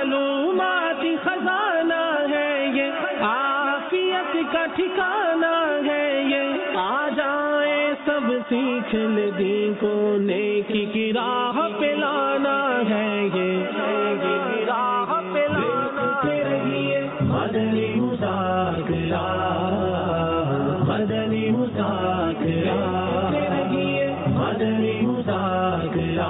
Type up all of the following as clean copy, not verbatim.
معلومات خزانہ ہے یہ، عافیت کا ٹھکانہ ہے یہ، آ جائیں سب سیکھ لے دین کو، نیکی کی راہ پہ لانا ہے یہ، راہ پہ لانا رہیے مدنی مذاکرہ، مدنی مذاکرہ رہیے، مدنی مذاکرہ،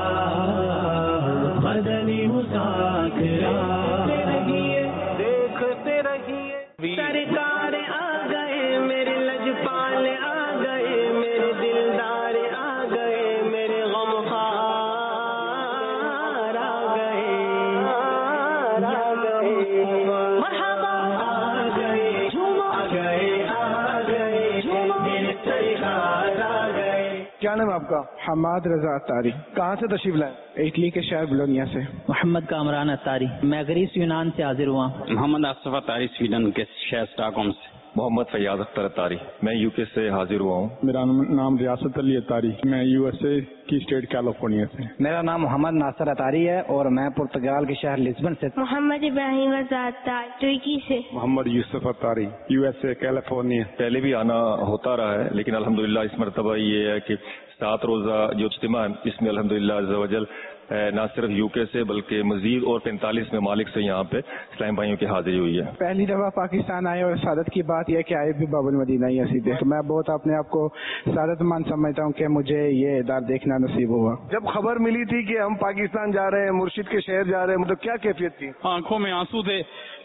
مدنی مذاکرہ رہیے، دیکھتے رہیے۔ سرکار آ گئے میرے لجپال، آ گئے میرے دلدار، آ گئے میرے غمخوار، آ گئے مرحبا، آ گئے آ گئے آ گئے میرے سرکار آ گئے۔ کیا نام ہے آپ کا؟ حماد رضا اتاری۔ کہاں سے تشریف لائے؟ اٹلی کے شہر بولونیا سے۔ محمد کامران اتاری، میں گریس یونان سے حاضر ہوا۔ محمد آصف اتاری، سویڈن کے شہر اسٹاک ہوم سے۔ محمد فیاض اختر اتاری، میں یو کے سے حاضر ہوا ہوں۔ میرا نام ریاست علی اتاری، میں یو ایس اے کی اسٹیٹ کیلیفورنیا سے۔ میرا نام محمد ناصر اتاری ہے اور میں پرتگال کے شہر لسبن سے۔ محمد ابراہیم رضا اتاری، ترکی سے۔ Muhammad Yusuf Attari, U S A California. پہلے بھی آنا ہوتا رہا ہے، لیکن الحمدللہ اس مرتبہ یہ ہے کہ 7 روزہ جو اجتماع ہے اس میں الحمدللہ عز و جل نہ صرف یو کے سے بلکہ مزید اور 45 ممالک سے یہاں پہ اسلام بھائیوں کی حاضری ہوئی ہے۔ پہلی دفعہ پاکستان آئے اور سعادت کی بات یہ کہ آئے بھی باب المدینہ ہی سیدھے، تو میں بہت اپنے آپ کو سعادت مند سمجھتا ہوں کہ مجھے یہ ادار دیکھنا نصیب ہوا۔ جب خبر ملی تھی کہ ہم پاکستان جا رہے ہیں، مرشد کے شہر جا رہے ہیں، مطلب کیا کیفیت تھی؟ آنکھوں میں آنسو تھے،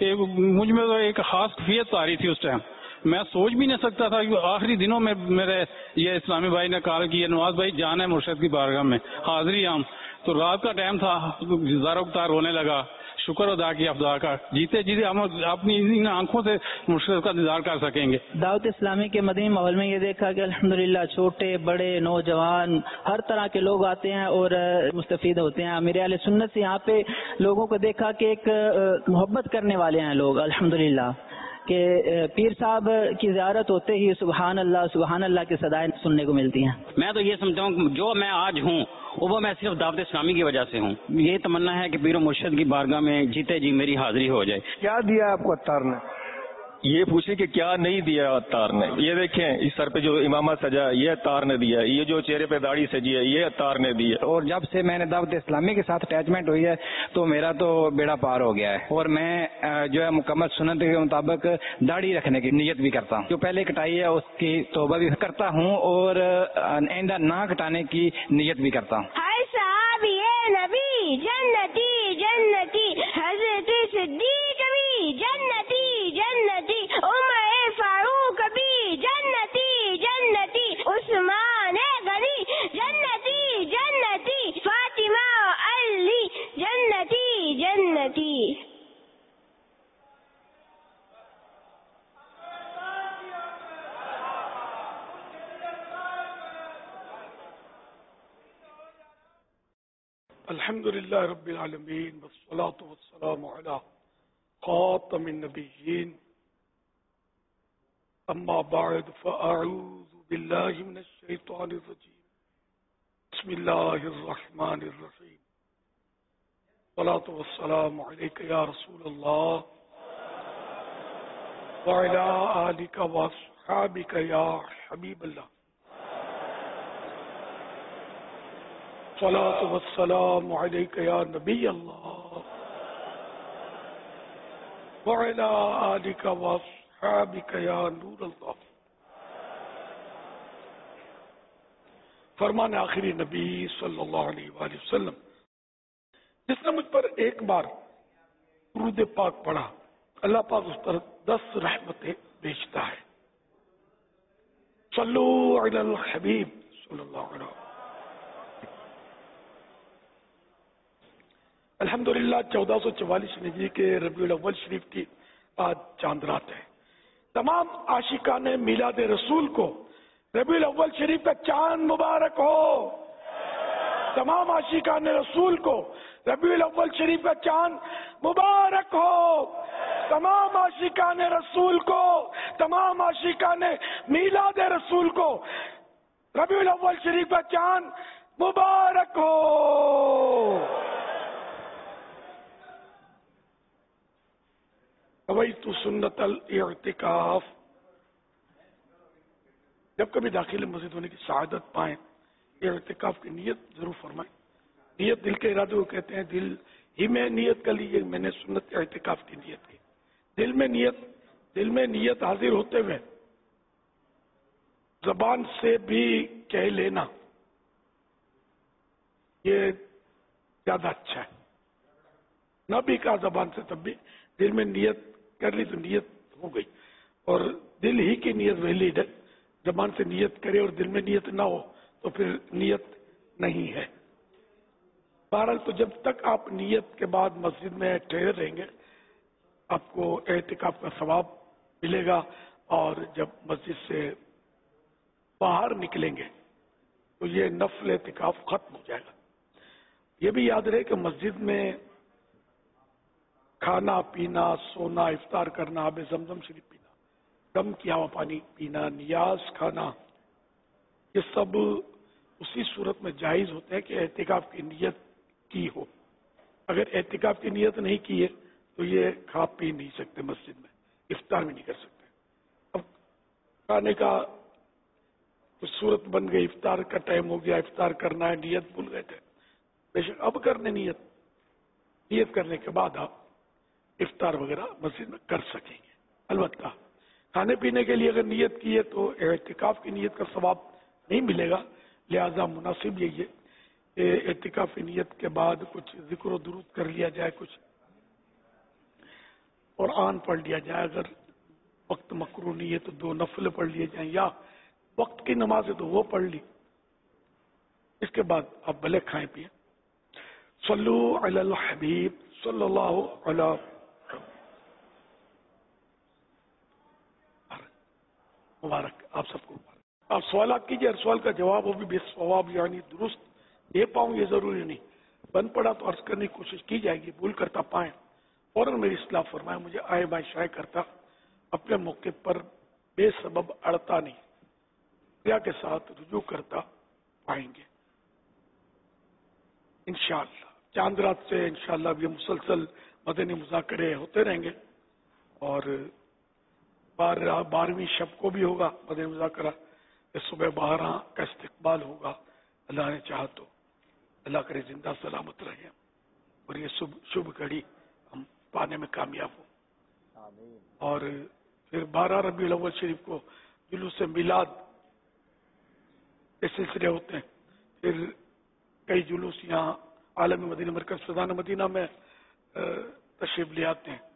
مجھ میں تو ایک خاص کیفیت آ رہی تھی اس ٹائم۔ میں سوچ بھی نہیں سکتا تھا کہ آخری دنوں میں میرے یہ اسلامی بھائی نے کال کی نواز بھائی جانا ہے مرشد کی بارگاہ میں، حاضری عام۔ تو رات کا ٹائم تھا، زاروں تار رونے لگا، شکر ادا کیا خدا کا، جیتے جیتے ہم اپنی ان آنکھوں سے مرشد کا دیدار کر سکیں گے۔ دعوت اسلامی کے مدنی ماحول میں یہ دیکھا کہ الحمدللہ چھوٹے بڑے نوجوان ہر طرح کے لوگ آتے ہیں اور مستفید ہوتے ہیں۔ امیر اہل سنت سے یہاں پہ لوگوں کو دیکھا کہ ایک محبت کرنے والے ہیں لوگ، الحمدللہ کہ پیر صاحب کی زیارت ہوتے ہی سبحان اللہ کی صدائیں سننے کو ملتی ہیں۔ میں تو یہ سمجھتا ہوں جو میں آج ہوں وہ میں صرف دعوت اسلامی کی وجہ سے ہوں۔ یہ تمنا ہے کہ پیر و مرشد کی بارگاہ میں جیتے جی میری حاضری ہو جائے۔ کیا دیا آپ کو اتار نے؟ یہ پوچھیں کہ کیا نہیں دیا عطار نے؟ یہ دیکھیں اس سر پہ جو امامہ سجا یہ عطار نے دیا، یہ جو چہرے پہ داڑھی سجی ہے یہ عطار نے دی ہے۔ اور جب سے میں نے دعوت اسلامی کے ساتھ اٹیچمنٹ ہوئی ہے تو میرا تو بیڑا پار ہو گیا ہے، اور میں جو ہے مکمل سنت کے مطابق داڑھی رکھنے کی نیت بھی کرتا ہوں۔ جو پہلے کٹائی ہے اس کی توبہ بھی کرتا ہوں اور آئندہ نہ کٹانے کی نیت بھی کرتا ہوں۔ ہائے صاحب یہ نبی جنتی جنتی، حضرت صدیق بھی جنتی جنتی، عمر فاروق بھی جنتی جنتی، عثمان غنی جنتی جنتی، فاطمہ علی جنتی جنتی۔ الحمد للہ رب العالمین والصلاة والسلام علی خاتم النبیین، اما بعد فاعوذ باللہ من الشیطان الرجیم، بسم اللہ الرحمن الرحیم، الصلاة والسلام علیک یا رسول اللہ وعلی آلک واصحابک یا حبیب اللہ، الصلاة والسلام علیک یا نبی اللہ وعلی آلک واصحابک یا نور اللہ۔ فرمان آخری نبی صلی اللہ علیہ وآلہ وسلم، جس نے مجھ پر ایک بار درود پاک پڑھا اللہ پاک اس پر 10 رحمتیں بھیجتا ہے۔ صلو علی الحبیب صلی اللہ علیہ وسلم۔ الحمدللہ 1444 ہجری کے ربیع الاول شریف کی آج چاند رات ہے۔ تمام عاشقان میلاد رسول کو ربیع الاول شریف کا چاند مبارک ہو۔ تمام عاشقان رسول کو ربیع الاول شریف کا چاند مبارک ہو۔ تمام عاشقان رسول کو، تمام عاشقان میلاد رسول کو ربیع الاول شریف کا چاند مبارک ہو۔ नवैतु सुन्नतल इअ्तिकाफ। जब कभी दाखिल मस्जिद होने की शहादत पाएं, इअ्तिकाफ की नियत जरूर फरमाएं। नियत दिल के इरादे को कहते हैं। दिल ही में नियत कर लीजिए, मैंने सुन्नत इअ्तिकाफ की नियत की। दिल में नियत हाजिर होते हुए जबान से भी कह लेना, ये ज्यादा अच्छा है। न भी कहा जबान से तब भी दिल में नियत कर ली तो नियत हो गई। और दिल ही की नियत वैलिड है। जबान से नियत करे और दिल में नियत ना हो तो फिर नियत नहीं है। बहरहाल तो जब तक आप नियत के बाद मस्जिद में ठहरे रहेंगे आपको एहतिकाफ का सवाब मिलेगा, और जब मस्जिद से बाहर निकलेंगे तो ये नफल एहतिकाफ खत्म हो जाएगा। ये भी याद रहे कि मस्जिद में खाना पीना, सोना, इफ्तार करना, आब जमजम शरीफ पीना, दम किया हुआ पानी पीना, नियाज खाना, ये सब उसी सूरत में जायज होते हैं कि एहतिकाफ की नियत की हो। अगर एहतिकाफ की नियत नहीं की है तो ये खा पी नहीं सकते, मस्जिद में इफ्तार भी नहीं कर सकते। अब खाने का कुछ सूरत बन गई, इफ्तार का टाइम हो गया, इफ्तार करना है, नियत भूल गए थे, बेशक अब करने नियत करने के बाद आप इफ्तार वगैरह मस्जिद में कर सकेंगे। अलबत्ता खाने पीने के लिए अगर नियत की है तो एहतिकाफ की नियत का सवाब नहीं मिलेगा। लिहाजा मुनासिब यही है एहतिकाफ की नियत के बाद कुछ जिक्र और दुरूद कर लिया जाए, कुछ कुरान पढ़ लिया जाए। अगर वक्त मकरूह नहीं है तो 2 नफल पढ़ लिए जाए, या वक्त की नमाज है तो वो पढ़ ली। इसके बाद आप भले खाएं पिए। सल्लु अलल हबीब सल्लल्लाहु अलैहि मुबारक आप सबको। आप सवाल कीजिए, हर सवाल का जवाब हो भी बेसवाब यानी दुरुस्त दे पाऊं ये जरूरी नहीं। बन पड़ा तो अर्ज करने की कोशिश की जाएगी, भूल करता पाए फौरन मेरी इस्लाह फरमाए। मुझे आए बाय शाये करता, अपने मौके पर बेसबब अड़ता नहीं, क्रिया के साथ रुजू करता पाएंगे इंशाअल्लाह। चांद रात से इंशाअल्लाह ये मुसलसल मदनी मुज़ाकरे होते रहेंगे, और 12वीं शब को भी होगा मदनी मुज़ाकरा। सुबह 12 का इस्तकबाल होगा, अल्लाह ने चाहा तो। अल्लाह करे जिंदा सलामत रहे और ये शुभ घड़ी हम पाने में कामयाब हो। और फिर 12 रबीउल अव्वल शरीफ को जुलूस मिलाद के सिलसिले होते हैं। फिर कई जुलूस यहाँ आलमी मदीना मरकज फैज़ान मदीना में तशरीफ ले आते हैं।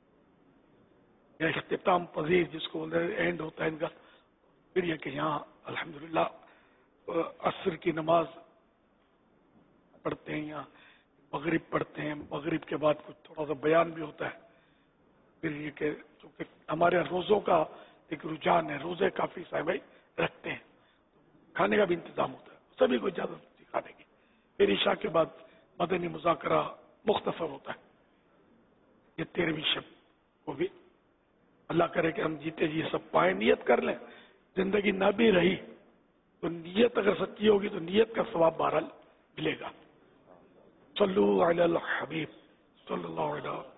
यह इख्तिताम पजीर जिसको एंड होता है इनका। फिर यह कि यहाँ अल्हम्दुलिल्लाह असर की नमाज पढ़ते हैं, यहाँ मगरिब पढ़ते हैं। मगरिब के बाद कुछ थोड़ा सा बयान भी होता है। फिर ये कि चूँकि हमारे रोज़ों का एक रुझान है, रोज़े काफ़ी साहब रखते हैं, खाने का भी इंतजाम होता है, सभी को इजाज़त होती है खाने की। फिर ईशा के बाद मदनी मुज़ाकरा मुख्तसर होता है। ये 13वीं शब को भी अल्लाह करे कि हम जीते जी सब पाए। नियत कर लें, जिंदगी ना भी रही तो नियत अगर सच्ची होगी तो नियत का सवाब बहरहाल मिलेगा। सल्लु अलल हबीब सल्लल्लाहु अलैहि वसल्लम।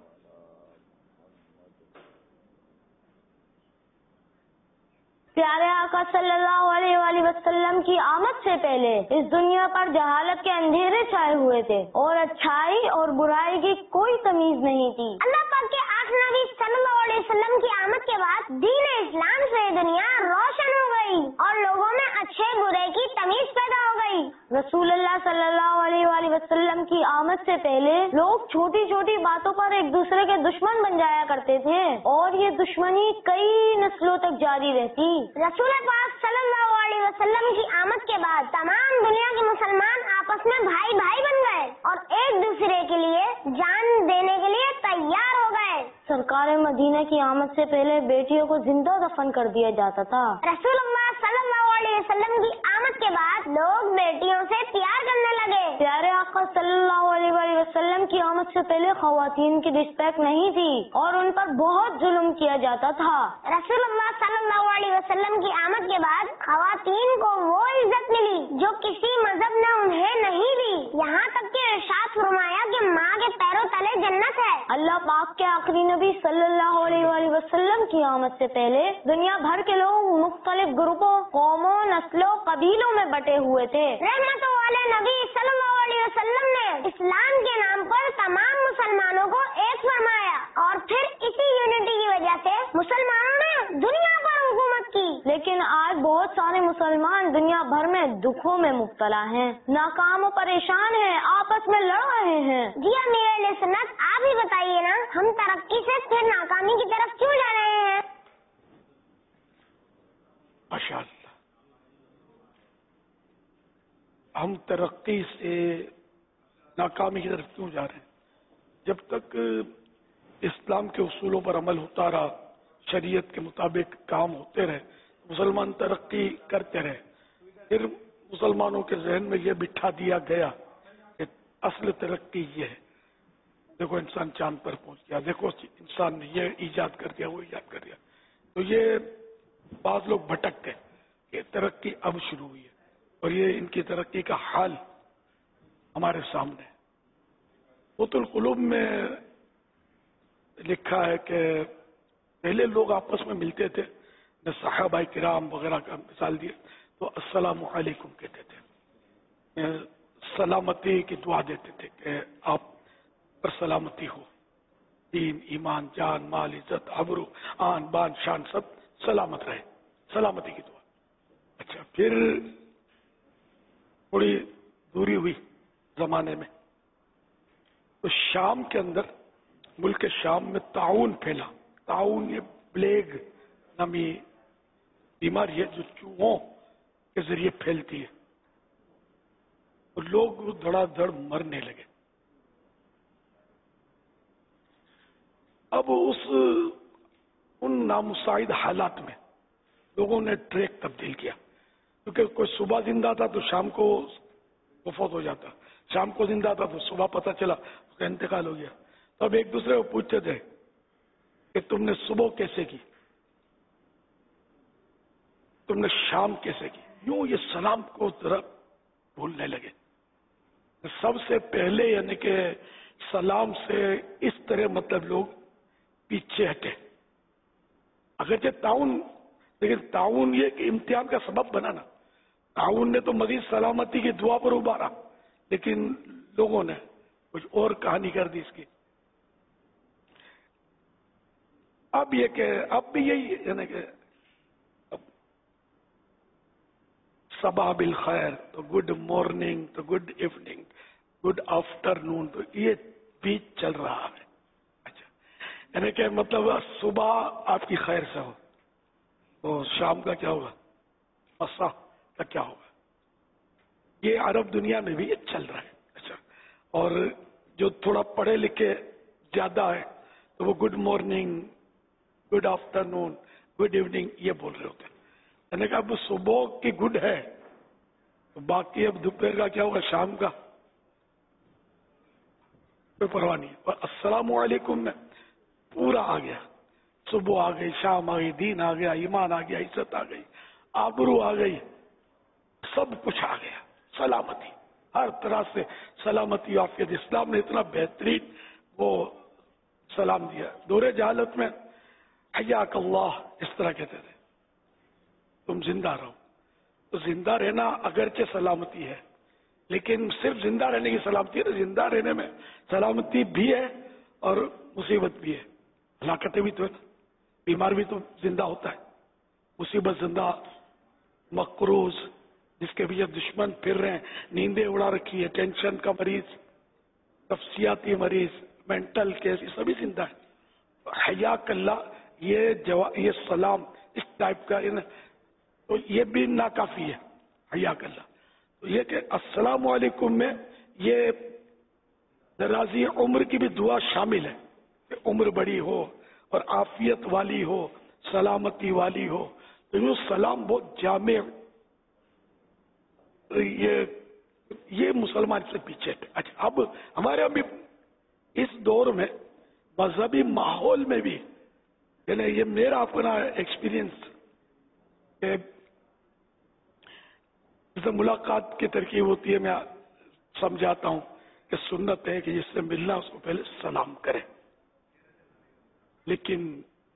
प्यारे आका सल्लल्लाहु अलैहि वसल्लम की आमद से पहले इस दुनिया पर जहालत के अंधेरे छाए हुए थे और अच्छाई और बुराई की कोई तमीज नहीं थी। अल्लाह पाक के आखिरी नबी सल्लल्लाहु अलैहि वसल्लम की आमद के बाद दीन इस्लाम से दुनिया रोशन हो गई और लोगों में अच्छे बुरे की तमीज पैदा हो गई। रसूलुल्लाह सल्लल्लाहु अलैहि वसल्लम की आमद से पहले लोग छोटी छोटी बातों पर एक दूसरे के दुश्मन बन जाया करते थे और ये दुश्मनी कई नस्लों तक जारी रहती। रसूल पाक सल्लल्लाहु अलैहि वसल्लम की आमद के बाद तमाम दुनिया के मुसलमान आपस में भाई भाई बन गए और एक दूसरे के लिए जान देने के लिए तैयार हो गए। सरकार मदीना की आमद से पहले बेटियों को जिंदा दफन कर दिया जाता था। रसूलुल्लाह सल्लल्लाहु अलैहि वसल्लम की आमद के बाद लोग बेटियों से प्यार करने लगे। प्यारे आका सल्लल्लाहु अलैहि वसल्लम की आमद से पहले खवातीन की रिस्पेक्ट नहीं थी और उन पर बहुत जुल्म किया जाता था। रसूलुल्लाह सल्लल्लाहु अलैहि वसल्लम की आमद के बाद खवातीन को वो इज्जत मिली जो किसी मजहब ने उन्हें नहीं दी। यहाँ तक कि इरशाद फरमाया कि माँ के पैरों तले जन्नत है। اللہ پاک کے آخری نبی صلی اللہ علیہ وآلہ وسلم کی آمد سے پہلے دنیا بھر کے لوگ مختلف گروپوں، قوموں، نسلوں، قبیلوں میں بٹے ہوئے تھے۔ رحمتوں والے نبی صلی اللہ علیہ وسلم نے اسلام کے نام پر تمام مسلمانوں کو ایک فرمایا اور پھر اسی یونٹی کی وجہ سے مسلمانوں نے دنیا پر حکومت کی۔ لیکن آج بہت سارے مسلمان دنیا بھر میں دکھوں میں مبتلا ہیں، ناکام و پریشان ہیں، آپس میں لڑ رہے ہیں۔ جی امیر اہل سنت، آپ ہی بتائیے نا، ہم ترقی سے پھر ناکامی کی طرف کیوں جا رہے ہیں؟ ماشاء اللہ، ہم ترقی سے ناکامی کی طرف کیوں جا رہے ہیں؟ جب تک اسلام کے اصولوں پر عمل ہوتا رہا، شریعت کے مطابق کام ہوتے رہے، مسلمان ترقی کرتے رہے۔ پھر مسلمانوں کے ذہن میں یہ بٹھا دیا گیا کہ اصل ترقی یہ ہے، دیکھو انسان چاند پر پہنچ گیا، دیکھو انسان نے یہ ایجاد کر دیا، وہ ایجاد کر دیا۔ تو یہ بعض لوگ بھٹکتے کہ ترقی اب شروع ہوئی ہے، اور یہ ان کی ترقی کا حال ہمارے سامنے ہے۔ قوت القلوب میں لکھا ہے کہ پہلے لوگ آپس میں ملتے تھے، صحابہ کرام وغیرہ کا مثال دیے تو السلام علیکم کہتے تھے، سلامتی کی دعا دیتے تھے کہ آپ پر سلامتی ہو، دین، ایمان، جان، مال، عزت، آبرو، آن بان، شان سب سلامت رہے، سلامتی کی دعا۔ اچھا، پھر تھوڑی دوری ہوئی زمانے میں تو شام کے اندر، ملک شام میں طاعون پھیلا۔ طاعون یہ پلیگ نامی بیماری ہے جو چوہوں کے ذریعے پھیلتی ہے، اور لوگ دھڑا دھڑ مرنے لگے۔ اب ان نامساعد حالات میں لوگوں نے ٹریک تبدیل کیا، کیونکہ کوئی صبح زندہ تھا تو شام کو وفات ہو جاتا، شام کو زندہ تھا تو صبح پتہ چلا اس کا انتقال ہو گیا۔ تو اب ایک دوسرے کو پوچھتے تھے کہ تم نے صبح کیسے کی، تم نے شام کیسے کی، یوں یہ سلام کو ذرا بھولنے لگے۔ سب سے پہلے یعنی کہ سلام سے اس طرح مطلب لوگ پیچھے ہٹے، اگرچہ تعاون، لیکن تعاون یہ کہ امتحان کا سبب بنانا، تعاون نے تو مزید سلامتی کی دعا پر ابھارا، لیکن لوگوں نے کچھ اور کہانی کر دی اس کی۔ اب یہ کہ اب بھی یہی یعنی کہ صباح بالخیر تو گڈ مارننگ تو گڈ ایوننگ، گڈ آفٹرنون، تو یہ بھی چل رہا ہے۔ اچھا، یعنی کہ مطلب صبح آپ کی خیر سے ہو تو شام کا کیا ہوگا، مسا کا کیا ہوگا۔ یہ عرب دنیا میں بھی یہ چل رہا ہے۔ اچھا، اور جو تھوڑا پڑھے لکھے زیادہ ہے تو وہ good morning, good afternoon, good evening یہ بول رہے ہوتے ہیں۔ یعنی کہ اب صبح کی گڈ ہے تو باقی اب دوپہر کا کیا ہوگا، شام کا کوئی پرواہ نہیں۔ اور السلام علیکم میں پورا آ گیا، صبح آ گئی، شام آ گئی، دین آ گیا، ایمان آ گیا، عزت آ گئی، آبرو آ گئی، سب کچھ آ گیا، سلامتی، ہر طرح سے سلامتی عافیت۔ اسلام نے اتنا بہترین وہ سلام دیا۔ دور جہالت میں حیاک اللہ اس طرح کہتے تھے، تم زندہ رہو۔ تو زندہ رہنا اگرچہ سلامتی ہے، لیکن صرف زندہ رہنے کی سلامتی ہے، زندہ رہنے میں سلامتی بھی ہے اور مصیبت بھی ہے، ہلاکتیں بھی تو ہے، بیمار بھی تو زندہ ہوتا ہے، مصیبت زندہ، مقروض جس کے بھی دشمن پھر رہے ہیں، نیندیں اڑا رکھی ہے، ٹینشن کا مریض، نفسیاتی مریض، مینٹل کیس، یہ سبھی زندہ ہے۔ حیاک اللہ یہ سلام اس ٹائپ کا تو یہ بھی ناکافی ہے، حیاک اللہ۔ تو یہ کہ السلام علیکم میں یہ درازی عمر کی بھی دعا شامل ہے کہ عمر بڑی ہو اور عافیت والی ہو، سلامتی والی ہو۔ تو یہ سلام بہت جامع، یہ مسلمان سے پیچھے ہے۔ اچھا، اب ہمارے یہاں بھی اس دور میں مذہبی ماحول میں بھی، یعنی یہ میرا اپنا ایکسپیرینس کہ جیسے ملاقات کی ترکیب ہوتی ہے، میں سمجھاتا ہوں کہ سنت ہے کہ جس سے ملنا اس کو پہلے سلام کرے، لیکن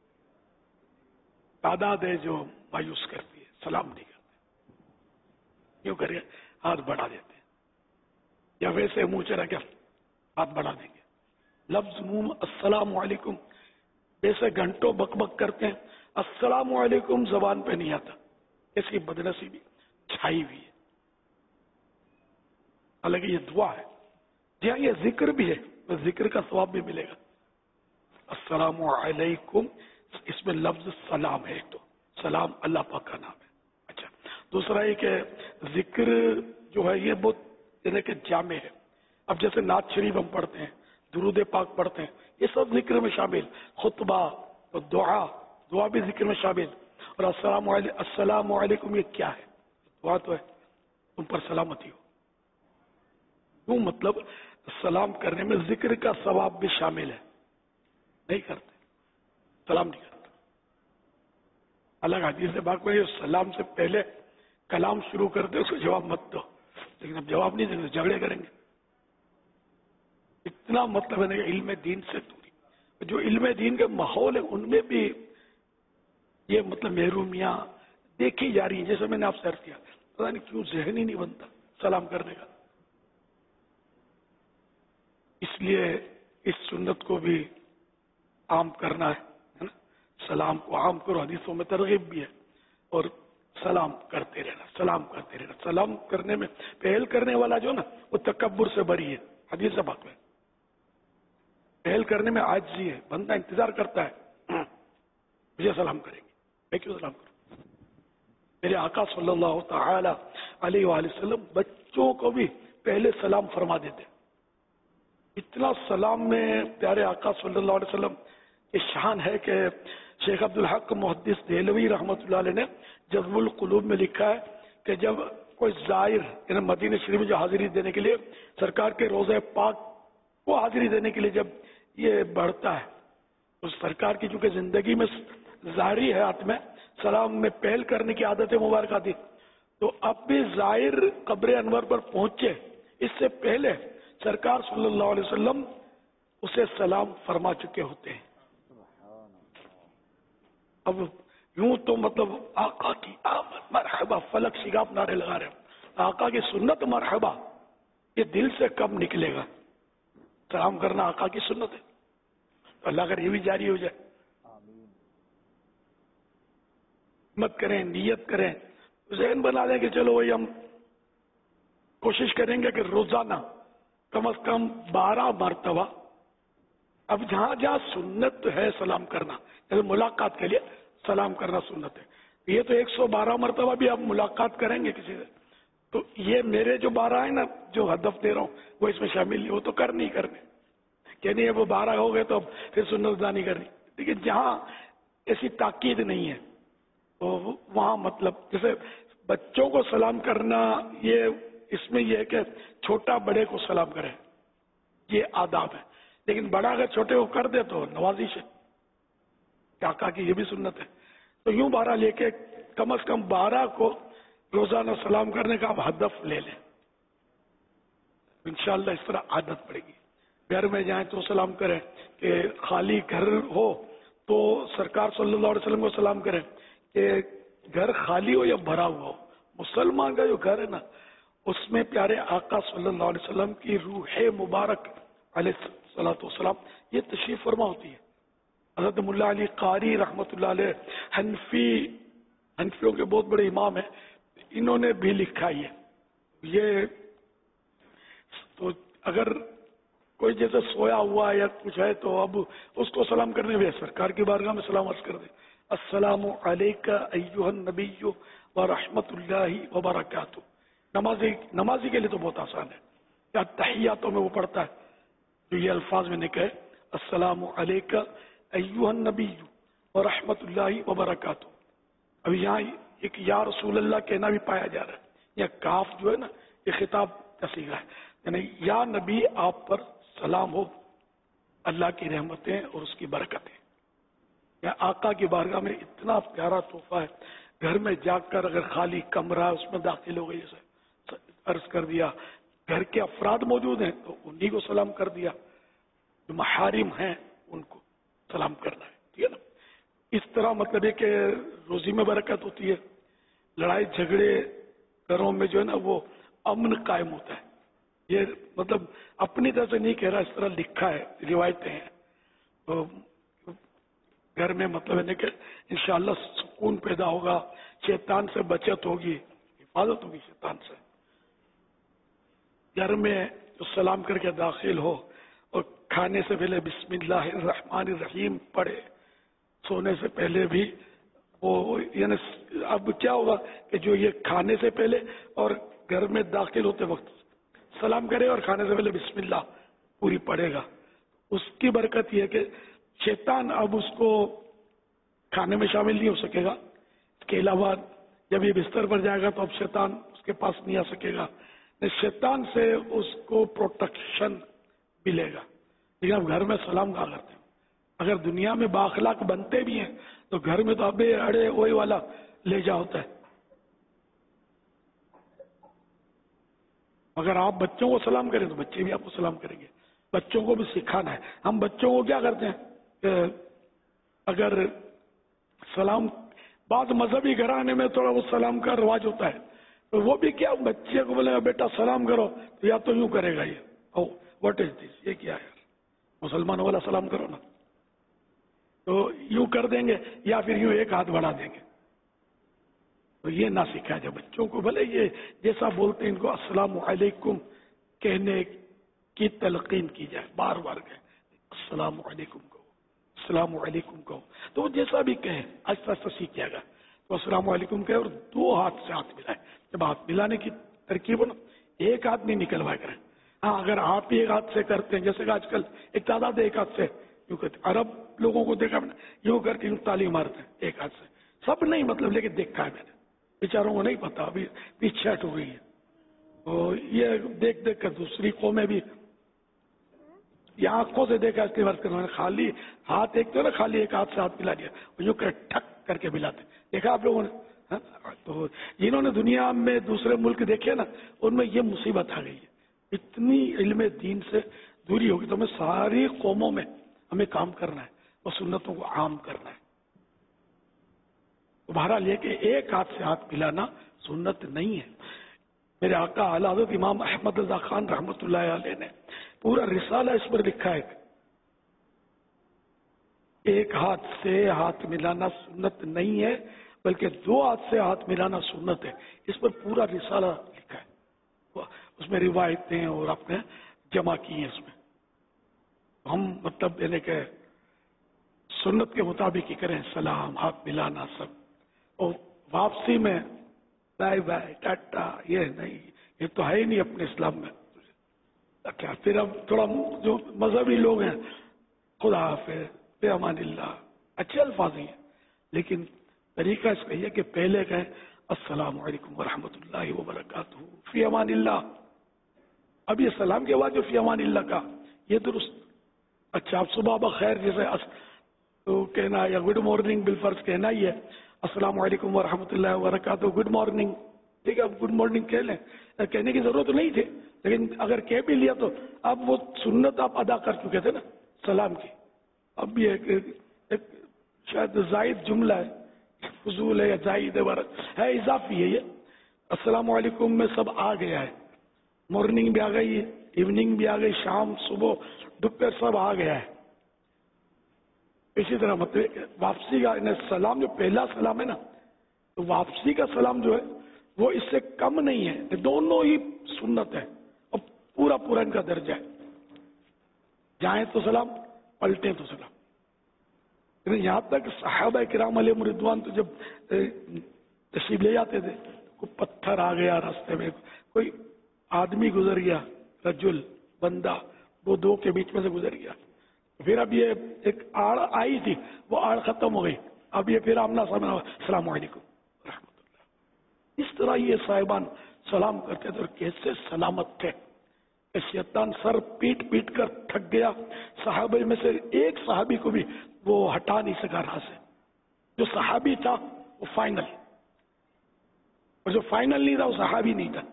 تعداد ہے جو مایوس کرتی ہے، سلام نہیں کرتے، کیوں کرے ہاتھ بڑھا دیتے ہیں، یا ویسے منہ چلا کے ہاتھ بڑھا دیں گے. لفظ منہ السلام علیکم ویسے گھنٹوں بک بک کرتے ہیں، السلام علیکم زبان پہ نہیں آتا. ایسی بدنصیبی چھائی ہوئی ہے. حالانکہ یہ دعا ہے، جی ہاں یہ ذکر بھی ہے، تو ذکر کا ثواب بھی ملے گا. السلام علیکم اس میں لفظ سلام ہے، ایک تو سلام اللہ پاک کا نام ہے. اچھا، دوسرا یہ کہ ذکر جو ہے یہ بہت یعنی کہ جامع ہے. اب جیسے نعت شریف ہم پڑھتے ہیں، درود پاک پڑھتے ہیں، یہ سب ذکر میں شامل. خطبہ اور دعا بھی ذکر میں شامل. اور السلام علیکم یہ کیا ہے؟ دعا تو ہے تم پر سلامتی ہو. کیوں؟ مطلب سلام کرنے میں ذکر کا ثواب بھی شامل ہے. نہیں کرتے سلام نہیں کرتے. الگ حدیث سے بات میں سلام سے پہلے کلام شروع کرتے اس کو جواب مت دو. لیکن اب جواب نہیں دیں گے، جھگڑے کریں گے. اتنا مطلب ہے نا علم دین سے دوری. جو علم دین کے ماحول ہے ان میں بھی یہ مطلب محرومیاں دیکھی جا رہی ہیں. جیسے میں نے آپ سے عرض کیا، پتا نہیں کیوں ذہن ہی نہیں بنتا سلام کرنے کا. اس لیے اس سنت کو بھی عام کرنا ہے نا. سلام کو عام کرو، حدیثوں میں ترغیب بھی ہے. اور سلام کرتے رہنا، سلام کرتے رہنا. سلام کرنے میں پہل کرنے والا جو نا وہ تکبر سے بری ہے. حدیث سے بات ہے، پہل کرنے میں عاجزی ہے. بندہ انتظار کرتا ہے مجھے سلام کریں گے، میں کیوں سلام کروں؟ میرے آقا صلی اللہ تعالی علیہ وآلہ وسلم بچوں کو بھی پہلے سلام فرما دیتے. اتنا سلام میں پیارے آقا صلی اللہ علیہ وسلم کی شان ہے کہ شیخ عبدالحق محدث دہلوی رحمۃ اللہ علیہ نے جذب القلوب میں لکھا ہے کہ جب کوئی زائر یعنی مدینہ شریف میں جو حاضری دینے کے لیے سرکار کے روضہ پاک کو حاضری دینے کے لیے جب یہ بڑھتا ہے تو سرکار کی چونکہ زندگی میں ظاہری حیات میں سلام میں پہل کرنے کی عادت مبارکہ تھی، تو اب بھی زائر قبر انور پر پہنچے اس سے پہلے سرکار صلی اللہ علیہ وسلم اسے سلام فرما چکے ہوتے ہیں. اب یوں تو مطلب آقا کی آمد مرحبا فلک شگاف نعرے لگا رہے ہیں. آقا کی سنت مرحبا یہ دل سے کب نکلے گا؟ سلام کرنا آقا کی سنت ہے. تو اللہ کر یہ بھی جاری ہو جائے. مت کریں، نیت کریں، ذہن بنا دیں کہ چلو وہی ہم کوشش کریں گے کہ روزانہ کم از کم 12 مرتبہ. اب جہاں جہاں سنت ہے سلام کرنا، جیسے ملاقات کے لیے سلام کرنا سنت ہے، یہ تو 112 مرتبہ بھی آپ ملاقات کریں گے کسی سے، تو یہ میرے جو 12 ہیں نا جو ہدف دے رہا ہوں وہ اس میں شامل نہیں. وہ تو کرنی کہ نہیں ہے، وہ 12 ہو گئے تو اب پھر سنت ادا نہیں کرنی. لیکن جہاں ایسی تاکید نہیں ہے تو وہاں مطلب جیسے بچوں کو سلام کرنا، یہ اس میں یہ ہے کہ چھوٹا بڑے کو سلام کرے، یہ آداب ہے. لیکن بڑا اگر چھوٹے کو کر دے تو نوازش ہے، کاکا کی یہ بھی سنت ہے. تو یوں 12 لے کے کم از کم 12 کو روزانہ سلام کرنے کا آپ ہدف لے لیں. انشاءاللہ اس طرح عادت پڑے گی. گھر میں جائیں تو سلام کریں، کہ خالی گھر ہو تو سرکار صلی اللہ علیہ وسلم کو سلام کریں کہ گھر خالی ہو یا بھرا ہوا ہو. مسلمان کا جو گھر ہے نا اس میں پیارے آقا صلی اللہ علیہ وسلم کی روح مبارک علیہ الصلوۃ والسلام یہ تشریف فرما ہوتی ہے. حضرت ملا علی قاری رحمۃ اللہ علیہ حنفیوں کے بہت بڑے امام ہیں، انہوں نے بھی لکھا یہ تو اگر کوئی جیسے سویا ہوا یا کچھ ہے تو اب اس کو سلام کرنے بھی سرکار کی بارگاہ میں سلام عرض کر دیں، السلام علیکہ ایھا النبی ورحمۃ اللہ وبرکاتہ. نمازی کے لیے تو بہت آسان ہے، یا تحیاتوں میں وہ پڑھتا ہے جو یہ الفاظ میں نے کہے السلام علیکہ ایھا النبی ورحمۃ اللہ وبرکاتہ. اب یہاں ایک یا رسول اللہ کہنا بھی پایا جا رہا ہے. یا کاف جو ہے نا یہ خطاب کا صیغہ ہے، یعنی یا نبی آپ پر سلام ہو، اللہ کی رحمتیں اور اس کی برکتیں. یا آقا کی بارگاہ میں اتنا پیارا تحفہ ہے، گھر میں جا کر اگر خالی کمرہ اس میں داخل ہو گئی، جیسے عرض کر دیا گھر کے افراد موجود ہیں تو انہی کو سلام کر دیا، جو محارم ہیں ان کو سلام کرنا ہے. होती है ना, इस तरह मतलब है कि रोजी में बरकत होती है, लड़ाई झगड़े घरों में जो है ना वो अमन कायम होता है। ये मतलब अपनी तरफ से नहीं कह रहा, इस तरह लिखा है, रिवायतें हैं। तो घर में मतलब है कि इंशाअल्लाह सुकून पैदा होगा, शैतान से बचत होगी, हिफाजत होगी शैतान से। घर में तो सलाम करके दाखिल हो और खाने से पहले बिस्मिल्लाहिर्रहमानिर्रहीम पढ़े, सोने से पहले भी वो, यानी अब क्या होगा कि जो ये खाने से पहले और घर में दाखिल होते वक्त सलाम करे और खाने से पहले बिस्मिल्लाह पूरी पढ़ेगा, उसकी बरकत ये है कि शैतान अब उसको खाने में शामिल नहीं हो सकेगा। इसके अलावा जब ये बिस्तर पर जाएगा तो अब शैतान उसके पास नहीं आ सकेगा, शैतान से उसको प्रोटेक्शन मिलेगा। लेकिन अब घर में सलाम कहाँ करते हैं? अगर दुनिया में बाखलाक बनते भी हैं तो घर में तो अबे अड़े वही वाला ले जा होता है। अगर आप बच्चों को सलाम करें तो बच्चे भी आपको सलाम करेंगे। बच्चों को भी सिखाना है। हम बच्चों को क्या करते हैं, अगर सलाम, बाद मजहबी घराने में थोड़ा वो सलाम का रिवाज होता है, तो वो भी क्या बच्चे को बोले बेटा सलाम करो, तो या तो यूं करेगा ये, ओ व्हाट इज दिस, ये क्या है, मुसलमानों वाला सलाम करो ना, तो यूं कर देंगे या फिर यूं एक हाथ बढ़ा देंगे। तो ये ना सिखाया जाए बच्चों को, भले ये जैसा बोलते हैं इनको अस्सलामु अलैकुम कहने की तलकीन की जाए, बार बार कहे अस्सलामु अलैकुम कहो, अस्सलामु अलैकुम कहो, तो वो जैसा भी कहे आहिस्ता आहिस्ता सीख जाएगा। तो अस्सलामु अलैकुम कहे और दो हाथ से हाथ मिलाए। जब हाथ मिलाने की तरकीब हो ना, एक हाथ नहीं निकलवाया करें। हाँ, अगर आप ही एक हाथ से करते हैं, जैसे कि आजकल एक तादाद एक हाथ से यूं करते, अरब लोगों को देखा मैंने, यूं करके यूं ताली मारते हैं एक हाथ से, सब नहीं मतलब, लेकिन देखा है मैंने, बेचारों को नहीं पता, अभी पीछे हट हो गई है। तो ये देख देख कर दूसरी कौमें भी ये आंखों से देखा, इसलिए बात कर, खाली हाथ एक तो ना, खाली एक हाथ से हाथ मिला दिया, यूं कर ठक करके मिलाते, देखा आप लोगों ने? हा? तो जिन्होंने दुनिया में दूसरे मुल्क देखे ना, उनमें ये मुसीबत आ गई है, इतनी इल्म दीन से दूरी होगी। तो हमें सारी कौमों में हमें काम करना है और सुन्नतों को आम करना है। तो बहरहाल ये कि एक हाथ से हाथ मिलाना सुन्नत नहीं है। मेरे आका आला हज़रत इमाम अहमद रज़ा खान रहमतुल्लाह अलैह ने पूरा रिसाला इस पर लिखा है, एक हाथ से हाथ मिलाना सुन्नत नहीं है, बल्कि दो हाथ से हाथ मिलाना सुन्नत है। इस पर पूरा रिसाला लिखा है, उसमें रिवायतें और आपने जमा की हैं इसमें। हम मतलब यानी कि सुन्नत के मुताबिक ही करें, सलाम, हाथ मिलाना सब, और वापसी में बाय बाय टाटा ये नहीं, ये तो है ही नहीं अपने इस्लाम में। क्या फिर अब थोड़ा जो मजहबी लोग हैं, खुदा हाफिज़, बे अमानिल्लाह, अच्छे अल्फाज ही हैं, लेकिन तरीका इसका यह कि पहले कहें अस्सलामु अलैकुम व रहमतुल्लाहि व बरकातुहू फी अमानिल्लाह। अब ये सलाम के बाद जो फी अमानिल्लाह का, ये दुरुस्त। अच्छा, आप सुबह बखैर जैसे तो कहना, या गुड मॉर्निंग बिलफर्ज कहना ही है, अस्सलामु अलैकुम व रहमतुल्लाहि व बरकातुहू, गुड मॉर्निंग, ठीक है, अब गुड मॉर्निंग कह लें, कहने की जरूरत नहीं थी, लेकिन अगर कह भी लिया तो अब वो सुन्नत आप अदा कर चुके थे ना सलाम की। अब ये एक शायद जायद जुमला है, फजूल है या जायद है, इजाफी है ये। अस्सलामु अलैकुम में सब आ गया है, मॉर्निंग भी आ गई, इवनिंग भी आ गई, शाम, सुबह, दोपहर सब आ गया है। इसी तरह मतलब वापसी का सलाम, जो पहला सलाम है ना, तो वापसी का सलाम जो है वो इससे कम नहीं है, दोनों ही सुन्नत है और पूरा पूरा इनका दर्जा है। जाए तो सलाम, पलटे तो सलाम। लेकिन यहां तक सहाबा किराम अलैहिम रिदवान तो जब तशरीफ ले जाते थे, कोई पत्थर आ गया रास्ते में, कोई आदमी गुजर गया, रजुल बंदा, वो दो के बीच में से गुजर गया, फिर अब ये एक आड़ आई थी, वो आड़ खत्म हो गई, अब ये फिर आमना सामना, अस्सलामु अलैकुम रहमतुल्लाह। इस तरह ये साहिबान सलाम करते थे और कैसे सलामत थे। शैतान सर पीट पीट कर थक गया, सहाबे में से एक सहाबी को भी वो हटा नहीं सका राह से। जो सहाबी था वो फाइनल, और जो फाइनल नहीं था वो सहाबी नहीं था।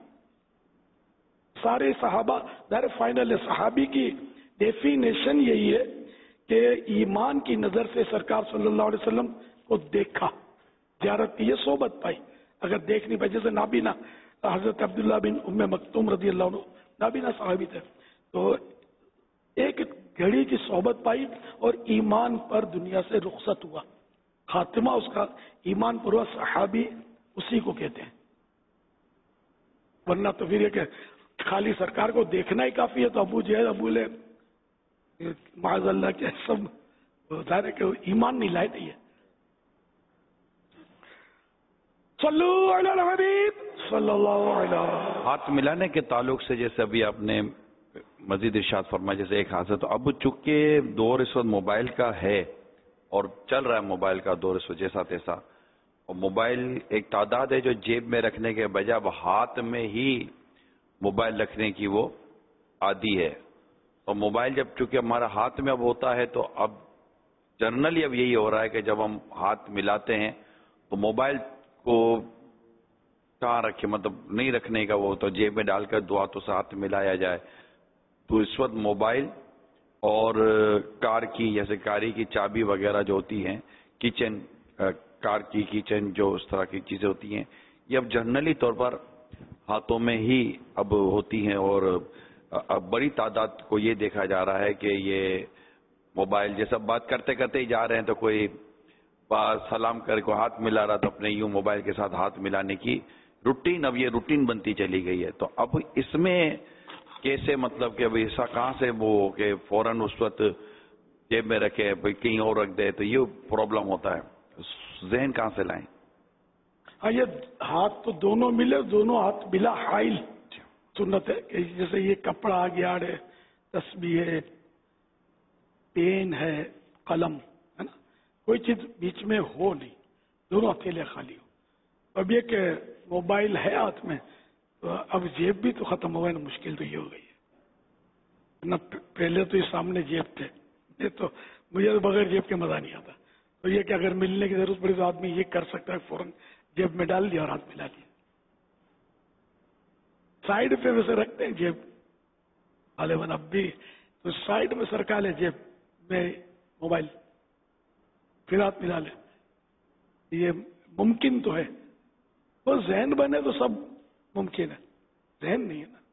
सारे सहाबा दायरे फाइनल है। सहाबी की डेफिनेशन यही है کہ ایمان کی نظر سے سرکار صلی اللہ علیہ وسلم کو دیکھا، زیارت کی، یہ صحبت پائی. اگر دیکھ نہیں پائی، جیسے نابینا حضرت عبداللہ بن ام مکتوم رضی اللہ عنہ نابینا صحابی تھے، تو ایک گھڑی کی صحبت پائی اور ایمان پر دنیا سے رخصت ہوا. خاتمہ اس کا ایمان پر ہوا. صحابی اسی کو کہتے ہیں. ورنہ تو پھر یہ کہ خالی سرکار کو دیکھنا ہی کافی ہے، تو ابو جہل ابو لہب معاذ اللہ کے سب ظاہر ہے کہ ایمان نہیں لائے نہیں ہے. صلو علی الحبیب صلی اللہ علیہ وسلم. ہاتھ ملانے کے تعلق سے جیسے ابھی آپ نے مزید ارشاد فرمایا، جیسے ایک حادثہ، تو اب چونکہ دور اس وقت موبائل کا ہے اور چل رہا ہے موبائل کا دور اس وقت جیسا تیسا، اور موبائل ایک تعداد ہے جو جیب میں رکھنے کے بجائے اب ہاتھ میں ہی موبائل رکھنے کی وہ عادی ہے. اور موبائل جب چونکہ ہمارا ہاتھ میں اب ہوتا ہے تو اب جنرلی اب یہی ہو رہا ہے کہ جب ہم ہاتھ ملاتے ہیں تو موبائل کو کہاں رکھے، مطلب نہیں رکھنے کا، وہ تو جیب میں ڈال کر دعا تو ساتھ ملایا جائے. تو اس وقت موبائل اور کار کی، جیسے گاڑی کی چابی وغیرہ جو ہوتی ہیں، کچن کار کی کچن جو اس طرح کی چیزیں ہوتی ہیں، یہ اب جنرلی طور پر ہاتھوں میں ہی اب ہوتی ہیں. اور اب بڑی تعداد کو یہ دیکھا جا رہا ہے کہ یہ موبائل جیسا بات کرتے کرتے ہی جا رہے ہیں، تو کوئی سلام کر کو ہاتھ ملا رہا تو اپنے یوں موبائل کے ساتھ ہاتھ ملانے کی روٹین، اب یہ روٹین بنتی چلی گئی ہے. تو اب اس میں کیسے، مطلب کہ اب ایسا کہاں سے وہ کہ فوراً اس وقت جیب میں رکھے کہیں اور رکھ دے، تو یہ پرابلم ہوتا ہے. ذہن کہاں سے لائیں؟ ہاں، یہ ہاتھ تو دونوں ملے، دونوں ہاتھ بلا حائل سنت ہے. کہ جیسے یہ کپڑا آ گیا ہے، تسبیح ہے، پین ہے، قلم ہے نا، کوئی چیز بیچ میں ہو نہیں، دونوں اکیلے خالی ہو. اب یہ کہ موبائل ہے ہاتھ میں تو اب جیب بھی تو ختم ہوا ہے نا، مشکل تو یہ ہو گئی ہے نا. پہلے تو یہ سامنے جیب تھے، یہ تو مجھے تو بغیر جیب کے مزہ نہیں آتا. تو یہ کہ اگر ملنے کی ضرورت پڑی تو آدمی یہ کر سکتا ہے، فوراً جیب میں ڈال دیا اور ہاتھ ملا لیا. سائڈ پہ ویسے رکھتے ہیں جیب غالباً اب بھی، تو سائڈ میں سرکا لے جیب میں موبائل، پھر ہاتھ ملا لے. یہ ممکن تو ہے، وہ ذہن بنے تو سب ممکن ہے، ذہن نہیں ہے نا.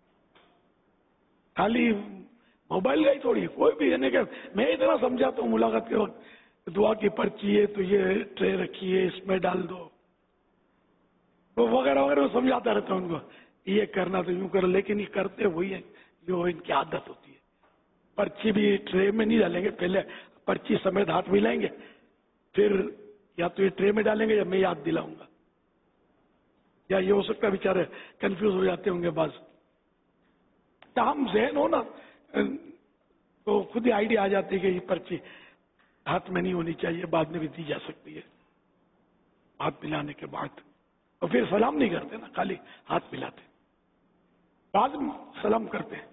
خالی موبائل کا ہی تھوڑی، کوئی بھی یعنی کہ میں اتنا سمجھاتا ہوں ملاقات کے وقت، دعا کی پرچی ہے تو یہ ٹرے رکھی ہے، اس میں ڈال دو، وہ وغیرہ وغیرہ سمجھاتا رہتا ہوں ان کو، یہ کرنا تو یوں کرو. لیکن یہ کرتے وہی ہیں جو ان کی عادت ہوتی ہے. پرچی بھی ٹرے میں نہیں ڈالیں گے، پہلے پرچی سمیت ہاتھ ملائیں گے، پھر یا تو یہ ٹرے میں ڈالیں گے یا میں یاد دلاؤں گا، یا یہ ہو سکتا ہے بیچارے کنفیوز ہو جاتے ہوں گے بعض. تاہم ذہن ہو نا تو خود ہی آئیڈیا آ جاتی ہے کہ یہ پرچی ہاتھ میں نہیں ہونی چاہیے، بعد میں بھی دی جا سکتی ہے ہاتھ ملانے کے بعد. اور پھر سلام نہیں کرتے نا، خالی ہاتھ ملاتے، بعد میں سلام کرتے ہیں،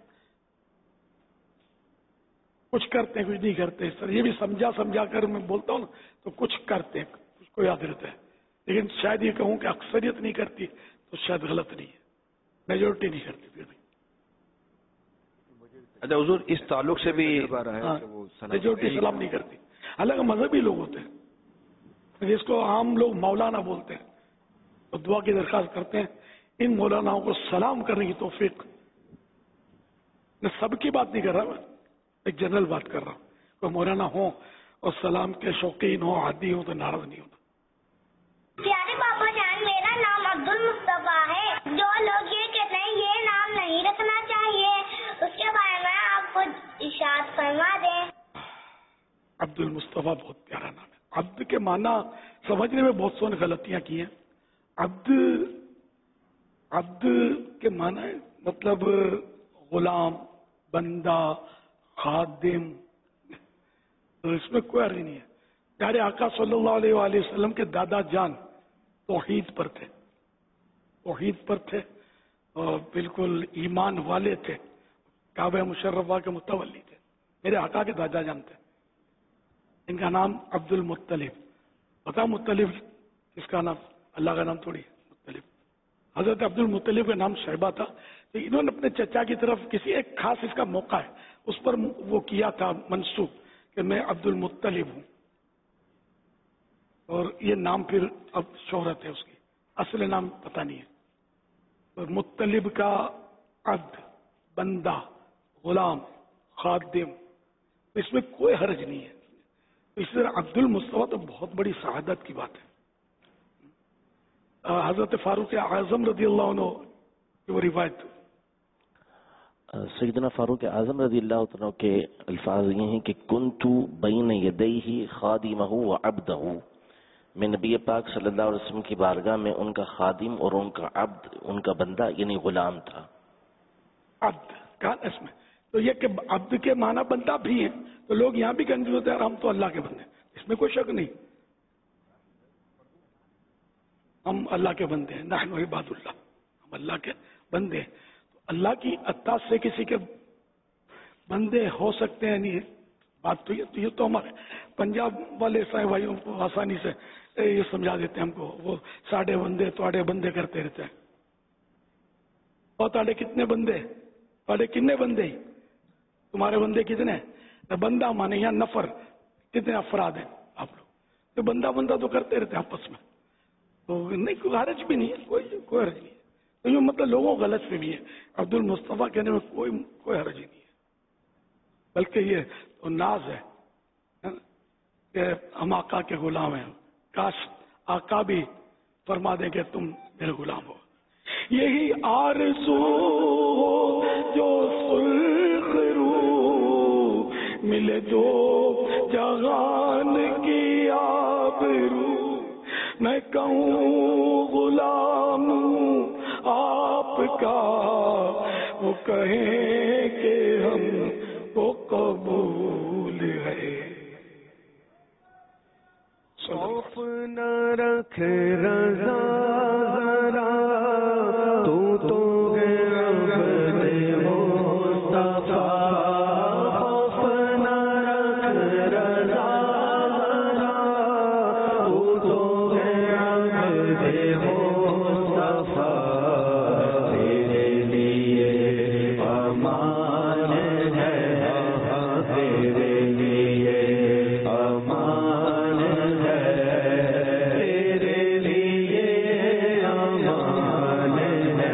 کچھ کرتے ہیں کچھ نہیں کرتے. سر یہ بھی سمجھا کر میں بولتا ہوں نا، تو کچھ کرتے ہیں، کچھ کو یاد رہتا ہے. لیکن شاید یہ کہوں کہ اکثریت نہیں کرتی تو شاید غلط نہیں ہے، میجورٹی نہیں کرتی. پھر اچھا حضور، اس تعلق سے بھی میجورٹی سلام نہیں کرتی. الگ مذہبی لوگ ہوتے ہیں جس کو عام لوگ مولانا بولتے ہیں، اور دعا کی درخواست کرتے ہیں. ان مولاناؤں کو سلام کرنے کی توفیق، میں سب کی بات نہیں کر رہا، میں ایک جنرل بات کر رہا ہوں. کوئی مولانا ہو اور سلام کے شوقین ہو، عادی ہو، تو ناراض نہیں ہوتا. پیارے پاپا جان، میرا نام عبد المصطفیٰ ہے. جو لوگ یہ کہتے ہیں یہ نام نہیں رکھنا چاہیے، اس کے بارے میں آپ کو ارشاد فرما دیں. عبد المصطفیٰ بہت پیارا نام ہے. عبد کے معنی سمجھنے میں بہت سونی غلطیاں کی ہیں. عبد کے معنی مطلب غلام، بندہ، خادم، تو اس میں کوئی عرض نہیں ہے. پیارے آقا صلی اللہ علیہ وآلہ وسلم کے دادا جان توحید پر تھے، توحید پر تھے اور بالکل ایمان والے تھے، کعبہ مشرفہ کے متولی تھے. میرے آقا کے دادا جان تھے. ان کا نام عبد المطلب. پتا مطلب اس کا نام؟ اللہ کا نام تھوڑی ہے مطلب. حضرت عبد المطلب کا نام شیبہ تھا. تو انہوں نے اپنے چچا کی طرف کسی ایک خاص اس کا موقع ہے اس پر وہ کیا تھا منسوب کہ میں عبد المطلب ہوں، اور یہ نام پھر اب شہرت ہے اس کی، اصل نام پتہ نہیں ہے. اور مطلب کا عبد، بندہ، غلام، خادم، اس میں کوئی حرج نہیں ہے. اس طرح عبد المصطفیٰ تو بہت بڑی سعادت کی بات ہے. حضرت فاروق اعظم رضی اللہ عنہ کی وہ روایت، سیدنا فاروق اعظم رضی اللہ عنہ کے الفاظ یہ ہیں کہ کنتو بین یدیہ خادمہ و عبدہ، میں نبی پاک صلی اللہ علیہ وسلم کی بارگاہ میں ان کا خادم اور ان کا عبد، ان کا بندہ یعنی غلام تھا. عبد کہا اس میں تو یہ کہ عبد کے معنی بندہ بھی ہے، تو لوگ یہاں بھی کنفیوز ہوتے ہیں، ہم تو اللہ کے بندے ہیں، اس میں کوئی شک نہیں، ہم اللہ کے بندے ہیں. نحن عباد اللہ، ہم اللہ کے بندے ہیں. تو اللہ کی عطا سے کسی کے بندے ہو سکتے ہیں نہیں، بات تو یہ تو ہمارے پنجاب والے عیسائی بھائیوں کو آسانی سے یہ سمجھا دیتے ہیں ہم کو، وہ ساڑھے بندے تواڑے بندے کرتے رہتے ہیں. اور تاڑے کتنے بندے، تاڑے کتنے بندے، تمہارے بندے کتنے؟ بندہ مانے یہاں نفر، کتنے افراد ہیں آپ لوگ، تو بندہ بندہ تو کرتے رہتے ہیں آپس میں، تو نہیں کوئی حرج بھی نہیں ہے، کوئی حرج نہیں ہے. تو یہ مطلب لوگوں کو غلط فہمی ہے، عبد المصطفیٰ کہنے میں کوئی حرج نہیں ہے، بلکہ یہ تو ناز ہے کہ ہم آقا کے غلام ہیں. کاش آقا بھی فرما دیں کہ تم میرے غلام ہو. یہی آرزو جو سرخ رو ملے جو جہان کی آبرو، میں کہوں غلام ہوں آپ کا، وہ کہیں کہ ہم کو قبول ہے. خوف نہ رکھ رضا ذرا، تو ہے عبد مصطفیٰ. خوف نہ رکھ رضا ذرا، تو ہے عبد مصطفیٰ. تیرے لیے امان ہے، تیرے لیے امان ہے، تیرے لیے امان ہے.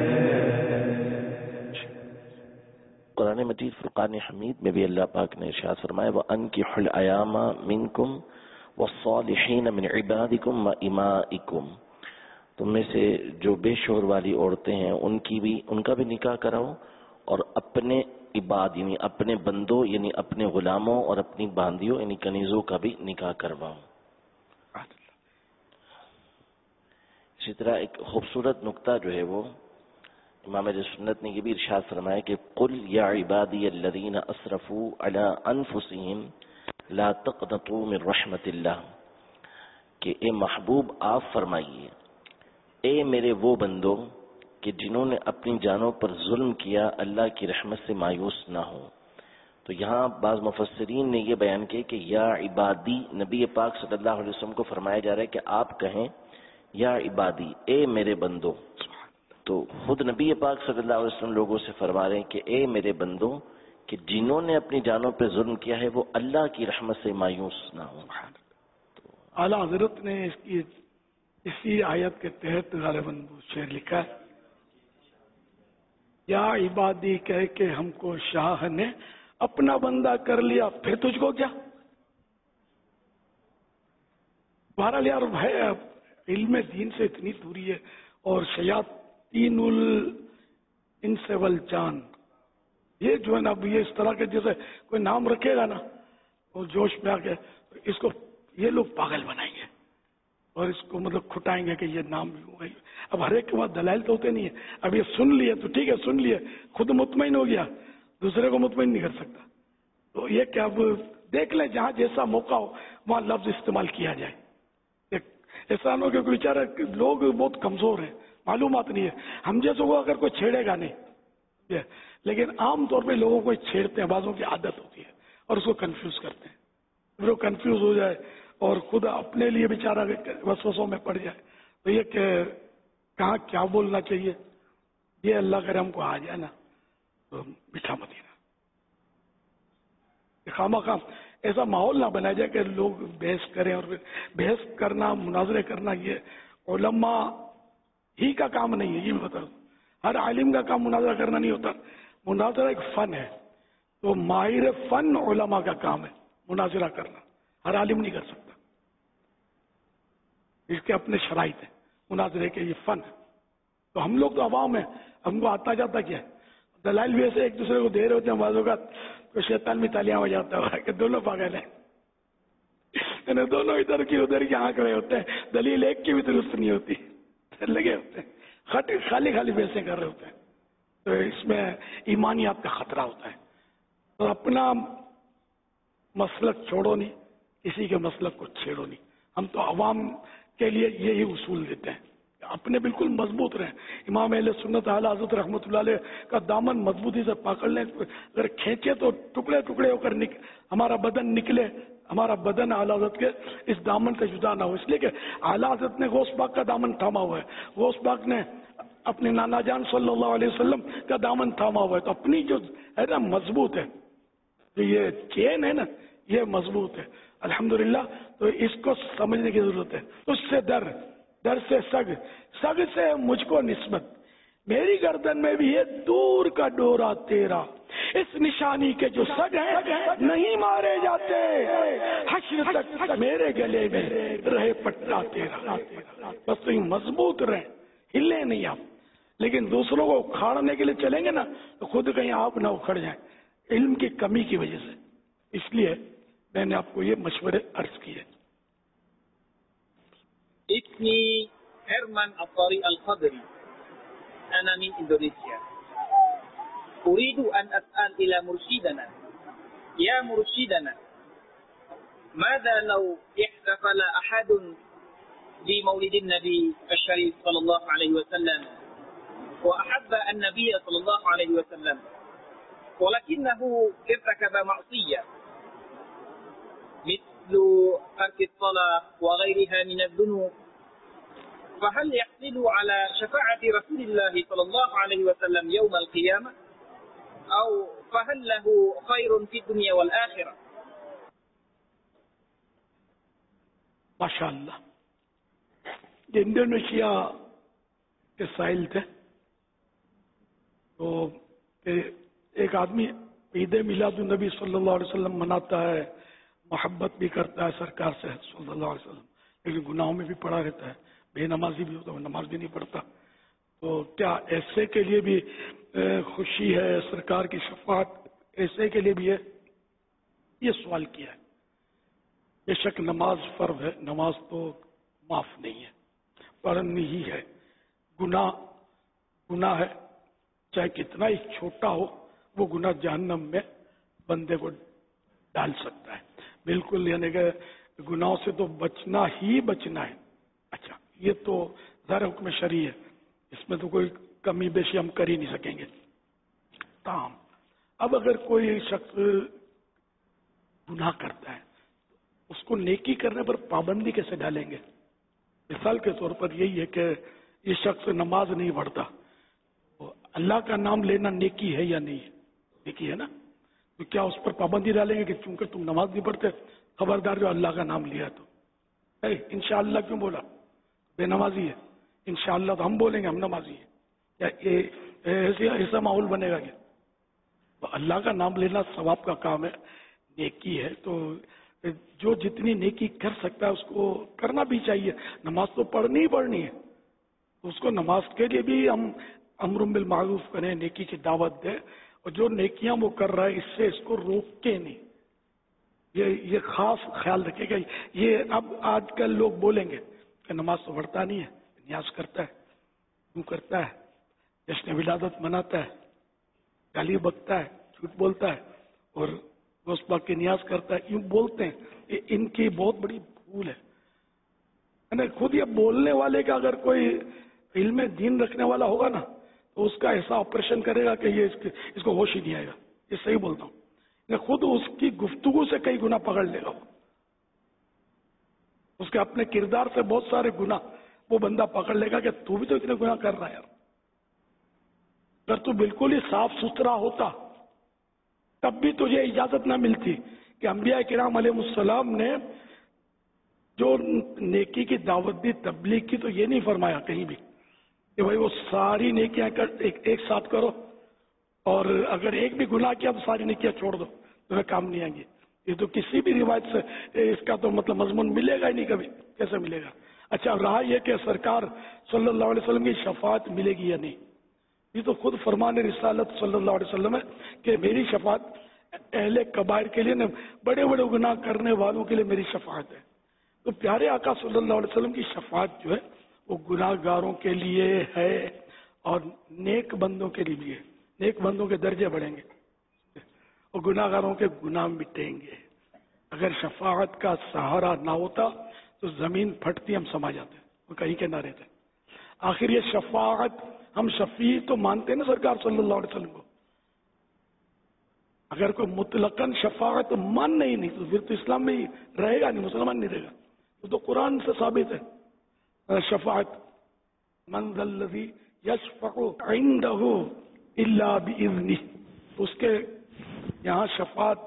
قرآن مجید فرقان حمید میں بھی اللہ پاک نے ارشاد فرمایا وَأَنكِحُوا الْأَيَامَ مِنكُمْ وَالصَّالِحِينَ مِنْ عِبَادِكُمْ وَإِمَائِكُمْ، تم میں سے جو بے شور والی عورتیں ہیں ان کا بھی نکاح کراؤ، اور اپنے عباد یعنی اپنے بندوں یعنی اپنے غلاموں اور اپنی باندیوں یعنی کنیزوں کا بھی نکاح کرواؤ. اسی طرح ایک خوبصورت نقطہ جو ہے وہ امام اہل سنت نے یہ بھی ارشاد فرمایا کہ قل یا عبادی الذین اسرفوا علی انفسہم لا تقنطوا من رحمت اللہ، کہ اے محبوب آپ فرمائیے اے میرے وہ بندوں کہ جنہوں نے اپنی جانوں پر ظلم کیا اللہ کی رحمت سے مایوس نہ ہو. تو یہاں بعض مفسرین نے یہ بیان کیا کہ یا عبادی نبی پاک صلی اللہ علیہ وسلم کو فرمایا جا رہا ہے کہ آپ کہیں یا عبادی اے میرے بندوں. تو خود نبی پاک صلی اللہ علیہ وسلم لوگوں سے فرما رہے ہیں کہ اے میرے بندوں کہ جنہوں نے اپنی جانوں پہ ظلم کیا ہے وہ اللہ کی رحمت سے مایوس نہ ہو. اعلیٰ حضرت نے اسی آیت کے تحت غالباً شعر لکھا ہے، یا عبادی کہہ کے ہم کو شاہ نے اپنا بندہ کر لیا، پھر تجھ کو کیا. بہرحال یار ہے علم دین سے اتنی دوری ہے، اور شیاطین الانس والجان یہ جو ہے نا اب یہ اس طرح کے جیسے کوئی نام رکھے گا نا اور جوش میں آ کے اس کو یہ لوگ پاگل بنائیں گے اور اس کو مطلب کھٹائیں گے کہ یہ نام بھی ہوگا. اب ہر ایک کے بعد دلائل تو ہوتے نہیں ہے. اب یہ سن لیے تو ٹھیک ہے، سن لیے خود مطمئن ہو گیا، دوسرے کو مطمئن نہیں کر سکتا. تو یہ کہ اب دیکھ لیں جہاں جیسا موقع ہو وہاں لفظ استعمال کیا جائے. ایسا نہ ہو کہ بیچارے لوگ بہت کمزور ہیں، معلومات نہیں ہے، ہم جیسوں کو اگر کوئی چھیڑے گا نہیں، لیکن عام طور پہ لوگوں کو چھیڑتے ہیں، بعضوں کی عادت ہوتی ہے اور اس کو کنفیوز کرتے ہیں. پھر وہ کنفیوز ہو جائے اور خود اپنے لیے بیچارہ وسوسوں میں پڑ جائے. تو یہ کہ کہاں کیا بولنا چاہیے، یہ اللہ کرے ہم کو آ جائے نا تو میٹھا مدینہ. خامہ خام ایسا ماحول نہ بنایا جائے کہ لوگ بحث کریں، اور بحث کرنا، مناظرے کرنا یہ علماء ہی کا کام نہیں ہے. یہ میں بتا دوں، ہر عالم کا کام مناظرہ کرنا نہیں ہوتا. مناظرہ ایک فن ہے، تو ماہر فن علماء کا کام ہے مناظرہ کرنا، ہر عالم نہیں کر سکتا. اس کے اپنے شرائط ہیں مناظرے کے، یہ فن ہے. تو ہم لوگ تو عوام ہیں، ہم کو آتا جاتا کیا ہے، دلائل بھی ایسے ایک دوسرے کو دے رہے ہوتے ہیں، بعض اوقات تو شیطان بھی تالیاں بجاتا ہے کہ دونوں پاگل ہیں، یعنی دونوں ادھر کی ادھر کی آنکھ رہے ہوتے ہیں، دلیل ایک کی بھی درست نہیں ہوتی، لگے ہوتے ہیں، خالی خالی بحثیں کر رہے ہوتے ہیں. تو اس میں ایمانیات کا خطرہ ہوتا ہے. تو اپنا مسلک چھوڑو نہیں، کسی کے مسلک کو چھیڑو نہیں. ہم تو عوام کے لیے یہی اصول دیتے ہیں، اپنے بالکل مضبوط رہیں. امام اہل سنت اعلیٰ حضرت رحمۃ اللہ علیہ کا دامن مضبوطی سے پکڑ لیں، اگر کھینچے تو ٹکڑے ٹکڑے ہو کر ہمارا بدن نکلے، ہمارا بدن اعلیٰ حضرت کے اس دامن سے جدا نہ ہو. اس لیے کہ اعلیٰ حضرت نے غوث پاک کا دامن تھاما ہوا ہے، غوث پاک نے اپنے نانا جان صلی اللہ علیہ وسلم کا دامن تھاما ہوا ہے. تو اپنی جو ہے نا مضبوط ہے، تو یہ چین ہے نا یہ مضبوط ہے الحمدللہ. تو اس کو سمجھنے کی ضرورت ہے. اس سے در سے سگ سے مجھ کو نسبت، میری گردن میں بھی ہے دور کا ڈورا تیرا، اس نشانی کے جو سگ ہیں نہیں مارے جاتے، حشر تک میرے گلے میں رہے پٹا تیرا. بس تو مضبوط رہیں، ہلے نہیں آپ. لیکن دوسروں کو اکھاڑنے کے لیے چلیں گے نا تو خود کہیں آپ نہ اکھڑ جائیں علم کی کمی کی وجہ سے. اس لیے میں نے آپ کو یہ مشورے عرض کیے. اسمي هرمان الطاري الخضري، أنا من إندونيسيا. أريد أن أسأل إلى مرشدنا، يا مرشدنا، ماذا لو احتفل أحد بمولد النبي الشريف صلى الله عليه وسلم وأحب النبي صلى الله عليه وسلم ولكنه ارتكب معصية مثل ترك الصلاة وغيرها من الذنوب، فهل يحصل على شفاعة رسول الله صلى الله عليه وسلم يوم القيامة، أو فهل له خير في الدنيا والآخرة؟ ماشاءاللہ. یہ انڈونیشیا کے سائل تھے، تو ایک آدمی عید میلاد النبی صلی اللہ علیہ وسلم مناتا ہے، محبت بھی کرتا ہے سرکار سے صلی اللہ علیہ وسلم، لیکن گناہوں میں بھی پڑا رہتا ہے، بے نمازی بھی ہوتا ہے، نماز بھی نہیں پڑھتا. تو کیا ایسے کے لیے بھی خوشی ہے، سرکار کی شفاعت ایسے کے لیے بھی ہے؟ یہ سوال کیا ہے. بے شک نماز فرض ہے، نماز تو معاف نہیں ہے، پڑھنی ہی ہے. گناہ ہے، چاہے کتنا ہی چھوٹا ہو، وہ گناہ جہنم میں بندے کو ڈال سکتا ہے بالکل. یعنی کہ گناہوں سے تو بچنا ہی بچنا ہے. اچھا، یہ تو ظاہر حکم شرعی ہے، اس میں تو کوئی کمی بیشی ہم کر ہی نہیں سکیں گے. تاہم اب اگر کوئی شخص گناہ کرتا ہے، اس کو نیکی کرنے پر پابندی کیسے ڈالیں گے؟ مثال کے طور پر یہی ہے کہ یہ شخص نماز نہیں پڑھتا، اللہ کا نام لینا نیکی ہے یا نہیں ہے؟ نیکی ہے نا. تو کیا اس پر پابندی ڈالیں گے کہ چونکہ تم نماز نہیں پڑھتے، خبردار جو اللہ کا نام لیا تو انشاءاللہ کیوں بولا؟ بے نمازی ہے. انشاءاللہ تو ہم بولیں گے ہم نمازی ہیں. کیا ایسا ماحول بنے گا کیا؟ اللہ کا نام لینا ثواب کا کام ہے، نیکی ہے. تو جو جتنی نیکی کر سکتا ہے اس کو کرنا بھی چاہیے. نماز تو پڑھنی ہی پڑھنی ہے، تو اس کو نماز کے لیے بھی ہم امر بالمعروف کریں، نیکی کی دعوت دیں، اور جو نیکیاں وہ کر رہا ہے اس سے اس کو روکے نہیں. یہ خاص خیال رکھے گا. یہ اب آج کل لوگ بولیں گے کہ نماز تو پڑھتا نہیں ہے، نیاز کرتا ہے، کیوں کرتا ہے، جشن ولادت مناتا ہے، گالی بکتا ہے، جھوٹ بولتا ہے، اور غوث پاک کی نیاز کرتا ہے، یوں بولتے ہیں. یہ ان کی بہت بڑی بھول ہے. خود یہ بولنے والے کا اگر کوئی علم دین رکھنے والا ہوگا نا تو اس کا ایسا آپریشن کرے گا کہ یہ اس کو ہوش ہی نہیں آئے گا. یہ صحیح بولتا ہوں. خود اس کی گفتگو سے کئی گنا پکڑ لے گا. اس کے اپنے کردار سے بہت سارے گنا وہ بندہ پکڑ لے گا کہ تو بھی تو اتنے گنا کر رہا ہے یار. اگر تو بالکل ہی صاف ستھرا ہوتا تب بھی تجھے اجازت نہ ملتی کہ انبیاء کرام علیہ السلام نے جو نیکی کی دعوت دی، تبلیغ کی، تو یہ نہیں فرمایا کہیں بھی کہ بھائی وہ ساری نیکیاں ایک ساتھ کرو، اور اگر ایک بھی گناہ کیا تو ساری نیکیاں چھوڑ دو، تمہیں کام نہیں آئیں گے. یہ تو کسی بھی روایت سے اس کا تو مطلب مضمون ملے گا ہی نہیں، کبھی کیسے ملے گا. اچھا، رہا یہ کہ سرکار صلی اللہ علیہ وسلم کی شفاعت ملے گی یا نہیں، یہ تو خود فرمان رسالت صلی اللہ علیہ وسلم ہے کہ میری شفاعت اہل کبائر کے لیے، بڑے بڑے گناہ کرنے والوں کے لیے میری شفاعت ہے. تو پیارے آقا صلی اللہ علیہ وسلم کی شفاعت جو ہے وہ گناہ گاروں کے لیے ہے اور نیک بندوں کے لیے بھی ہے. نیک بندوں کے درجے بڑھیں گے اور گناہ گاروں کے گناہ مٹیں گے. اگر شفاعت کا سہارا نہ ہوتا تو زمین پھٹتی، ہم سما جاتے، وہ کہیں کے نہ رہتے. آخر یہ شفاعت، ہم شفیع تو مانتے ہیں نا سرکار صلی اللہ علیہ وسلم کو. اگر کوئی مطلقاً شفاعت مان نہیں تو پھر تو اسلام میں ہی رہے گا نہیں، مسلمان نہیں رہے گا. وہ تو قرآن سے ثابت ہے. شفاعت من ذا الذی یشفع عنده الا باذنہ، اس کے یہاں شفاعت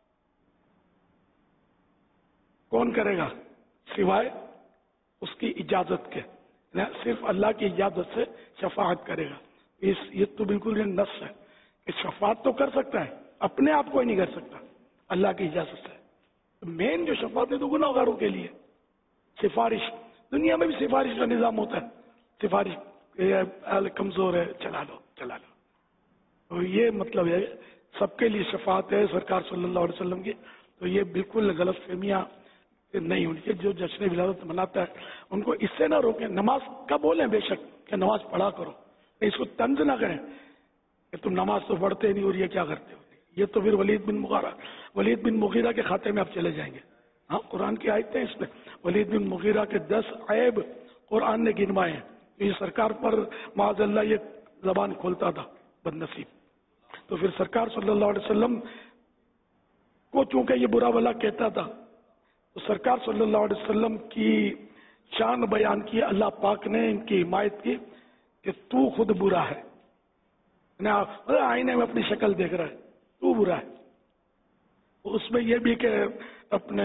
کون کرے گا سوائے اس کی اجازت کے، صرف اللہ کی اجازت سے شفاعت کرے گا. یہ تو بالکل یہ نص ہے کہ شفاعت تو کر سکتا ہے، اپنے آپ کو ہی نہیں کر سکتا، اللہ کی اجازت سے. مین جو شفاعت ہے تو گناہ گاروں کے لیے سفارش. دنیا میں بھی سفارش کا نظام ہوتا ہے، سفارش کمزور ہے چلا لو. تو یہ مطلب ہے سب کے لیے شفاعت ہے سرکار صلی اللہ علیہ وسلم کی. تو یہ بالکل غلط فہمیاں نہیں ہونی چاہیے. جو جشن ولادت مناتا ہے ان کو اس سے نہ روکیں. نماز کا بولیں بے شک کہ نماز پڑھا کرو، اس کو طنز نہ کریں کہ تم نماز تو پڑھتے نہیں اور یہ کیا کرتے ہو. یہ تو پھر ولید بن مغیرہ کے کھاتے میں آپ چلے جائیں گے. ہاں، قرآن کی آیتیں اس میں ولید بن مغیرہ کے 10 عیب قرآن نے گنوائے ہیں. یہ سرکار پر معاذ اللہ یہ زبان کھولتا تھا، بد نصیب. تو پھر سرکار صلی اللہ علیہ وسلم کو چونکہ یہ برا بلا کہتا تھا تو سرکار صلی اللہ علیہ وسلم کی شان بیان کی اللہ پاک نے، ان کی حمایت کی کہ تو خود برا ہے. آئینے میں اپنی شکل دیکھ رہا ہے، تو برا ہے. اس میں یہ بھی کہ اپنے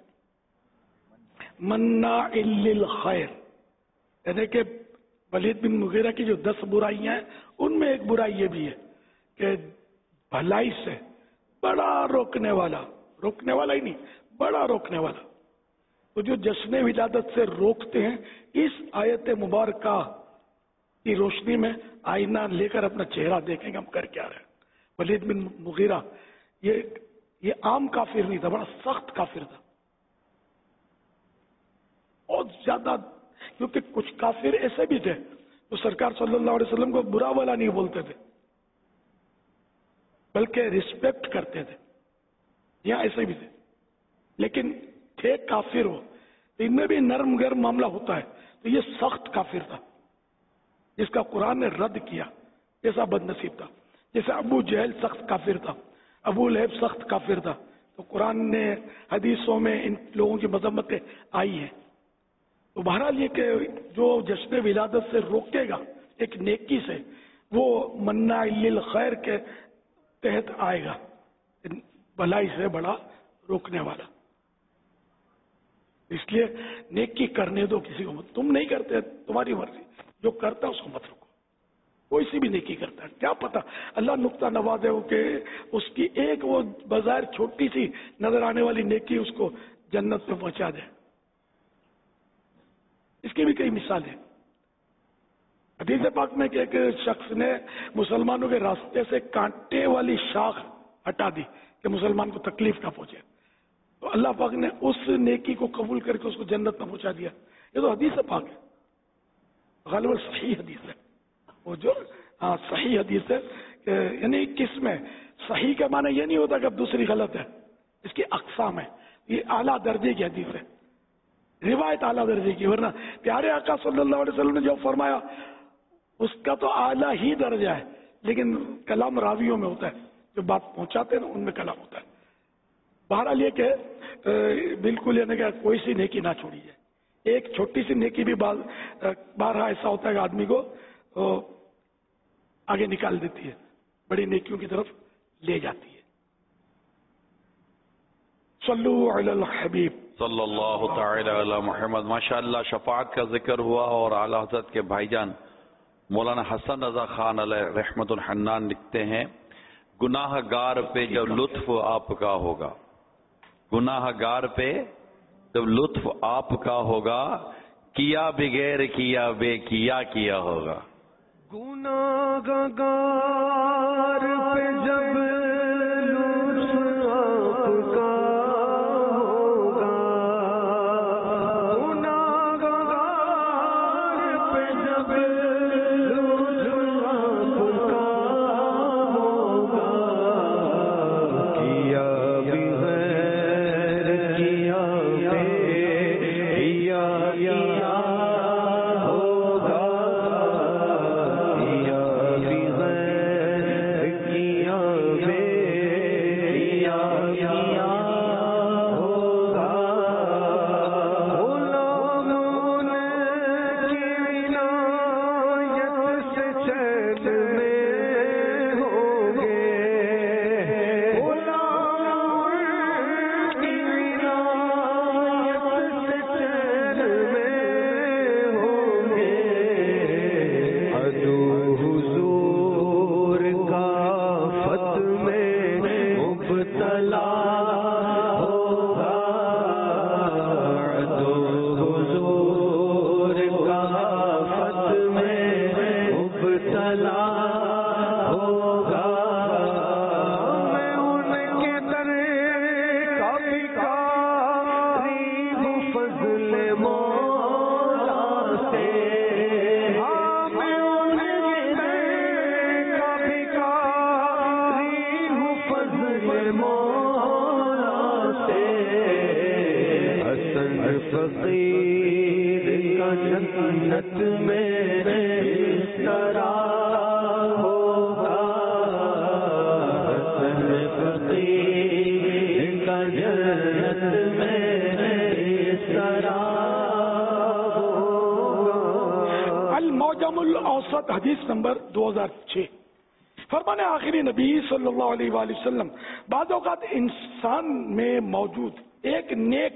مناع للخیر، یعنی کہ ولید بن مغیرہ کی جو 10 برائیاں ہیں ان میں ایک برائی یہ بھی ہے کہ بھلائی سے بڑا روکنے والا ہی نہیں، بڑا روکنے والا. تو جو جشن ولادت سے روکتے ہیں، اس آیت مبارکہ کی روشنی میں آئینہ لے کر اپنا چہرہ دیکھیں گے ہم کر کیا رہے ہیں. ولید بن مغیرہ یہ عام کافر نہیں تھا، بڑا سخت کافر تھا بہت زیادہ. کیونکہ کچھ کافر ایسے بھی تھے جو سرکار صلی اللہ علیہ وسلم کو برا والا نہیں بولتے تھے بلکہ ریسپیکٹ کرتے تھے. یہاں ایسے بھی تھے لیکن تھے کافر. ہو ان میں بھی نرم گرم معاملہ ہوتا ہے. تو یہ سخت کافر تھا جس کا قرآن نے رد کیا، ایسا بد نصیب تھا. جیسے ابو جہل سخت کافر تھا، ابو لہب سخت کافر تھا. تو قرآن نے حدیثوں میں ان لوگوں کی مذمتیں آئی ہیں. تو بہرحال یہ کہ جو جشن ولادت سے روکے گا ایک نیکی سے، وہ مناع للخیر کے تحت آئے گا، بھلائی سے بڑا روکنے والا. اس لیے نیکی کرنے دو کسی کو مت. تم نہیں کرتے تمہاری مرضی، جو کرتا اس کو مت روکو. کوئی سی بھی نیکی کرتا ہے، کیا پتا اللہ نقطہ نوازے ہو کہ اس کی ایک وہ بظاہر چھوٹی سی نظر آنے والی نیکی اس کو جنت میں پہنچا دے. اس کی بھی کئی مثال ہیں. حدیث پاک میں کہ ایک شخص نے مسلمانوں کے راستے سے کانٹے والی شاخ ہٹا دی کہ مسلمان کو تکلیف نہ پہنچے. تو اللہ پاک نے اس نیکی کو قبول کر کے اس کو جنت میں پہنچا دیا. یہ تو حدیث پاک ہے، غالباً صحیح حدیث ہے. وہ جو صحیح حدیث ہے، یعنی کس میں صحیح کا معنی یہ نہیں ہوتا کہ اب دوسری غلط ہے. اس کی اقسام ہے. یہ اعلیٰ درجے کی حدیث ہے، روایت اعلیٰ درجے کی. ورنہ پیارے آقا صلی اللہ علیہ وسلم نے جو فرمایا اس کا تو اعلیٰ ہی درجہ ہے، لیکن کلام راویوں میں ہوتا ہے، جو بات پہنچاتے ہیں نا ان میں کلام ہوتا ہے. بہرحال یہ کہ بالکل یعنی کہ کوئی سی نیکی نہ چھوڑی جائے. ایک چھوٹی سی نیکی بھی بارہا ایسا ہوتا ہے کہ آدمی کو آگے نکال دیتی ہے، بڑی نیکیوں کی طرف لے جاتی ہے. सल्लू अलल हबीब सल्लल्लाहु ताला अला मुहम्मद। माशाअल्लाह शफाअत का जिक्र हुआ और आला हज़रत के भाईजान मौलाना हसन रजा खान अलैहि रहमतुल हन्नान लिखते हैं, गुनाहगार पे जब लुत्फ आपका होगा, गुनाहगार पे जब लुत्फ आपका होगा, किया बगैर किया बेकिया किया होगा। गुनाहगार पे जब लुत्फ आपका होगा, गुनाहगार पे जब लुत्फ आपका होगा, किया बगैर किया बेकिया किया होगा, किया बगैर किया बेकिया किया होगा। गुलामों ने की विनायत से चैन में होंगे, गुलामों की विनायत से चैन में होंगे। अदू हुजूर का फत में मुब्तला होगा, अदू हुजूर का फत में मुब्तला होगा। मैं उनके दर का भिखारी हूँ फज़्ल मौला से, मैं उनके दर का भिखारी हूँ फज़्ल मौला से। हसन फकीर का जन्नत में बिस्तरा होगा, हसन फकीर का जन्नत में बिस्तरा होगा। अल मौजमुल औसत हदीस नंबर 2006। फरमाने आखिरी नबी सल्लल्लाहु अलैहि वसल्लम, बाद औक़ात इंसान में मौजूद एक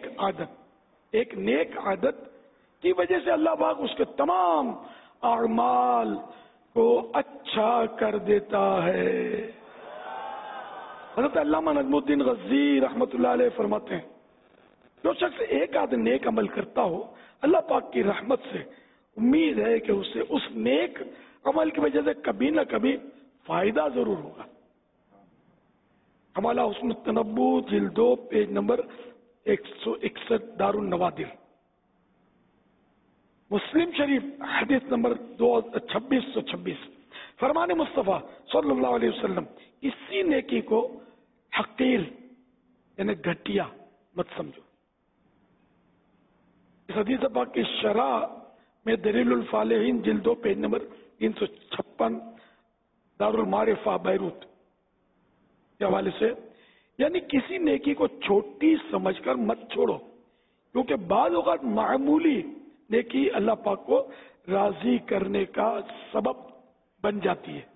नेक आदत की वजह से अल्लाह पाक उसके तमाम अमाल को अच्छा कर देता है। हज़रत अल्लामा नजमुद्दीन गज़ी रहमतुल्लाह अलैह फरमाते हैं, जो शख्स एक आध नेक अमल करता हो, अल्लाह पाक की रहमत से उम्मीद है कि उसे उस नेक अमल की वजह से कभी न कभी फायदा जरूर होगा। हमारा हुस्न तनब्बू जिल्द 2 पेज नंबर 161 दारुन नवादिर। मुस्लिम शरीफ हदीस नंबर 2626। फरमाने मुस्तफ़ा सल्लल्लाहु अलैहि वसल्लम, इसी नेकी को हकीर यानी घटिया मत समझो। इस हदीस पाक की शरह में दलीलुल फालिहीन जिल्द 2 पेज नंबर 356 दारुल मारिफा बैरूत के हवाले से, यानी किसी नेकी को छोटी समझकर मत छोड़ो, क्योंकि बाद औक़ात मामूली नेकी अल्लाह पाक को राजी करने का सबब बन जाती है।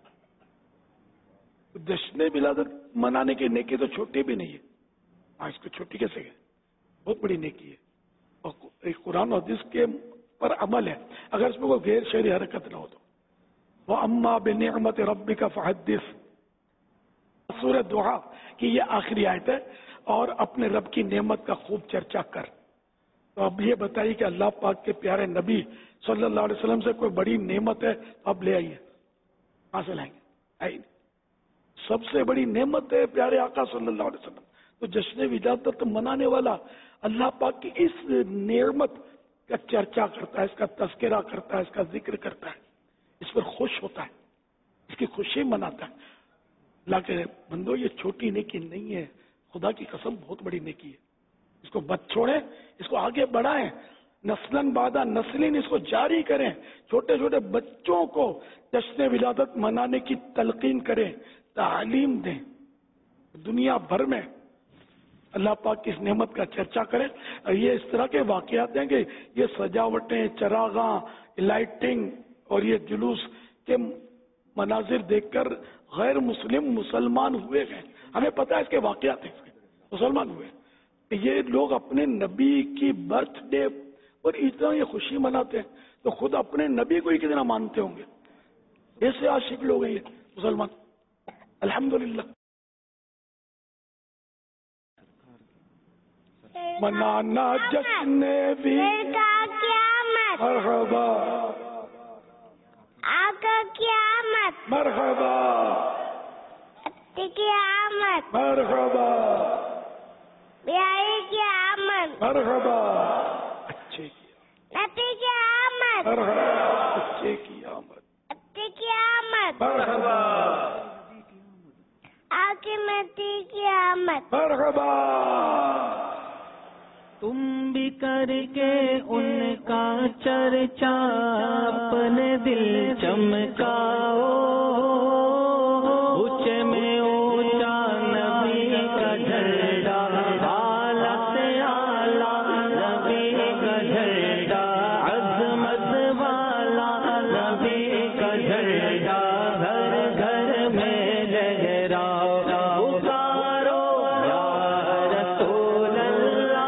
जश्न विलादत मनाने की नेकी तो छोटी भी नहीं है। आज इसको छोटी कैसे है, बहुत बड़ी नेकी है और एक कुरान और हदीस के पर अमल है। अगर इसमें कोई गैर शरई हरकत ना हो तो वो अम्मा बिनिअमत रब्बिका फहद्दिस, सूरह दुआ की ये आखिरी आयत है, और अपने रब की नेमत का खूब चर्चा कर। तो अब ये बताइए कि अल्लाह पाक के प्यारे नबी सल्लल्लाहु अलैहि वसल्लम से कोई बड़ी नेमत है तो अब ले आइए, कहां से लाएंगे? आइए, सबसे बड़ी नेमत है प्यारे आका सल्लल्लाहु अलैहि वसल्लम। तो जश्न विलादत मनाने वाला अल्लाह पाक की इस नेमत का चर्चा करता है, इसका तस्करा करता है, इसका जिक्र करता है, इस पर खुश होता है, इसकी खुशी मनाता है। अल्लाह के बंदो, ये छोटी नेकी नहीं है, खुदा की कसम बहुत बड़ी नेकी है। इसको मत छोड़ें, इसको आगे बढ़ाएं, नस्लन बादा नस्लिन इसको जारी करें। छोटे छोटे बच्चों को जश्न विलादत मनाने की तलकीन करें, तालीम दें। दुनिया भर में अल्लाह पाक की इस नेमत का चर्चा करें। और ये इस तरह के वाकयात हैं कि ये सजावटें, चरागा, लाइटिंग और ये जुलूस के मनाजिर देखकर गैर मुस्लिम मुसलमान हुए हैं। हमें पता है इसके वाकयात हैं, मुसलमान हुए। کہ یہ لوگ اپنے نبی کی برتھ ڈے اور اتنا یہ خوشی مناتے ہیں تو خود اپنے نبی کو ہی کتنا مانتے ہوں گے. ایسے عاشق لوگ ہیں یہ مسلمان. الحمدللہ. منانا جشن بھی مرحبا آقا کی آمد مرحبا اتی کی آمد مرحبا بیائی کی آمد مرحبا اچھے کی نتی کی آمد مرحبا اچھے کی آمد اتی کی آمد مرحبا آقی متی کی آمد مرحبا. تم بھی کر کے ان کا چرچا اپنے دل چمکاؤ اونچے میں اونچا نبی کا جھنڈا اعلیٰ سے اعلیٰ نبی کا جھنڈا عظمت والا نبی کا جھنڈا گھر گھر میں لہراؤ پکارو یا رسول اللہ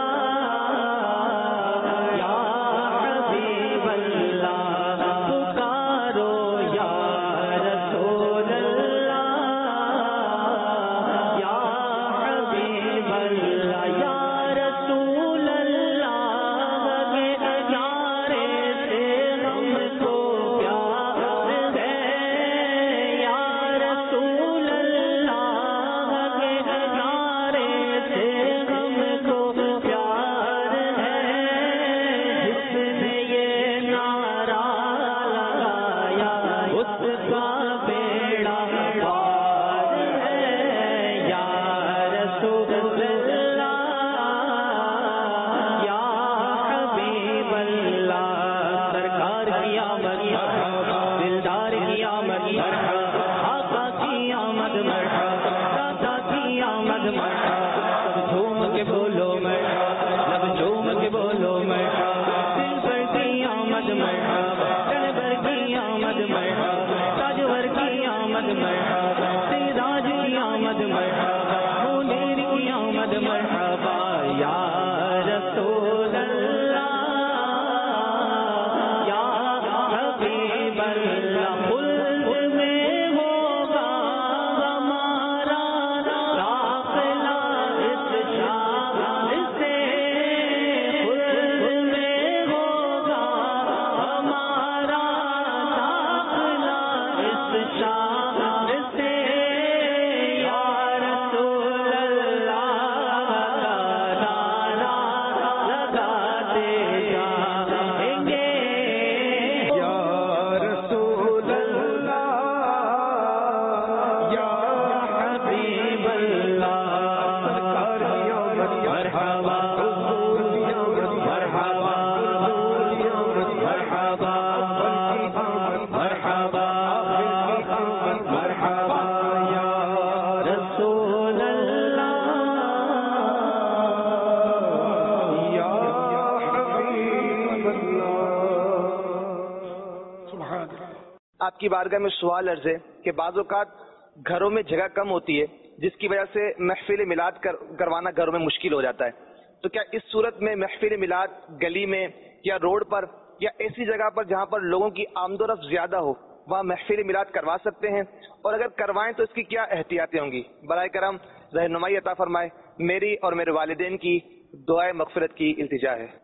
آپ کی بارگاہ میں سوال عرض ہے کہ بعض اوقات گھروں میں جگہ کم ہوتی ہے جس کی وجہ سے محفل میلاد کروانا گھروں میں مشکل ہو جاتا ہے، تو کیا اس صورت میں محفل میلاد گلی میں یا روڈ پر یا ایسی جگہ پر جہاں پر لوگوں کی آمد و رفت زیادہ ہو وہاں محفل میلاد کروا سکتے ہیں؟ اور اگر کروائیں تو اس کی کیا احتیاطیں ہوں گی؟ برائے کرم رہنمائی عطا فرمائے. میری اور میرے والدین کی دعائے مغفرت کی التجا ہے.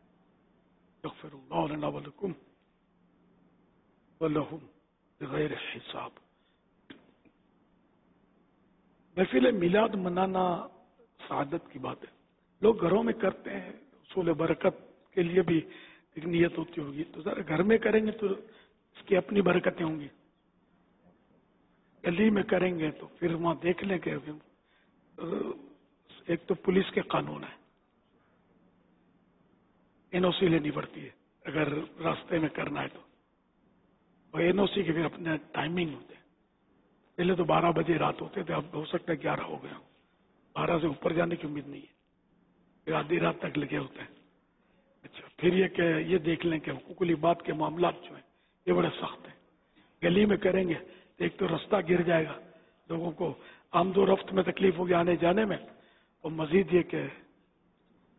یغفر اللہ لنا ولکم ولہم بغیر حساب. محفل میلاد منانا سعادت کی بات ہے. لوگ گھروں میں کرتے ہیں، حصول برکت کے لیے بھی ایک نیت ہوتی ہوگی، تو ذرا گھر میں کریں گے تو اس کی اپنی برکتیں ہوں گی. گلی میں کریں گے تو پھر وہاں دیکھ لیں کہ ایک تو پولیس کے قانون ہے، این او سی لینی پڑتی ہے اگر راستے میں کرنا ہے تو، اور این او سی کے پھر اپنے ٹائمنگ ہوتے ہیں. پہلے تو 12 بجے رات ہوتے تھے، اب ہو سکتا ہے 11 ہو گیا، 12 سے اوپر جانے کی امید نہیں ہے، پھر آدھی رات تک لگے ہوتے ہیں. اچھا، پھر یہ کہ یہ دیکھ لیں کہ حقوق العباد کے معاملات جو ہیں یہ بڑے سخت ہیں. گلی میں کریں گے تو ایک تو راستہ گر جائے گا، لوگوں کو آمد و رفت میں تکلیف ہوگی آنے جانے میں، اور مزید یہ کہ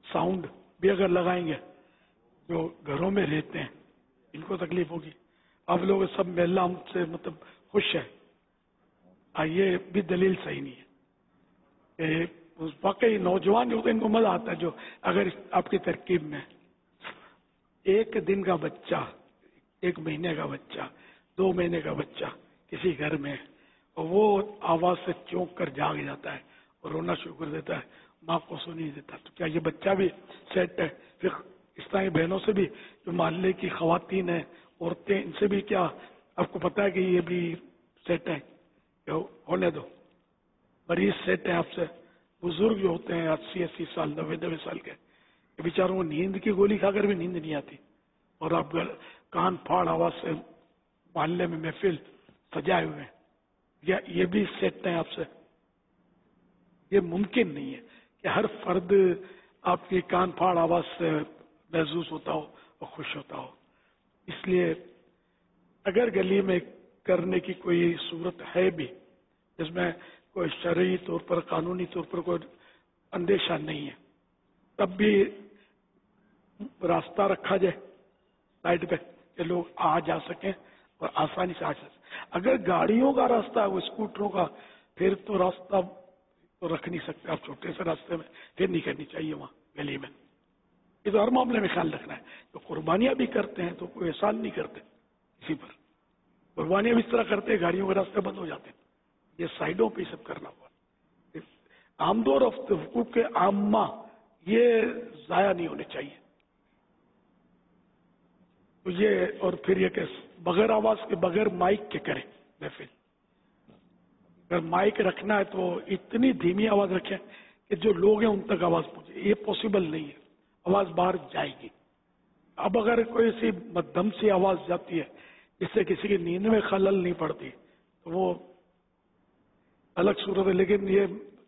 साउंड भी अगर लगाएंगे जो घरों में रहते हैं इनको तकलीफ होगी। आप लोग सब महिला से मतलब खुश है, ये भी दलील सही नहीं है। वाकई नौजवान जो होते हैं इनको मजा आता है, जो अगर आपकी तरकीब में एक दिन का बच्चा, 1 महीने का बच्चा, 2 महीने का बच्चा किसी घर में, और वो आवाज से चौंक कर जाग जाता है और रोना शुरू कर देता है, माँ को सो नहीं देता, तो क्या ये बच्चा भी सेट है? फिर इस तरह बहनों से भी, जो मोहल्ले की खवातीन है, औरतें, इनसे भी क्या आपको पता है कि ये भी सेट है? होने दो, मरीज सेट है आपसे। बुजुर्ग जो होते हैं 80-80 साल, 90-90 साल के, ये बेचारों को नींद की गोली खाकर भी नींद नहीं आती, और आप कान फाड़ आवाज से मोहल्ले में महफिल सजाए हुए हैं, या ये भी सेट है आपसे? ये मुमकिन नहीं है कि हर फर्द आपकी कान फाड़ आवाज से महसूस होता हो और खुश होता हो। इसलिए अगर गली में करने की कोई सूरत है भी जिसमें कोई शरई तौर पर, कानूनी तौर पर कोई अंदेशा नहीं है, तब भी रास्ता रखा जाए साइड पे कि लोग आ जा सकें और आसानी से आ सकें। अगर गाड़ियों का रास्ता है, वो स्कूटरों का, फिर तो रास्ता तो रख नहीं सकते आप छोटे से रास्ते में, फिर नहीं करनी चाहिए वहां गली में। ये तो हर मामले में ख्याल रखना है। तो कुर्बानियां भी करते हैं तो कोई एहसान नहीं करते किसी पर, कुर्बानियां भी इस तरह करते हैं गाड़ियों के रास्ते बंद हो जाते हैं। ये साइडों पे सब करना हुआ। आमदोर ऑफ हुकूक के आम्मा ये जाया नहीं होने चाहिए। तो ये, और फिर ये कि बगैर आवाज के, बगैर माइक के करें महफिल। अगर माइक रखना है तो इतनी धीमी आवाज रखें कि जो लोग हैं उन तक आवाज पहुंचे। ये पॉसिबल नहीं है, आवाज बाहर जाएगी। अब अगर कोई सी मध्यम सी आवाज जाती है जिससे किसी की नींद में खलल नहीं पड़ती तो वो अलग सूरत है, लेकिन ये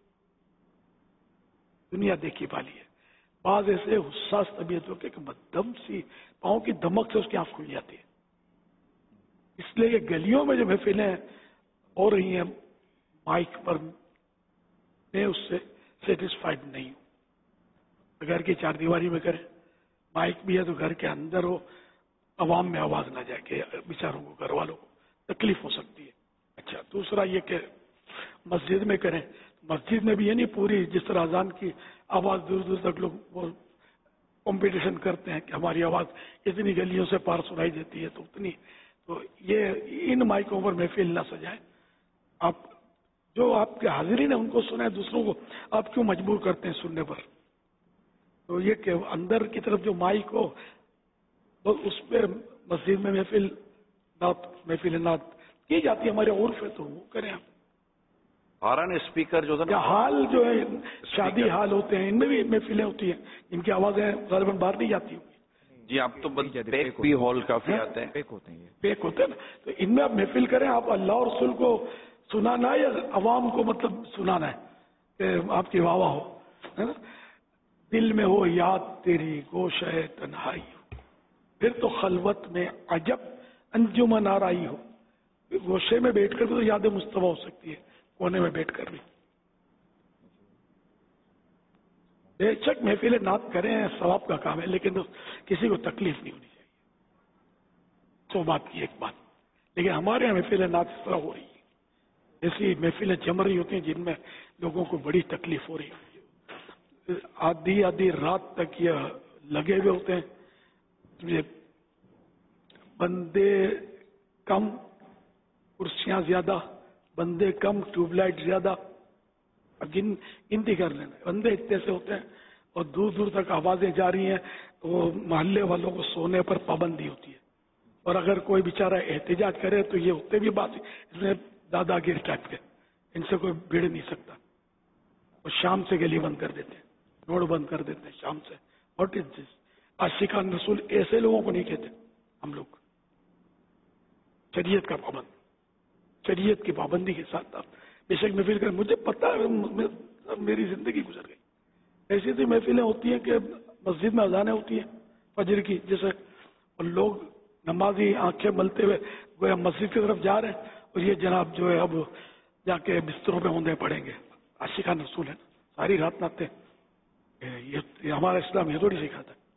दुनिया देखी वाली है। बाज ऐसे हुस्सास तबीयत होकर कि मध्यम सी पाँव की धमक से उसकी आंख खुल जाती है। इसलिए ये गलियों में जो महफिलें हो रही हैं माइक पर, मैं उससे सेटिस्फाइड नहीं हूं। घर की चारदीवारी में करें, माइक भी है तो घर के अंदर हो, अवाम में आवाज ना जाए कि बेचारों को, घर वालों को तकलीफ हो सकती है। अच्छा, दूसरा ये कि मस्जिद में करें, मस्जिद में भी ये नहीं पूरी, जिस तरह अजान की आवाज दूर दूर तक लोग वो कंपटीशन करते हैं कि हमारी आवाज इतनी गलियों से पार सुनाई देती है तो उतनी, तो ये इन माइकों पर महफिल ना सजाए। आप जो आपके हाजिरीन है उनको सुनाए, दूसरों को आप क्यों मजबूर करते हैं सुनने पर? तो ये कि अंदर की तरफ जो माइक हो तो उस पर मस्जिद में महफिल नात की जाती है, हमारे उर्फ है तो वो करें आप। हॉर्न स्पीकर जो था, हाल जो है शादी हाल होते हैं, इनमें भी महफिलें होती हैं, इनकी आवाजें गालिबन बाहर नहीं जाती होगी। जी, आप तो पैक भी हॉल काफी आते हैं, पैक होते हैं ना, तो इनमें आप महफिल करें। आप अल्लाह और रसूल को सुनाना है या अवाम को मतलब सुनाना है कि आपकी वाह वाह हो, है ना? दिल में हो याद तेरी गोशे तन्हाई हो, फिर तो खलवत में अजब अंजुमन आराई हो। गोशे में बैठकर भी तो याद मुस्तफा हो सकती है, कोने में बैठकर भी। बेशक महफिल नात करें, सवाब का काम है, लेकिन तो किसी को तकलीफ नहीं होनी चाहिए। तो बात की एक बात, लेकिन हमारे यहाँ महफिल नात इस तरह हो रही है, ऐसी महफिलें जम रही होती हैं जिनमें लोगों को बड़ी तकलीफ हो रही है। आधी आधी रात तक ये लगे हुए होते हैं, ये बंदे कम, कुर्सियां ज्यादा, बंदे कम, ट्यूबलाइट ज्यादा। अब गिनती कर लेना, बंदे इतने से होते हैं और दूर दूर तक आवाजें जा रही हैं, तो वो मोहल्ले वालों को सोने पर पाबंदी होती है। और अगर कोई बेचारा एहतजाज करे तो ये होते भी बात, इसमें दादागिरी टाइप के, इनसे कोई भिड़ नहीं सकता। और शाम से गली बंद कर देते हैं, रोड बंद कर देते हैं शाम से। What is this? आशिकान रसूल ऐसे लोगों को नहीं कहते हम लोग। शरीयत का पाबंद, शरीयत की पाबंदी के साथ आप बेशक महफिल करें। मुझे पता है, मेरी जिंदगी गुजर गई, ऐसी ऐसी महफिलें होती हैं कि मस्जिद में अजानें होती हैं फजर की जैसे, और लोग नमाजी आंखें मलते हुए गोया मस्जिद की तरफ जा रहे हैं, और ये जनाब जो है अब जाके बिस्तरों पे औंधे पड़ेंगे। आशिकान रसूल है, सारी रात नाते, ये हमारा इस्लाम ये थोड़ी सिखाता है।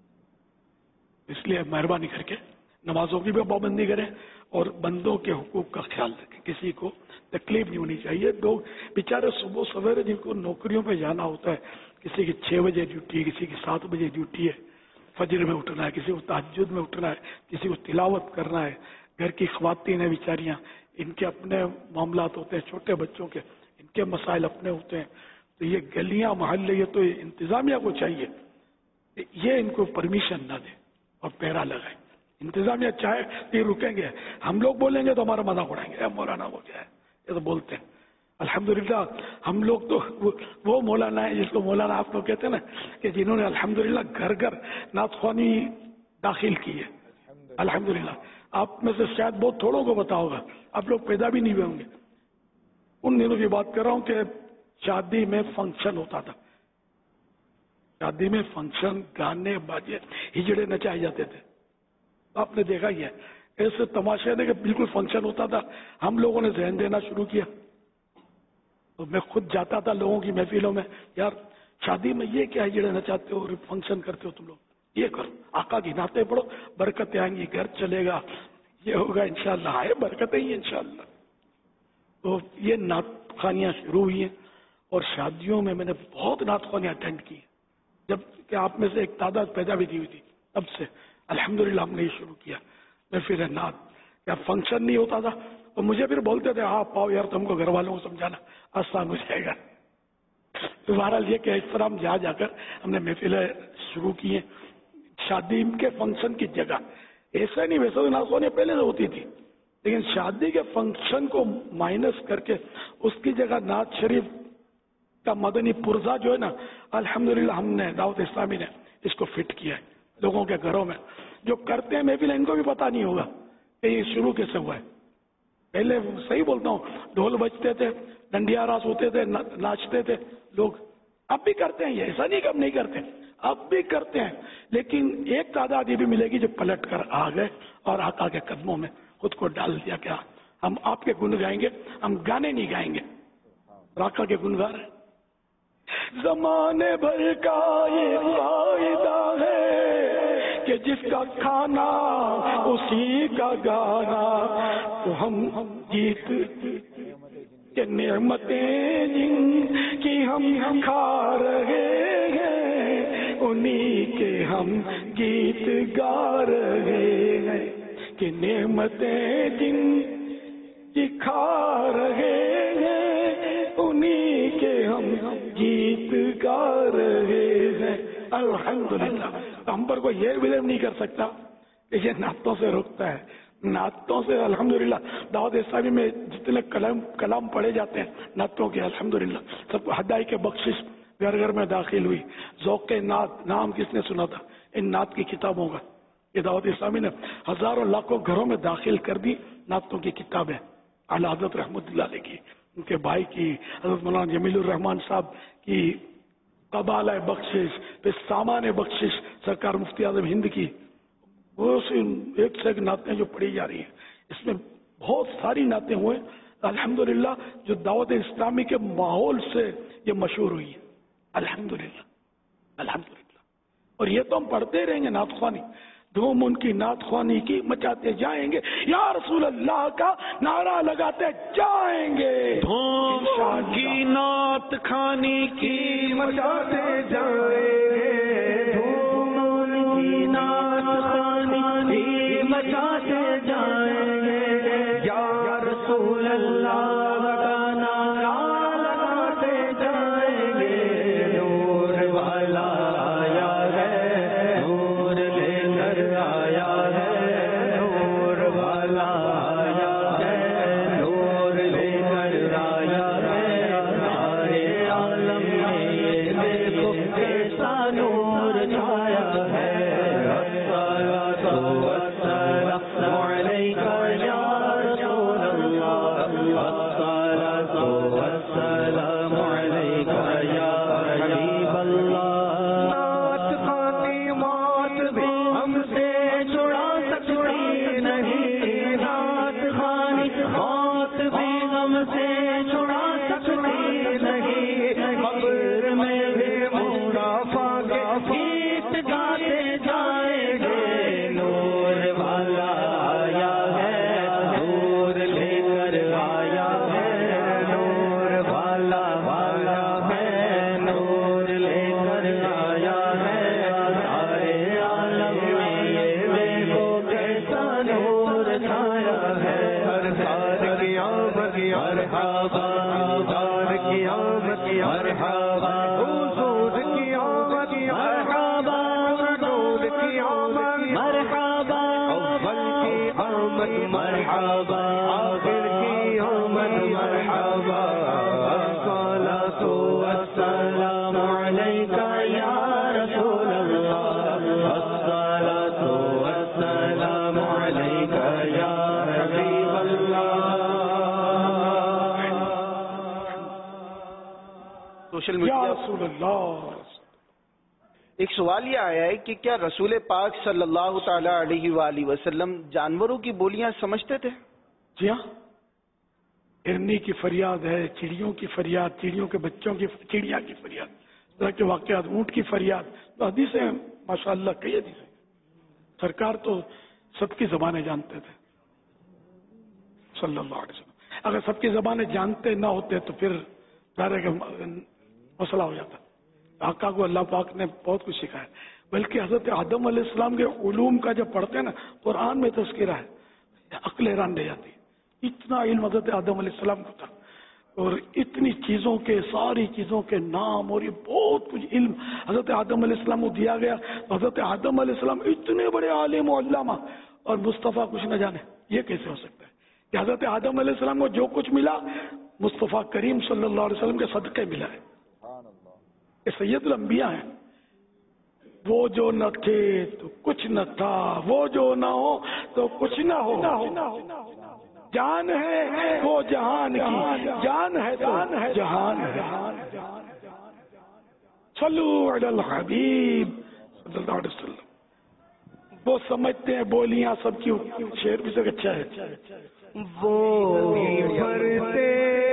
इसलिए मेहरबानी करके नमाजों की भी पाबंदी करें और बंदों के हुकूक का ख्याल रखें, किसी को तकलीफ नहीं होनी चाहिए। लोग बेचारे सुबह सवेरे जिनको नौकरियों पे जाना होता है, किसी की 6 बजे ड्यूटी है, किसी की 7 बजे ड्यूटी है, फजर में उठना है, किसी को तहज्जुद में उठना है, किसी को तिलावत करना है, घर की ख्वातीन है बेचारियां, इनके अपने मामलात होते हैं, छोटे बच्चों के इनके मसाइल अपने होते हैं। तो ये गलियां मोहल्ले ये तो इंतजामिया को चाहिए ये इनको परमिशन ना दे और पहरा लगाए। इंतजामिया चाहे तो ये रुकेंगे, हम लोग बोलेंगे तो हमारा मजाक उड़ाएंगे, मौलाना वो क्या है, ये तो बोलते हैं। अल्हम्दुलिल्लाह हम लोग तो वो मौलाना है जिसको मौलाना आप लोग कहते हैं ना, कि जिन्होंने अल्हम्दुलिल्लाह घर घर नातख्वानी दाखिल की है। अल्हम्दुलिल्लाह आप में से शायद बहुत थोड़ों को पता होगा, आप लोग पैदा भी नहीं हुए होंगे। उन दिनों की बात कर रहा हूं कि शादी में फंक्शन होता था, शादी में फंक्शन, गाने बाजे, हिजड़े नचाए जाते थे। आपने देखा ही है, ऐसे तमाशे ने कि बिल्कुल फंक्शन होता था। हम लोगों ने ध्यान देना शुरू किया, तो मैं खुद जाता था लोगों की महफिलों में, यार शादी में ये क्या हिजड़े नचाते हो और फंक्शन करते हो तुम लोग, ये करो, आका की नाते पढ़ो, बरकतें आएंगी, घर चलेगा, ये होगा इंशाल्लाह, है बरकतें ही इंशाल्लाह। तो ये नातखानियां शुरू हुई हैं और शादियों में मैंने बहुत नातखानियां अटेंड की, जब कि आप में से एक तादाद पैदा भी दी हुई थी, तब से अल्हम्दुलिल्लाह हमने ये शुरू किया। मैं फिर नात या फंक्शन नहीं होता था तो मुझे फिर बोलते थे, हाँ पाओ यार, तुमको घर वालों को समझाना आसान हो जाएगा। तो बहरहाल ये कि इस तरह हम जहाँ जाकर हमने महफिलें शुरू की हैं, शादी के फंक्शन की जगह। ऐसा नहीं, वैसे तो नातखानियां पहले से होती थी, लेकिन शादी के फंक्शन को माइनस करके उसकी जगह नात शरीफ का मदनी पुरजा जो है ना, अल्हम्दुलिल्लाह हमने दावत इस्लामी ने इसको फिट किया है लोगों के घरों में। जो करते हैं महफिल इनको भी पता नहीं होगा कि ये शुरू कैसे हुआ है। पहले सही बोलता हूँ, ढोल बजते थे, डंडिया रास होते थे, नाचते थे लोग, अब भी करते हैं ये, ऐसा नहीं कि अब नहीं करते, अब भी करते हैं। लेकिन एक तादाद ये भी मिलेगी जो पलट कर आ गए और आका के कदमों में खुद को डाल दिया। क्या हम आपके गुण गाएंगे, हम गाने नहीं गाएंगे, आका के गुण गा रहे हैं। जमाने भर का ये फायदा है कि जिसका खाना उसी का गाना, तो हम गीत के नेमतें जिनकी हम खा रहे हैं, उन्हीं के हम गीत गा रहे हैं। कि नेमतें जिनकी खा रहे हैं, उन्हीं के हम गीत गा रहे हैं। अल्हम्दुलिल्लाह। तो हम पर कोई ये विलम नहीं कर सकता कि ये नातों से रोकता है। नातों से अल्हम्दुलिल्लाह दावत इस्लामी में जितने कलाम पढ़े जाते हैं नातों के, अल्हम्दुलिल्लाह सबको हदाई के बख्शिश घर घर में दाखिल हुई। ज़ौक़ नात नाम किसने सुना था इन नात की किताबों का? ये दावत इस्लामी ने हजारों लाखों घरों में दाखिल कर दी नातों की किताबें। आला हज़रत रहमतुल्लाह अलैह की, उनके भाई की, हज़रत मौलाना जमीलुर रहमान साहब की कबाला बख्शिश, फिर सामान बख्शिश सरकार मुफ्ती आज़म हिंद की, वो एक से एक नातें जो पढ़ी जा रही हैं, इसमें बहुत सारी नातें हुए अल्हम्दुलिल्लाह जो दावत इस्लामी के माहौल से ये मशहूर हुई है। अल्हम्दुलिल्लाह अल्हम्दुलिल्लाह। और ये तो हम पढ़ते रहेंगे नातख्वानी, धूम उनकी नातख्वानी की मचाते जाएंगे, या रसूल अल्लाह का नारा लगाते जाएंगे। धूम उनकी नातखानी की मचाते जाएंगे, धूम उनकी नातखानी की मचाते जाएंगे, या रसूल अल्लाह का नारा लगाते जाएंगे। नूर वाला आया है, नूर लेकर आया है, नूर वाला आया है, नूर लेकर आया है। सारे आलम में ये देखो कैसा नूर छाया है। अस्सलातु वस्सलामु अलैका या रसूल अल्लाह, अस्सलातु वस्सलामु अलैका या हबीब अल्लाह। नात खानी मौत भी हमसे छुड़ा सकती नहीं, नात खानी मौत भी हमसे छुड़ा सकती नहीं। कब्र में भी मुर्दा مرحبا حضور کی آمد مرحبا حضور کی آمد مرحبا نور کی آمد مرحبا اول کی آمد مرحبا آخر کی آمد مرحبا الصلاۃ والسلام علیکہ یا رسول اللہ الصلاۃ والسلام علیکہ یا حبیب اللہ. سوشل میڈیا رسول اللہ. ایک سوال یہ آیا ہے کہ کیا رسول پاک صلی اللہ تعالی علیہ وآلہ وسلم جانوروں کی بولیاں سمجھتے تھے؟ جی ہاں، ہرنی کی فریاد ہے، چڑیوں کی فریاد، چڑیوں کے بچوں کی، چڑیا کی فریاد، طرح کے واقعات، اونٹ کی فریاد، تو حدیثیں ماشاء اللہ کئی حدیثیں. سرکار تو سب کی زبانیں جانتے تھے صلی اللہ علیہ وسلم. اگر سب کی زبانیں جانتے نہ ہوتے تو پھر ظاہر ہے کہ مسئلہ ہو جاتا. آقا کو اللہ پاک نے بہت کچھ سکھایا، بلکہ حضرت آدم علیہ السلام کے علوم کا جب پڑھتے ہیں نا قرآن میں تذکرہ ہے، عقل حیران رہ جاتی ہے. اتنا علم حضرت آدم علیہ السلام کو تھا اور اتنی چیزوں کے، ساری چیزوں کے نام اور یہ بہت کچھ علم حضرت آدم علیہ السلام کو دیا گیا. تو حضرت آدم علیہ السلام اتنے بڑے عالم و علامہ اور مصطفیٰ کچھ نہ جانے، یہ کیسے ہو سکتا ہے کہ حضرت آدم علیہ السلام کو جو کچھ ملا مصطفیٰ کریم صلی اللہ علیہ وسلم کے صدقے ملا ہے. یہ سید الانبیاء ہیں. وہ جو نہ تھے تو کچھ نہ تھا، وہ جو نہ ہو تو کچھ نہ ہو. جان ہے وہ جہان کی، جان ہے تو جہان ہے. صلو علی الحبیب صلی اللہ علیہ وسلم. وہ سمجھتے ہیں بولیاں سب کی، شعر بھی سے اچھا ہے. وہ بھرتے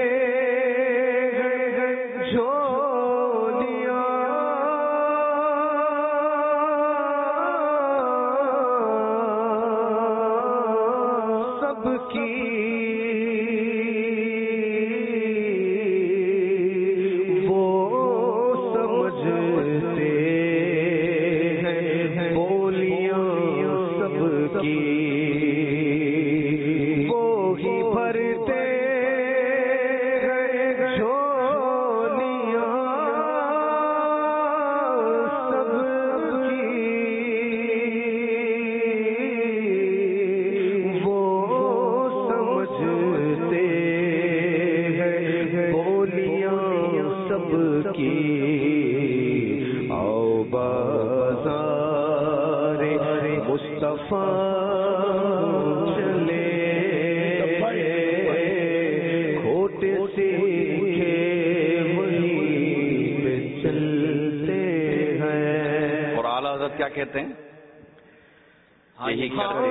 کہتے ہیں یہی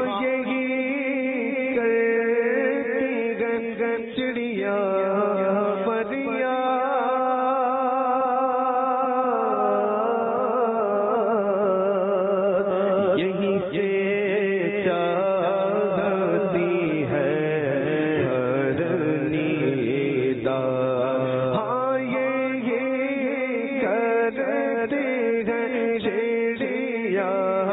کرتی چڑیا پریا یہی سے چاہتی ہے ہر نیدا. ہاں یہ کرتے ہیں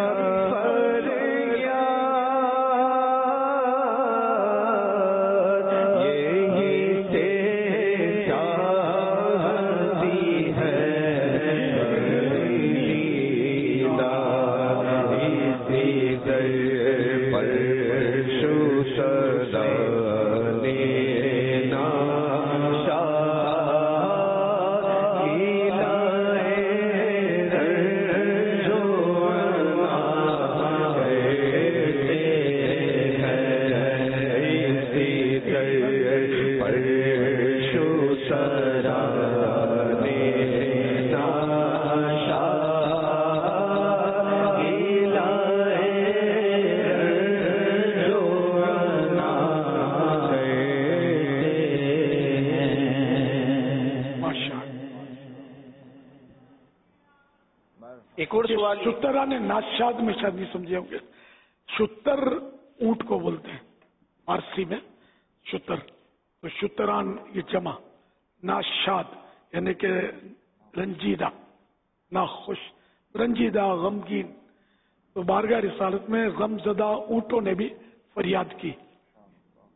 ایک اور سوال. شتران ناشاد میں شاید نہیں سمجھے ہوں گے. شتر اونٹ کو بولتے ہیں فارسی میں شتر. تو شتران یہ جمع، ناشاد یعنی کہ رنجیدہ، ناخوش، رنجیدہ، غمگین. تو بارگاہ رسالت میں غم زدہ اونٹوں نے بھی فریاد کی.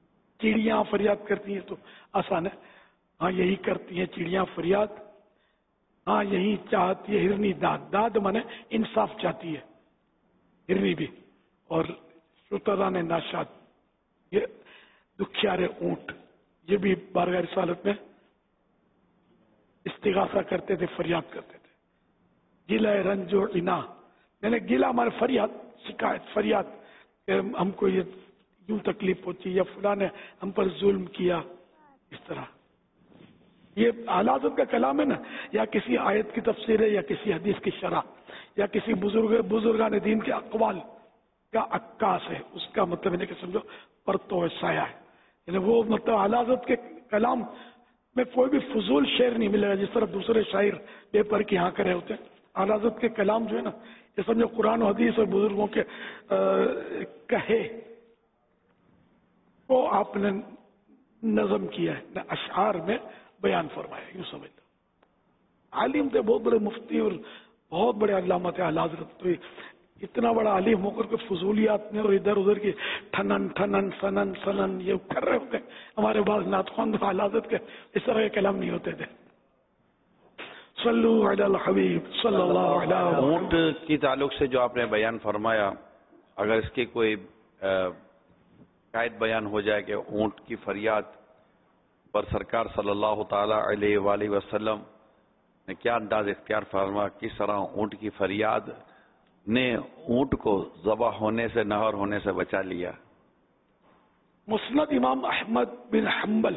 चिड़िया फरियाद करती हैं तो आसान है, हाँ यही करती हैं चिड़िया फरियाद, हाँ यही चाहती है हिरनी दाद, दाद माने इंसाफ चाहती है हिरनी भी, और श्रोतरा ने नाशाद, ये दुखियारे ऊंट, ये भी बारगाह रिसालत में इस्तिगासा करते थे, फरियाद करते थे। गिला रंजो इना, मैंने गिला हमारे फरियाद, शिकायत फरियाद, हमको ये यूं तकलीफ होती या फला ने हम पर जुल्म किया, इस तरह। ये आला हज़रत का कलाम है ना, या किसी आयत की तफसीर है, या किसी हदीस की शरह, या किसी बुजुर्गान दीन के अक़वाल का अक्कास है, उसका मतलब इन्हें कि समझो परतो साया है। यानी वो मतलब आला हज़रत के कलाम में कोई भी फजूल शेर नहीं मिलेगा, जिस तरह दूसरे शायर पेपर की यहाँ करे होते हैं। आला हज़रत के कलाम जो है ना, ये समझो कुरान और हदीस और बुजुर्गों के कहे वो आपने नज़म किया है, न अशआर में बयान फरमाया, यूं समझ लो। आलिम थे, बहुत बड़े मुफ्ती और बहुत बड़े अल्लामा थे आला हज़रत, तो इतना बड़ा आलिम होकर के फजूलियात में और इधर उधर की ठनन ठनन सनन सनन ये कर रहे होते। हमारे पास नातखान आला हज़रत के इस तरह के कलाम नहीं होते थे। सल्लु अलल हबीब सल्लल्लाहु अलैहि वसल्लम। ऊंट की ताल्लुक से जो आपने बयान फरमाया, अगर इसके कोई कायद बयान हो जाए कि ऊंट की फरियाद पर सरकार सल्लल्लाहु ताला अलैहि वसल्लम ने क्या अंदाज इख्तियार फरमा, किस तरह ऊंट की फरियाद ने ऊंट को ज़बह होने से, नहर होने से बचा लिया। मुस्नद इमाम अहमद बिन हम्बल,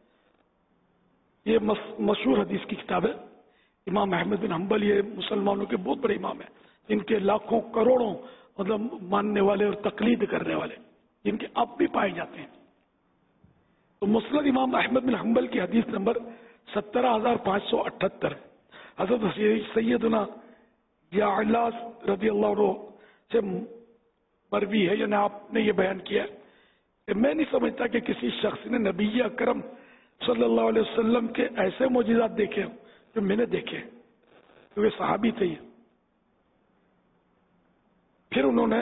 ये मशहूर हदीस की किताब है। इमाम अहमद बिन हम्बल ये मुसलमानों के बहुत बड़े इमाम हैं, जिनके लाखों करोड़ों मतलब मानने वाले और तकलीद करने वाले, जिनके अब भी पाए जाते हैं। तो मुस्नद इमाम अहमद बिन हम्बल की हदीस नंबर 17,578 हज़रत सैयदना यअला रज़ी अल्लाह अन्हु से मरवी है, यानी आपने ये बयान किया कि मैं नहीं समझता कि किसी शख्स ने नबी अकरम सल्लल्लाहु अलैहि वसल्लम के ऐसे मोजिज़ात देखे जो मैंने देखे, तो वे सहाबी थे। फिर उन्होंने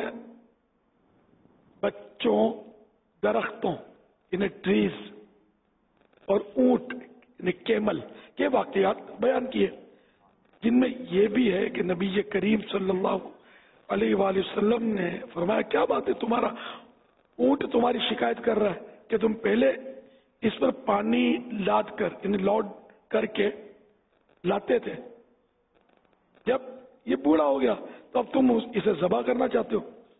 बच्चों, दरख्तों यानी ट्रीज और ऊंट यानी कैमल के वाकयात बयान किए, जिनमें यह भी है कि नबी करीम सल्लल्लाहु अलैहि वसल्लम ने फरमाया, क्या बात है, तुम्हारा ऊंट तुम्हारी शिकायत कर रहा है कि तुम पहले इस पर पानी लाद कर यानी लोड करके लाते थे, जब ये बूढ़ा हो गया तो अब तुम इसे ज़बह करना चाहते हो।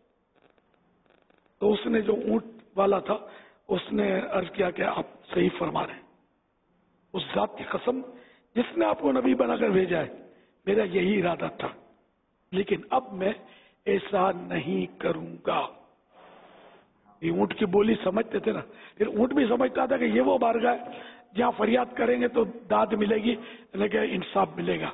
तो उसने जो ऊंट वाला था उसने अर्ज किया कि आप सही फरमा रहे हैं, उस जात की कसम जिसने आपको नबी बनाकर भेजा है, मेरा यही इरादा था, लेकिन अब मैं ऐसा नहीं करूंगा। ये ऊंट की बोली समझते थे ना, फिर ऊंट भी समझता था कि ये वो बारगाह है जहां फरियाद करेंगे तो दाद मिलेगी, लेकिन इंसाफ मिलेगा,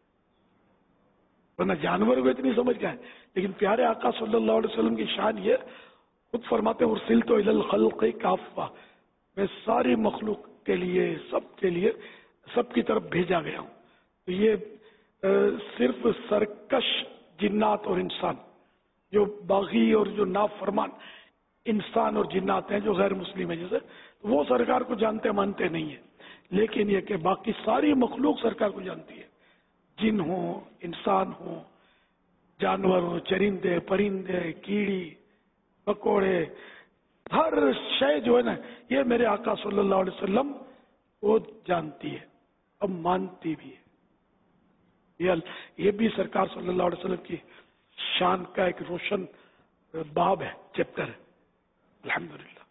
वरना जानवर को इतनी समझ क्या है। लेकिन प्यारे आका सल्लल्लाहु अलैहि वसल्लम की शान ये, खुद फरमाते हैं उर्सिल तो इलल खल्क़ काफ़ा, मैं सारी मखलूक के लिए, सबके लिए, सबकी तरफ भेजा गया हूं। तो ये सिर्फ सरकश जिन्नात और इंसान, जो बागी और जो नाफरमान इंसान और जिन्नात हैं, जो गैर मुस्लिम है जैसे, तो वो सरकार को जानते मानते नहीं है। लेकिन ये कि बाकी सारी मखलूक सरकार को जानती है, जिन हो, इंसान हो, जानवर हो, चरिंदे परिंदे, कीड़ी पकौड़े, हर शय जो है ना, ये मेरे आका सल्लल्लाहु अलैहि वसल्लम वो जानती है, अब मानती भी है। ये भी सरकार सल्लल्लाहु अलैहि वसल्लम की शान का एक रोशन बाब है, चैप्टर है, अल्हम्दुलिल्लाह।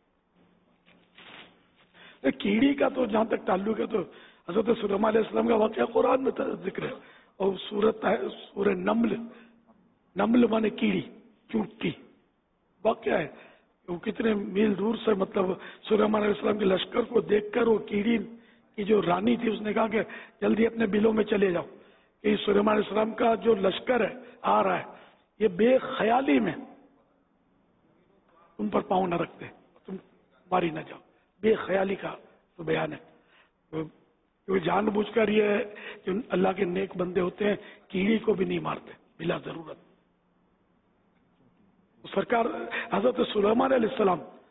कीड़ी का तो जहां तक ताल्लुक है तो हजरत सुलेमान अलैहिस्सलाम का वाक़या कुरान में जिक्र है, और सूरत है सूरह नम्ल, नम्ल माने कीड़ी, चूंटी वाक़या है। वो कितने मील दूर से मतलब सुलेमान अलैहिस्सलाम के लश्कर को देखकर वो कीड़ी की जो रानी थी उसने कहा कि जल्दी अपने बिलों में चले जाओ, कि सुलेमान अलैहिस्सलाम का जो लश्कर है आ रहा है, ये बेख्याली में तुम पर पाँव न रखते, तुम मारी न जाओ, बेख्याली का तो बयान है। तो जानबूझकर ये जो अल्लाह के नेक बंदे होते हैं कीड़ी को भी नहीं मारते बिला जरूरत। सरकार हजरत सुलेमान अलैहिस्सलाम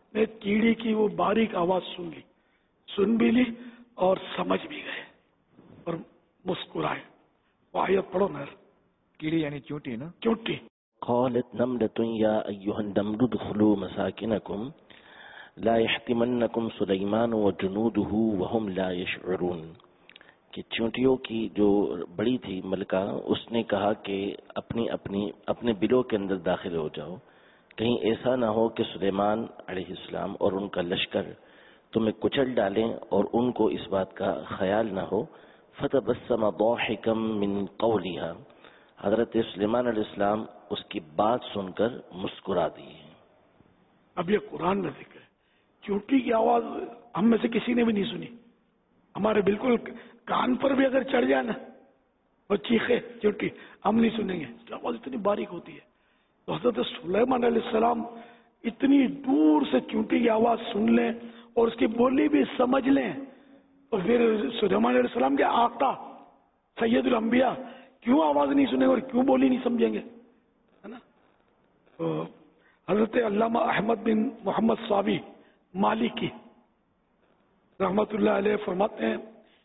نے کیڑی کی وہ باریک آواز سن بھی لی اور سمجھ بھی گئے اور مسکرائے. وہ آیت پڑھو نا. کیڑی یعنی چونٹی نا. چونٹی. قالت نملة يا أيها النمل ادخلوا مساكنكم لا يحطمنكم سليمان وجنوده وهم لا يشعرون. کہ چونٹیوں کی جو بڑی تھی ملکہ، اس نے کہا کہ اپنے بلوں کے اندر داخل ہو جاؤ، کہیں ایسا نہ ہو کہ سلیمان علیہ السلام اور ان کا لشکر تمہیں کچل ڈالیں اور ان کو اس بات کا خیال نہ ہو. فتبسم ضاحكا من قولها. حضرت سلیمان علیہ السلام اس کی بات سن کر مسکرا دی. اب یہ قرآن میں ذکر ہے. چونٹی کی آواز ہم میں سے کسی نے بھی نہیں سنی. ہمارے بالکل کان پر بھی اگر چڑھ جائے نا اور چیخے چونٹی، ہم نہیں سنیں گے. آواز اتنی باریک ہوتی ہے. تو حضرت سلیمان علیہ السلام اتنی دور سے چونٹی کی آواز سن لیں اور اس کی بولی بھی سمجھ لیں، تو پھر سلیمان علیہ السلام کے آقا سید الانبیاء کیوں آواز نہیں سنیں گے اور کیوں بولی نہیں سمجھیں گے، ہے نا. تو حضرت علامہ احمد بن محمد صابی مالکی رحمت اللہ علیہ فرماتے ہیں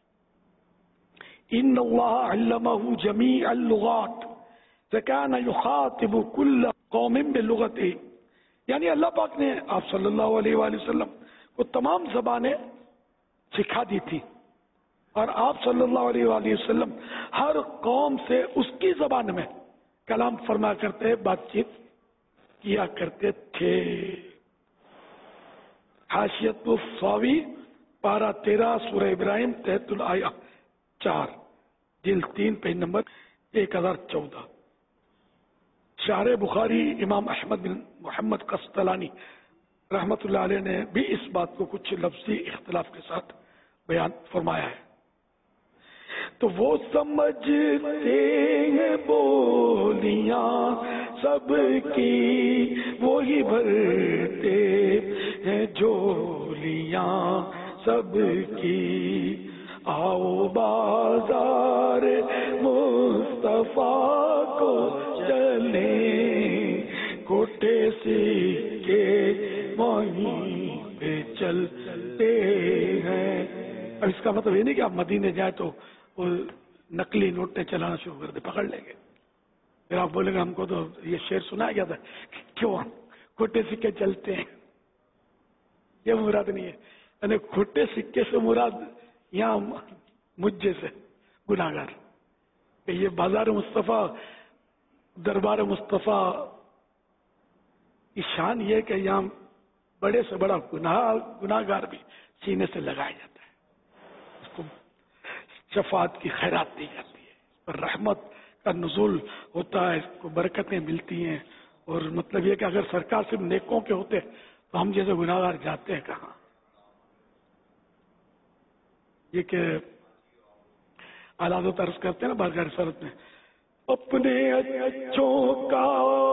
ان اللہ علمہ جمیع اللغات فکان یخاطب کل قوم بلغتہ. یعنی اللہ پاک نے آپ صلی اللہ علیہ وآلہ وسلم کو تمام زبانیں سکھا دی تھی، اور آپ صلی اللہ علیہ وآلہ وسلم ہر قوم سے اس کی زبان میں کلام فرما کرتے، بات چیت کیا کرتے تھے. حاشیت الصاوی پارہ 13 سورہ ابراہیم تحت الآیہ 4 جلد 3 پیج نمبر 1014. شارح بخاری امام احمد بن محمد قسطلانی رحمت اللہ علیہ نے بھی اس بات کو کچھ لفظی اختلاف کے ساتھ بیان فرمایا ہے. تو وہ سمجھتے ہیں بولیاں سب کی وہی بھرتے ہیں جولیاں سب کی. آؤ بازار مصطفیٰ کو چلیں کوٹے سکے وہیں پہ چلتے ہیں. اب اس کا مطلب یہ نہیں کہ آپ مدینے جائیں تو وہ نقلی نوٹیں چلانا شروع کر دیں، پکڑ لیں گے. پھر آپ بولیں گے ہم کو تو یہ شعر سنایا گیا تھا کیوں کھوٹے سکے چلتے ہیں. یہ مراد نہیں ہے. یعنی کھوٹے سکے سے مراد یہاں مجھ جیسے گناہگار کہ یہ بازار مصطفیٰ دربار مصطفیٰ کی شان یہ کہ یہاں بڑے سے بڑا گناہگار بھی سینے سے لگایا جاتا ہے، اس کو شفاعت کی خیرات دی جاتی ہے، اس پر رحمت کا نزول ہوتا ہے، اس کو برکتیں ملتی ہیں. اور مطلب یہ کہ اگر سرکار صرف نیکوں کے ہوتے تو ہم جیسے گناہگار جاتے ہیں کہاں. یہ کہ اعلیٰ عرض کرتے ہیں نا بارگاہ رسالت میں، اپنے اچھوں کا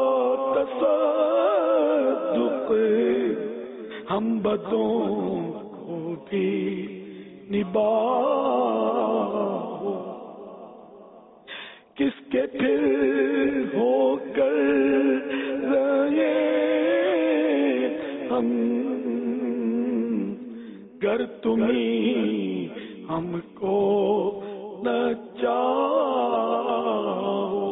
تصدق ہم بدوں کو بھی نبھاؤ، کس کے پھر ہو کر رہے ہم گر تمہیں ہم کو نہ چاہو.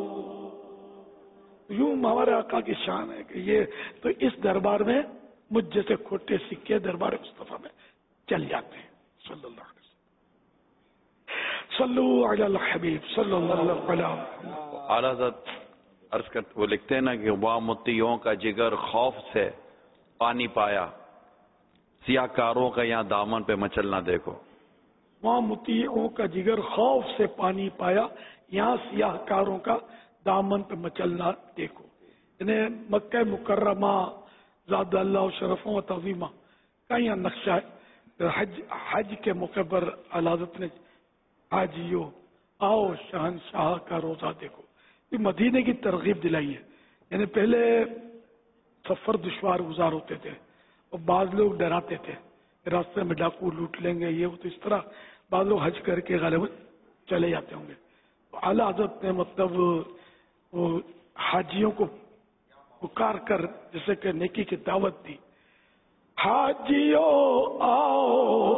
یوں ہمارے آقا کی شان ہے کہ یہ تو اس دربار میں مجھ جیسے کھوٹے سکے دربار مصطفیٰ میں چل جاتے ہیں. صلی اللہ علیہ وسلم. صلو علی الحبیب صلی اللہ علیہ وسلم. اعلیٰ حضرت عرض کرتے وہ لکھتے ہیں نا کہ وہاں متیوں کا جگر خوف سے پانی پایا، سیاہ کاروں کا یہاں دامن پہ مچلنا دیکھو. وہاں مطیعوں کا جگر خوف سے پانی پایا، یہاں سیاہ کاروں کا دامن پہ مچلنا دیکھو. یعنی مکہ مکرمہ زاد اللہ شرفوں و تعظیمہ کا یہاں نقشہ ہے. حج کے موقع پر حضرت نے حاجیو آؤ شہنشاہ کا روزہ دیکھو، یہ مدینے کی ترغیب دلائی ہے. یعنی پہلے سفر دشوار گزار ہوتے تھے اور بعض لوگ ڈراتے تھے راستے میں ڈاکو لوٹ لیں گے یہ، تو اس طرح بعض لوگ حج کر کے غالباً چلے جاتے ہوں گے. تو اعلیٰ حضرت نے مطلب وہ حاجیوں کو پکار کر جیسے کہ نیکی کی دعوت دی हाजियो आओ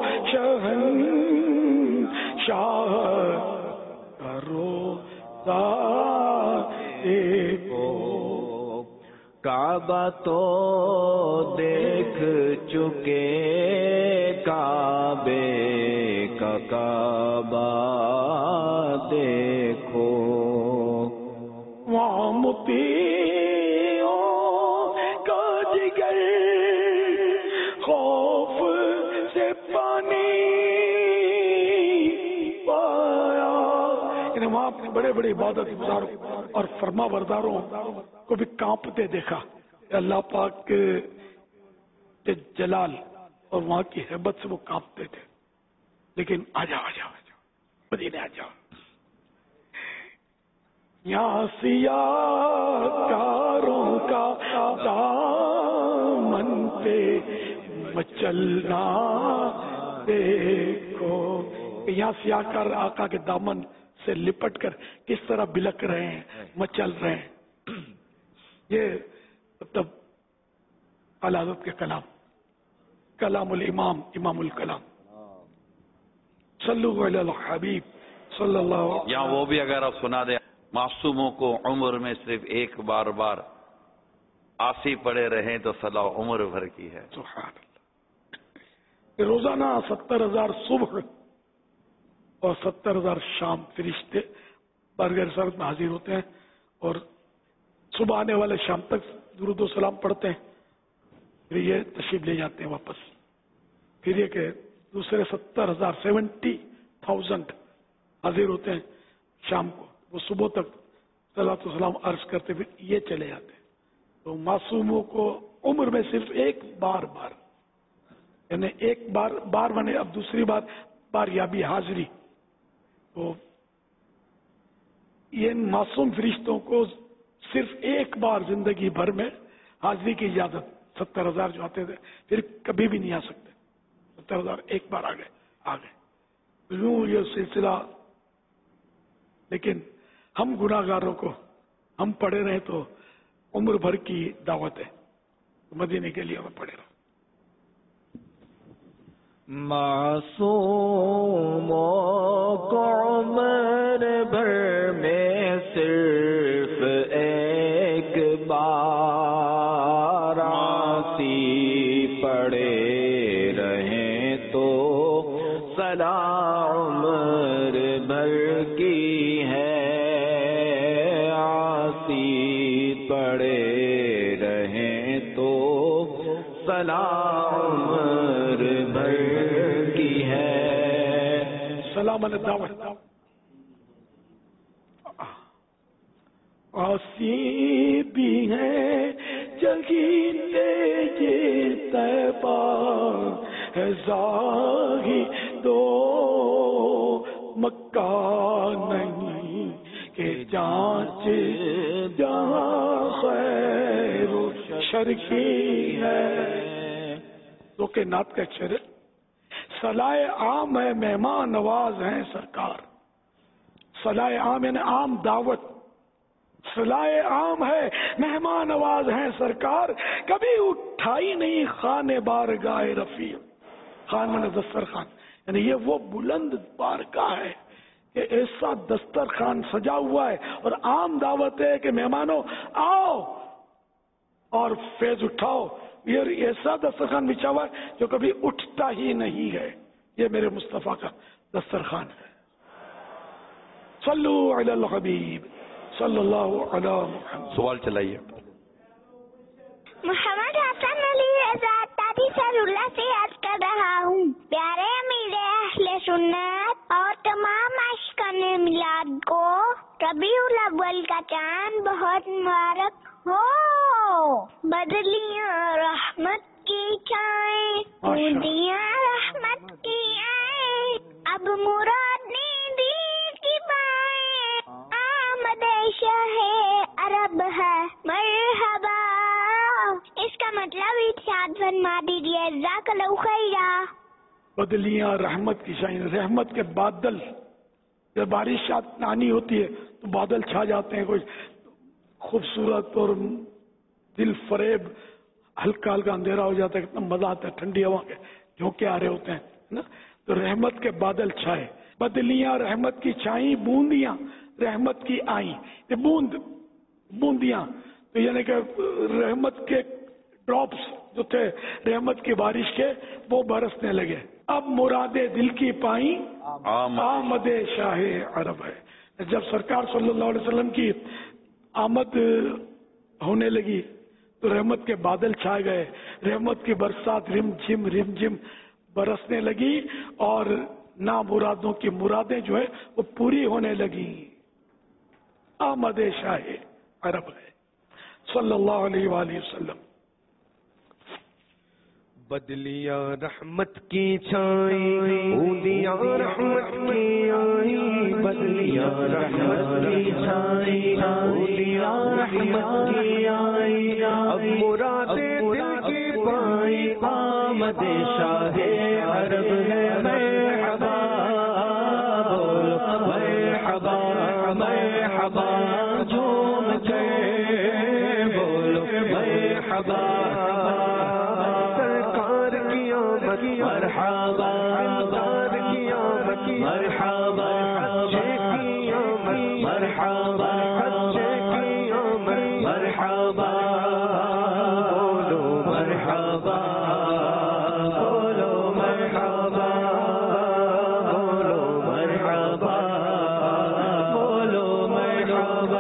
शहंशाह करो देखो। काबा तो देख चुके, काबे का काबा देखो। वहाँ मुतियों का जिगर खौफ से पानी पाया। इन्हें वहाँ अपने बड़े बड़े इबादत गुजारों और फरमा बरदारों को भी कांपते देखा। अल्लाह पाक के जलाल और वहाँ की हैबत से वो कांपते थे। लेकिन आ जाओ मदीने आ जाओ। यहाँ सियाकारों का दामन पे मचलना देखो। यहाँ सियाकार आका के दामन से लिपट कर किस तरह बिलक रहे हैं, मचल रहे हैं। ये मतलब आला हज़रत के कलामुल इमाम, इमामुल कलाम। सल्लल्लाहु अलैहि हबीब सल्लल्लाहु। या वो भी अगर आप सुना दें, मासूमों को उम्र में सिर्फ एक बार आसी पड़े रहें तो सलाह उम्र भर की है। सुभान अल्लाह। रोजाना 70,000 सुबह और 70,000 शाम फरिश्ते बारगाह रिसालत में हाजिर होते हैं और सुबह आने वाले शाम तक दुरूद व सलाम पढ़ते हैं, फिर ये तशरीफ ले जाते हैं वापस। फिर ये के दूसरे 70,000 70,000 हाजिर होते हैं शाम को, वो सुबह तक सलात व सलाम अर्ज करते फिर ये चले जाते हैं। तो मासूमों को उम्र में सिर्फ एक बार यानी एक बार माने अब दूसरी बार या भी हाजिरी। तो ये मासूम फरिश्तों को सिर्फ एक बार जिंदगी भर में हाजिरी की इजाजत। 70,000 जो आते थे फिर कभी भी नहीं आ सकते। 70,000 एक बार आ गए यूं ये सिलसिला। लेकिन हम गुनाहगारों को हम पड़े रहे तो उम्र भर की दावत है, मदीने के लिए हमें पड़े रहो। मासूमों को उम्र भर में सिर्फ एक बार आसी पड़े रहें तो सलाह उम्र भर की है। आसी पड़े रहें तो सलाह उम्र भर की है। सलाम अलैहि दावत। आसी भी है जगीते ये तैबा है ज़ाही दो मक्का नहीं के जांच जहाँ खैर शर की है। तो के नात का अक्षर सलाए आम है, मेहमान नवाज हैं सरकार। सलाए आम यानी आम दावत, सलाए आम है, मेहमान नवाज हैं सरकार। कभी उठाई नहीं खाने बारगाह रफी। खान माने दस्तरखान, यानी ये वो बुलंद बारगाह है कि ऐसा दस्तरखान सजा हुआ है और आम दावत है कि मेहमानों आओ और फैज उठाओ। ये ऐसा दस्तरखान बिछा हुआ है जो कभी उठता ही नहीं है। ये मेरे मुस्तफा का दस्तरखान है। सल्लु अलल हबीब सल्लल्लाहु अलैहि वसल्लम। सवाल चलाइए। मोहम्मद हसन अली आजाद दादी सरुल्ला से अर्ज कर रहा हूँ, प्यारे अमीर अहले सुन्नत और तमाम आशिकान मिलाद को रबीउल अव्वल का चांद बहुत मुबारक हो। बदलियां रहमत की छाएं, बूंदियां रहमत की आए, अब मुराद ने दी की बाएं। आमद शाहे अरब है मरहबा। इसका मतलब इरशाद फरमा दीजिए। जज़ाकल्लाहु खैरा। बदलियां रहमत की छाएं, रहमत के बादल। जब बारिश आनी होती है तो बादल छा जाते हैं, कोई खूबसूरत और दिल फरेब हल्का हल्का अंधेरा हो जाता है, कितना मजा आता है, ठंडी हवा के झोंके आ रहे होते हैं ना, तो रहमत के बादल छाए, बदलियां रहमत की छाई, बूंदियां रहमत की आई। ये बूंदियां तो यानी कि रहमत के ड्रॉप्स जो थे रहमत की बारिश के, वो बरसने लगे। अब मुरादे दिल की पाई, आमदे शाहे अरब है। जब सरकार सल्लल्लाहु अलैहि वसल्लम की आमद होने लगी तो रहमत के बादल छा गए, रहमत की बरसात रिमझिम बरसने लगी और ना मुरादों की मुरादें जो है वो पूरी होने लगी। आमदे शाहे अरब है सल्लल्लाहु अलैहि वसल्लम। बदलियां रहमत की छाई, बूंदियां रहमत की आई, बदलियां रहमत की छाई, बूंदियां रहमत की आई। अब मुरादे दिल की पाई, आमदे शाहे अरब है। मरहबा बोलो मरहबा, मरहबा झूम के बोलो मरहबा। मरहबा मरहबा मरहबा मरहबा बोलो मरहबा, बोलो मरहबा, बोलो मरहबा, बोलो मरहबा।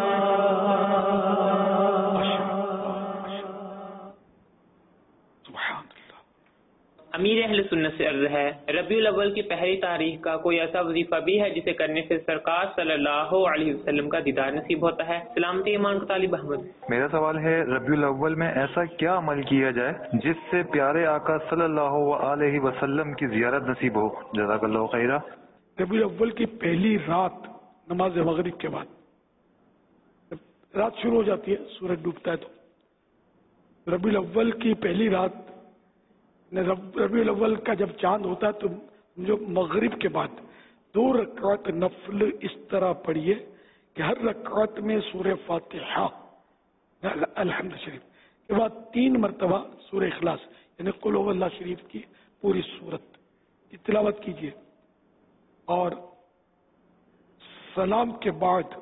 अमीर अहले सुन्नत से अर्ज है, रबीउल अव्वल की पहली तारीख का कोई ऐसा वजीफा भी है जिसे करने से सरकार सल्लल्लाहु अलैहि वसल्लम का दीदार नसीब होता है? सलामती ईमान का तालिब अहमद। मेरा सवाल है, रबीउल अव्वल में ऐसा क्या अमल किया जाए जिससे प्यारे आका सल्लल्लाहु अलैहि वसल्लम की जियारत नसीब हो? जज़ाकल्लाहु खैरा। रबीउल अव्वल की पहली रात नमाज मगरिब के बाद, रात शुरू हो जाती है, सूरज डूबता है, तो रबीउल अव्वल की पहली रात, रबीउल अव्वल का जब चांद होता है तो जो मगरिब के बाद 2 रकात नफल इस तरह पढ़िए कि हर रकात में सूरह फातिहा अलहम्द शरीफ के बाद 3 मरतबा सूरह इखलास यानी कुल हुवल्लाह शरीफ की पूरी सूरत की तिलावत कीजिए और सलाम के बाद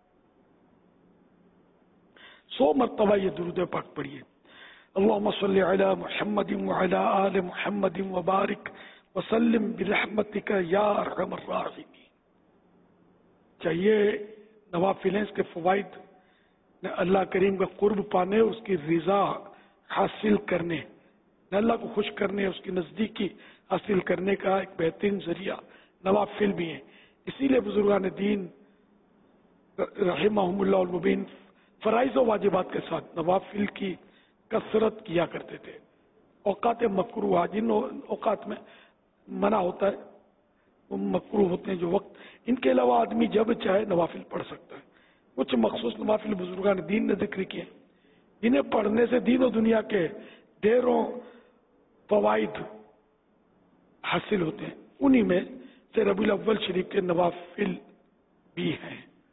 100 मरतबा ये दुरूद पाक पढ़िए। अल्लाहुम्मा सल्लि अला मुहम्मदिन व अला आलि मुहम्मदिन व बारिक व सल्लिम बिरहमतिका या अरहमर राहिमीन। चाहिए नवाफिल हैं, इसके फवाइद अल्लाह करीम का कुर्ब पाने, उसकी रिजा हासिल करने, अल्लाह को खुश करने, उसकी नज़दीकी हासिल करने का एक बेहतरीन जरिया नवाफिल भी है। इसीलिए बुजुर्गान दीन रहमहुमुल्लाह अल मुबीन फराइज व वाजिबात के साथ नवाफिल की कसरत किया करते थे। औकात मकरूह, जिन औकात में मना होता है वो मकरूह होते हैं जो वक्त, इनके अलावा आदमी जब चाहे नवाफिल पढ़ सकता है। कुछ मखसूस नवाफिल बुजुर्गान दीन ने जिक्र किए जिन्हें पढ़ने से दीन और दुनिया के ढेरों फवाइद हासिल होते हैं। उन्हीं में से रबीउल अव्वल शरीफ के नवाफिल भी हैं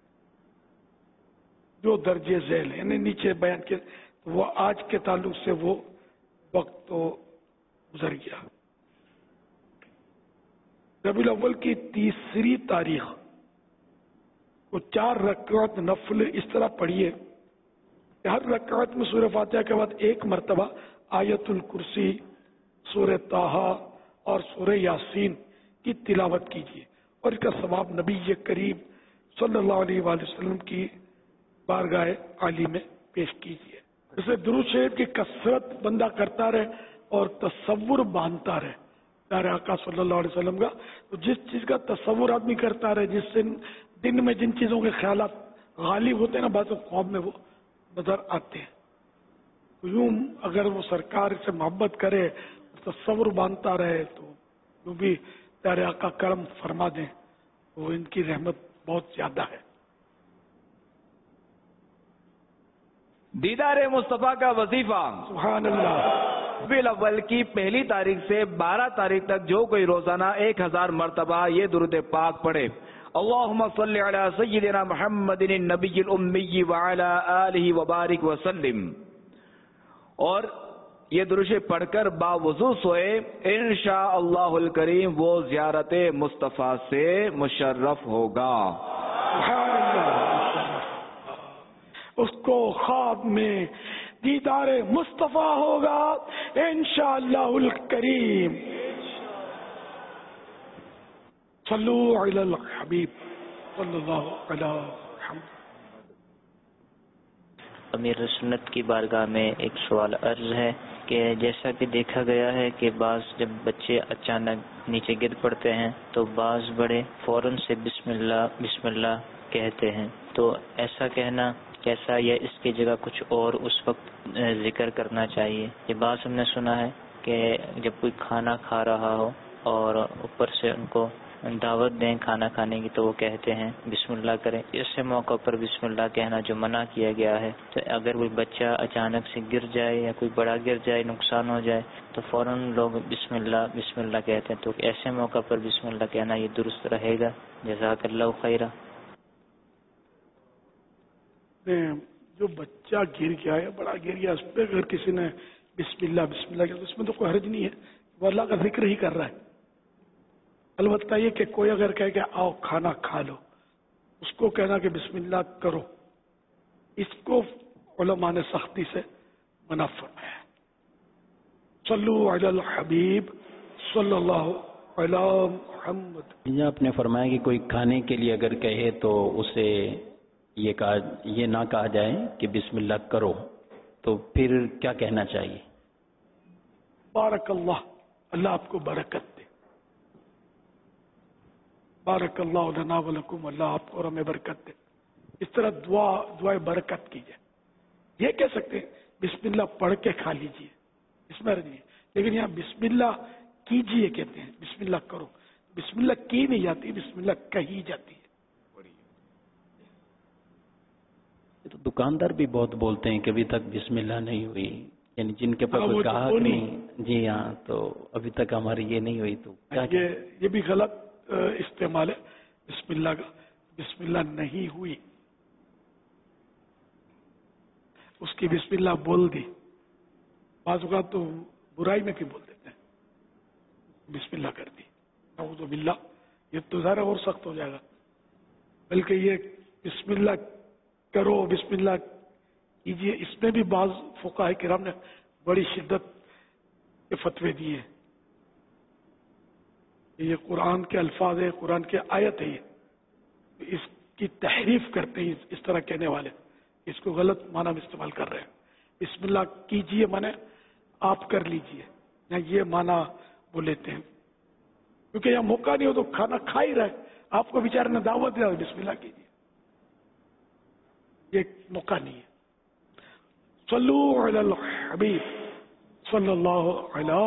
जो दर्जे झैल है, यानी नीचे बयान के, वो आज के ताल्लुक से वो वक्त तो गुजर गया। रबीउल अव्वल की तीसरी तारीख को 4 रकात नफल इस तरह पढ़िए, हर रकात में सूरह फातिहा के बाद 1 मरतबा आयतुल कुर्सी, सूरह ताहा और सूरह यासीन की तिलावत कीजिए और इसका सवाब नबी करीम सल्लल्लाहु अलैहि वसल्लम की बारगाह आली में पेश कीजिए। इसे दुरूद शरीफ की कसरत बंदा करता रहे और तसव्वुर बांधता रहे प्यारे आका सल्लल्लाहु अलैहि वसल्लम का। तो जिस चीज का तसव्वुर आदमी करता रहे, जिससे दिन में जिन चीजों के ख्यालात गालिब होते हैं ना, बात ख्वाब में वो नजर आते हैं। तो यूं अगर वो सरकार से मोहब्बत करे, तसव्वुर बांधता रहे, तो जो भी प्यारे आका करम फरमा दें, वो इनकी रहमत बहुत ज्यादा है। दीदार मुस्तफा का वजीफा सुभान अल्लाह। रबीउल अव्वल की पहली तारीख से 12 तारीख तक जो कोई रोजाना 1000 मरतबा ये दुरूद पाक पढ़े, अल्लाहुम्मा सल्लि अला सय्यिदिना मुहम्मदिन नबिय्यिल उम्मी व अला आलिहि व बारिक व सल्लिम, और یہ درود شریف پڑھ کر باوضو سوئے، انشاءاللہ کریم وہ زیارت مصطفیٰ سے مشرف ہوگا. اس کو خواب میں دیدار مصطفیٰ ہوگا انشاءاللہ الکریم. صلو علی الحبیب صلی اللہ علیہ وسلم. امیر سنت کی بارگاہ میں ایک سوال عرض ہے کہ جیسا کہ دیکھا گیا ہے کہ بعض جب بچے اچانک نیچے گر پڑتے ہیں تو بعض بڑے فوراً سے بسم اللہ کہتے ہیں، تو ایسا کہنا کیسا یا اس کی جگہ کچھ اور اس وقت ذکر کرنا چاہیے؟ یہ بات ہم نے سنا ہے کہ جب کوئی کھانا کھا رہا ہو اور اوپر سے ان کو دعوت دیں کھانا کھانے کی تو وہ کہتے ہیں بسم اللہ کریں. ایسے موقع پر بسم اللہ کہنا جو منع کیا گیا ہے، تو اگر کوئی بچہ اچانک سے گر جائے یا کوئی بڑا گر جائے، نقصان ہو جائے، تو فوراً لوگ بسم اللہ کہتے ہیں، تو ایسے موقع پر بسم اللہ کہنا یہ درست رہے گا؟ جزاک اللہ خیرہ. جو بچہ گر گیا ہے، بڑا گر گیا، اس پہ اگر کسی نے بسم اللہ کیا تو اس میں تو کوئی حرج نہیں ہے، وہ اللہ کا ذکر ہی کر رہا ہے. البتہ یہ کہ کوئی اگر کہے کہ آؤ کھانا کھا لو، اس کو کہنا کہ بسم اللہ کرو، اس کو علماء نے سختی سے منع فرمایا ہے. صلو علی الحبیب صلی اللہ علی محمد. آپ نے فرمایا کہ کوئی کھانے کے لیے اگر کہے تو اسے یہ نہ کہا جائے کہ بسم اللہ کرو، تو پھر کیا کہنا چاہیے؟ بارک اللہ، اللہ آپ کو برکت دے. بارک اللہ لنا ولکم، اللہ آپ کو اور ہمیں برکت دے. اس طرح دعائے برکت کیجئے. یہ کہہ سکتے ہیں بسم اللہ پڑھ کے کھا لیجئے، اس میں نہیں ہے، لیکن یہاں بسم اللہ کیجئے کہتے ہیں، بسم اللہ کرو. بسم اللہ کی نہیں جاتی، بسم اللہ کہی جاتی ہے. تو دکاندار بھی بہت بولتے ہیں کہ ابھی تک بسم اللہ نہیں ہوئی، یعنی جن کے پاس کوئی گاہک نہیں. جی ہاں، تو ابھی تک ہماری یہ نہیں ہوئی، تو یہ بھی غلط استعمال ہے بسم اللہ کا. بسم اللہ نہیں ہوئی، اس کی بسم اللہ بول دی. بعض اوقات تو برائی میں بھی بول دیتے ہیں، بسم اللہ کر دی، نعوذ باللہ. یہ تو ظاہر اور سخت ہو جائے گا. بلکہ یہ بسم اللہ کرو، بسم اللہ کیجیے، اس میں بھی بعض فقہاء کرام نے بڑی شدت کے فتوے دیے. یہ قرآن کے الفاظ ہے، قرآن کی آیت ہے، اس کی تحریف کرتے ہیں اس طرح کہنے والے، اس کو غلط معنی میں استعمال کر رہے ہیں. بسم اللہ کیجیے مانے آپ کر لیجیے، یا یہ معنی وہ لیتے ہیں، کیونکہ یہاں موقع نہیں ہو تو کھانا کھا ہی رہے، آپ کو بیچارے نے دعوت دیا بسم اللہ کیجیے، یہ موقع نہیں ہے. صلو علی الحبیب صلی اللہ علیہ.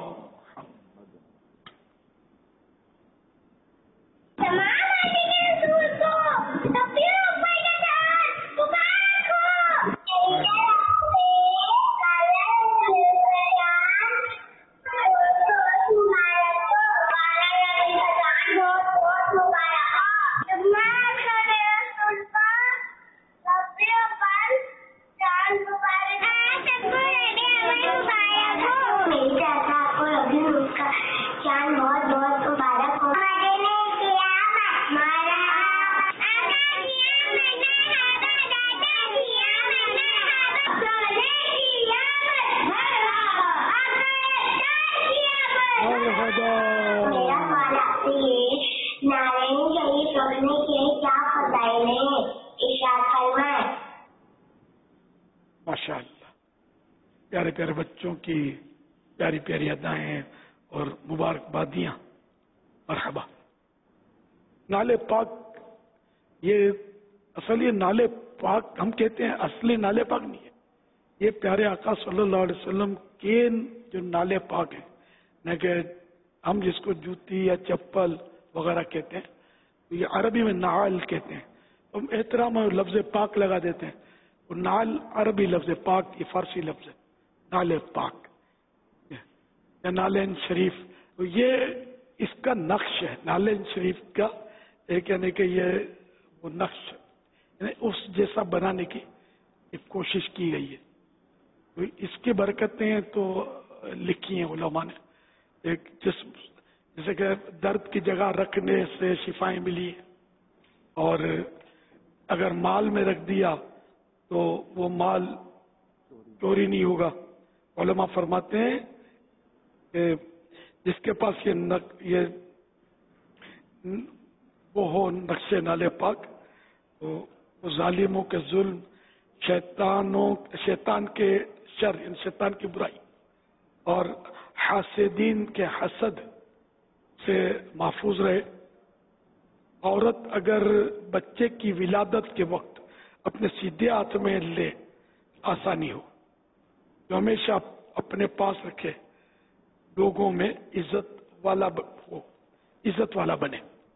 ماشاء اللہ، پیارے پیارے بچوں کی پیاری پیاری ادائیں اور مبارکبادیاں. مرحبا. نالے پاک، یہ اصل یہ نالے پاک ہم کہتے ہیں، اصلی نالے پاک نہیں ہے. یہ پیارے آقا صلی اللہ علیہ وسلم کے جو نالے پاک ہیں، نہ کہ ہم جس کو جوتی یا چپل وغیرہ کہتے ہیں، یہ عربی میں نعال کہتے ہیں. ہم احترام اور لفظ پاک لگا دیتے ہیں. اور نال عربی لفظ پاک، یہ فارسی لفظ ہے، نال پاک یا نالین شریف. یہ اس کا نقش ہے، نالین شریف کا ایک، یعنی کہ یہ وہ نقش، یعنی اس جیسا بنانے کی ایک کوشش کی گئی ہے. تو تو اس کی برکتیں تو لکھی ہیں علماء نے. ایک جیسے کہ درد کی جگہ رکھنے سے شفائیں ملی ہیں، اور اگر مال میں رکھ دیا تو وہ مال چوری نہیں ہوگا. علماء فرماتے ہیں کہ جس کے پاس یہ وہ ہو نقش نالے پاک، وہ ظالموں کے ظلم، شیطان کے شر، شیطان کی برائی اور حاسدین کے حسد سے محفوظ رہے. عورت اگر بچے کی ولادت کے وقت اپنے سیدھے ہاتھ میں لے آسانی ہو، جو ہمیشہ اپنے پاس رکھے، لوگوں میں عزت والا بنے.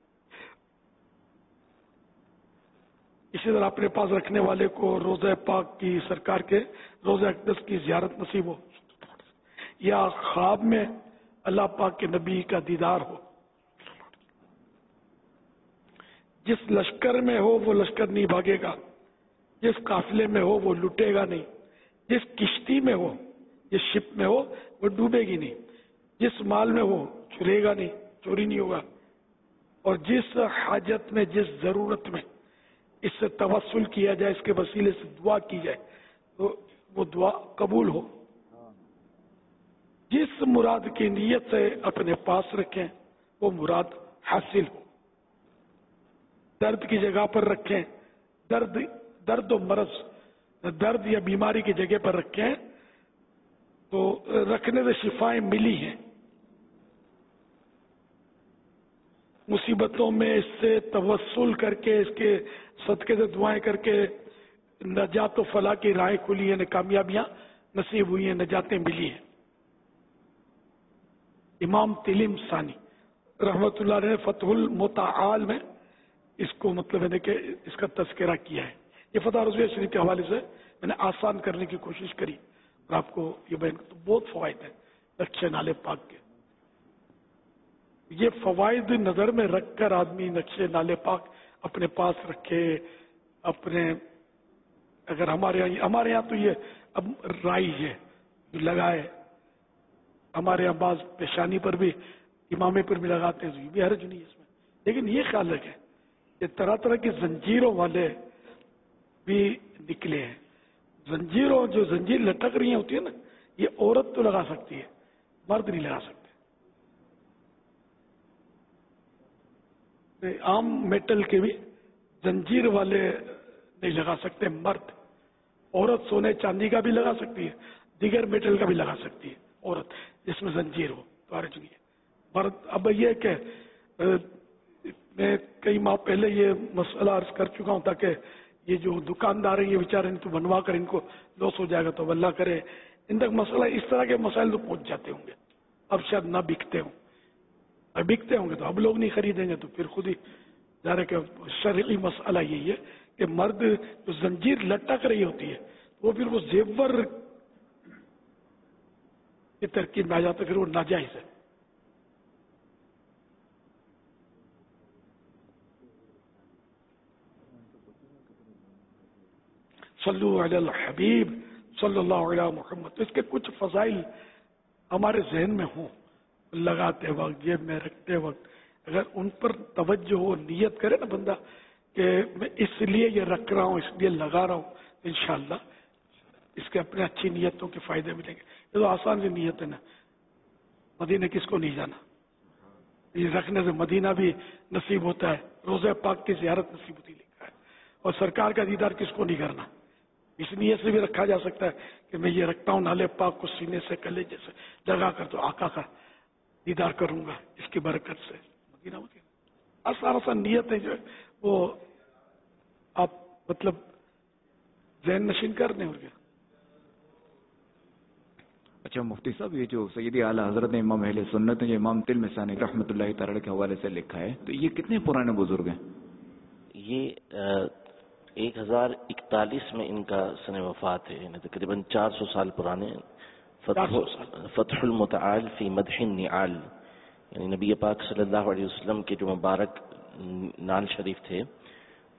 اسی طرح اپنے پاس رکھنے والے کو روضہ پاک کی، سرکار کے روضہ اقدس کی زیارت نصیب ہو، یا خواب میں اللہ پاک کے نبی کا دیدار ہو. جس لشکر میں ہو وہ لشکر نہیں بھاگے گا، جس قافلے میں ہو وہ لٹے گا نہیں، جس کشتی میں ہو، جس شپ میں ہو وہ ڈوبے گی نہیں، جس مال میں ہو چرے گا نہیں، چوری نہیں ہوگا. اور جس حاجت میں، جس ضرورت میں اس سے توسل کیا جائے، اس کے وسیلے سے دعا کی جائے تو وہ دعا قبول ہو. جس مراد کی نیت سے اپنے پاس رکھیں وہ مراد حاصل ہو. درد کی جگہ پر رکھیں، درد و مرض، درد یا بیماری کی جگہ پر رکھیں تو رکھنے سے شفائیں ملی ہیں. مصیبتوں میں اس سے توسل کر کے، اس کے صدقے سے دعائیں کر کے نجات و فلاح کی راہیں کھلی ہیں، کامیابیاں نصیب ہوئی ہیں، نجاتیں ملی ہیں. امام تلیم ثانی رحمت اللہ علیہ نے فتح المتعال میں اس کو مطلب ہے کہ اس کا تذکرہ کیا ہے. یہ فتح رضویہ شریف کے حوالے سے میں نے آسان کرنے کی کوشش کری اور آپ کو یہ بیان تو بہت فوائد ہیں نقش نالے پاک کے. یہ فوائد نظر میں رکھ کر آدمی نقش نالے پاک اپنے پاس رکھے. اپنے اگر ہمارے یہاں تو یہ اب رائج ہے لگائے، ہمارے یہاں بعض پیشانی پر بھی، امامے پر بھی لگاتے ہیں، یہ بھی حرج نہیں اس میں. لیکن یہ خیال رکھیں کہ طرح طرح کی زنجیروں والے بھی نکلے ہیں. زنجیروں جو زنجیر لٹک رہی ہوتی ہے نا، یہ عورت تو لگا سکتی ہے، مرد نہیں لگا سکتے. عام میٹل کے بھی زنجیر والے نہیں لگا سکتے مرد. عورت سونے چاندی کا بھی لگا سکتی ہے، دیگر میٹل کا بھی لگا سکتی ہے عورت، جس میں زنجیر ہو تو حرج نہیں ہے. مرد اب یہ کہ میں کئی ماہ پہلے یہ مسئلہ عرض کر چکا ہوں تاکہ یہ جو دکاندار ہیں یہ بیچارے تو بنوا کر ان کو لوس ہو جائے گا تو اللہ کرے ان تک مسئلہ اس طرح کے مسائل تو پہنچ جاتے ہوں گے. اب شاید نہ بکتے ہوں، اب بکتے ہوں گے تو اب لوگ نہیں خریدیں گے تو پھر خود ہی ظاہر ہے کہ شرعی مسئلہ یہی ہے کہ مرد جو زنجیر لٹک رہی ہوتی ہے وہ پھر وہ زیور کی ترکیب میں آ جاتا ہے، پھر وہ ناجائز ہے. صلو علی الحبیب صلی اللہ علیہ محمد. تو اس کے کچھ فضائل ہمارے ذہن میں ہوں، لگاتے وقت، جیب میں رکھتے وقت اگر ان پر توجہ ہو، نیت کرے نا بندہ کہ میں اس لیے یہ رکھ رہا ہوں، اس لیے لگا رہا ہوں، انشاءاللہ اس کے اپنے اچھی نیتوں کے فائدے ملیں گے. یہ تو آسان سی نیت ہے نا، مدینہ کس کو نہیں جانا، یہ رکھنے سے مدینہ بھی نصیب ہوتا ہے، روضہ پاک کی زیارت نصیب ہوتی لکھا ہے، اور سرکار کا دیدار کس کو نہیں کرنا. اس نیت سے بھی رکھا جا سکتا ہے کہ میں یہ رکھتا ہوں نالے پاک کو سینے سے کلیجے سے لگا کر تو آقا کا دیدار کروں گا اس کی برکت سے. مدینہ آسان آسان نیت ہے جو ہے وہ آپ مطلب ذہن نشین کرنے. اور کیا اچھا مفتی صاحب، یہ جو سیدی اعلیٰ حضرت امام اہل سنت نے جو امام تلم ثانی رحمۃ اللہ تعالی کے حوالے سے لکھا ہے، تو یہ کتنے پرانے بزرگ ہیں؟ یہ 1041 میں ان کا سن وفات ہے، یعنی تقریباً 400 سال پرانے. فتح المتعال فی مدح النعال، یعنی نبی پاک صلی اللہ علیہ وسلم کے جو مبارک نال شریف تھے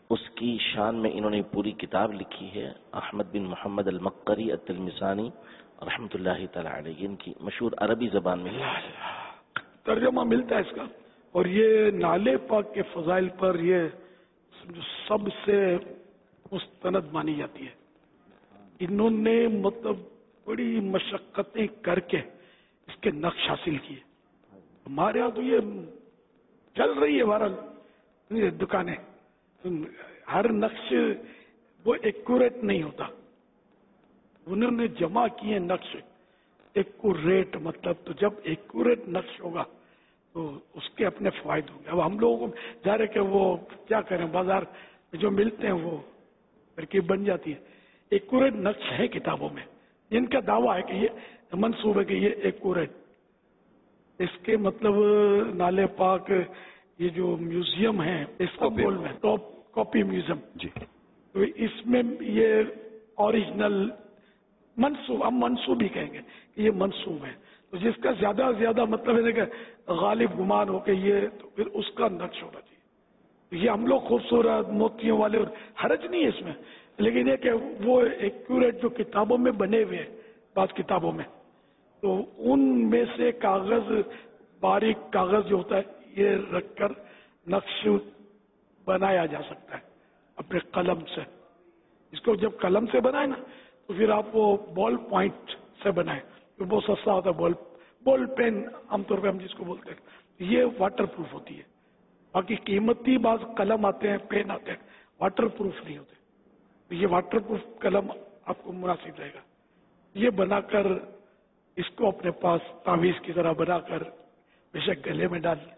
اس کی شان میں انہوں نے پوری کتاب لکھی ہے، احمد بن محمد المقری التلمسانی رحمۃ اللہ تعالی علیہ، ان کی مشہور عربی زبان میں ترجمہ ملتا ہے اس کا، اور یہ نالے پاک کے فضائل پر یہ سب سے مستند مانی جاتی ہے. انہوں نے مطلب بڑی مشقتیں کر کے اس کے نقش حاصل کیے. ہمارے یہاں تو یہ چل رہی ہے بہرحال دکانیں، ہر نقش وہ ایکوریٹ نہیں ہوتا. انہوں نے جمع کیے نقش ایکوریٹ، مطلب تو جب ایکوریٹ نقش ہوگا تو اس کے اپنے فوائد ہوں گے. اب ہم لوگوں کو ظاہر ہے کہ وہ کیا کریں، بازار میں جو ملتے ہیں وہ ترکیب بن جاتی ہے. ایکوریٹ نقش ہے کتابوں میں، جن کا دعویٰ ہے کہ یہ منصوب ہے کہ یہ ایکوریٹ. اس کے مطلب نالے پاک یہ جو میوزیم ہے استنبول میں، ٹاپ کاپی میوزیم جی، تو اس میں یہ اوریجنل منسوب، ہم منسوب ہی کہیں گے کہ یہ منسوب ہے. تو جس کا زیادہ سے زیادہ مطلب ہے کہ غالب گمان ہو کہ یہ، تو پھر اس کا نقش ہونا چاہیے. یہ ہم لوگ خوبصورت موتیوں والے، اور حرج نہیں ہے اس میں، لیکن یہ کہ وہ ایکوریٹ جو کتابوں میں بنے ہوئے ہیں، بعض کتابوں میں، تو ان میں سے کاغذ، باریک کاغذ جو ہوتا ہے، یہ رکھ کر نقش بنایا جا سکتا ہے اپنے قلم سے. اس کو جب قلم سے بنائے نا تو پھر آپ وہ بال پوائنٹ سے بنائیں، تو بہت سستا ہوتا ہے. بال پین عام طور پہ ہم جس کو بولتے ہیں، یہ واٹر پروف ہوتی ہے. باقی قیمتی بعض قلم آتے ہیں، پین آتے ہیں، واٹر پروف نہیں ہوتے. یہ واٹر پروف قلم آپ کو مناسب رہے گا. یہ بنا کر اس کو اپنے پاس تعویذ کی طرح بنا کر بے شک گلے میں ڈال لیں،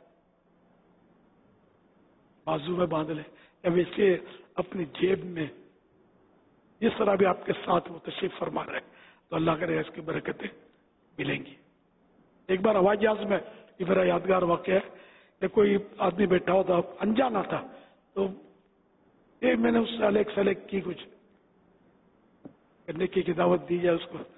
بازو میں باندھ لیں، یا ویسے اپنی جیب میں، جس طرح بھی آپ کے ساتھ وہ تشریف فرما رہے ہیں، تو اللہ کرے اس کی برکتیں ملیں گی. ایک بار ہوائی جہاز میں، یہ میرا یادگار واقعہ ہے، کہ کوئی آدمی بیٹھا ہوا تھا، انجانا تھا، تو یہ میں نے اس سے سلیکٹ کی، کچھ کرنے کی دعوت دی جائے اس کو.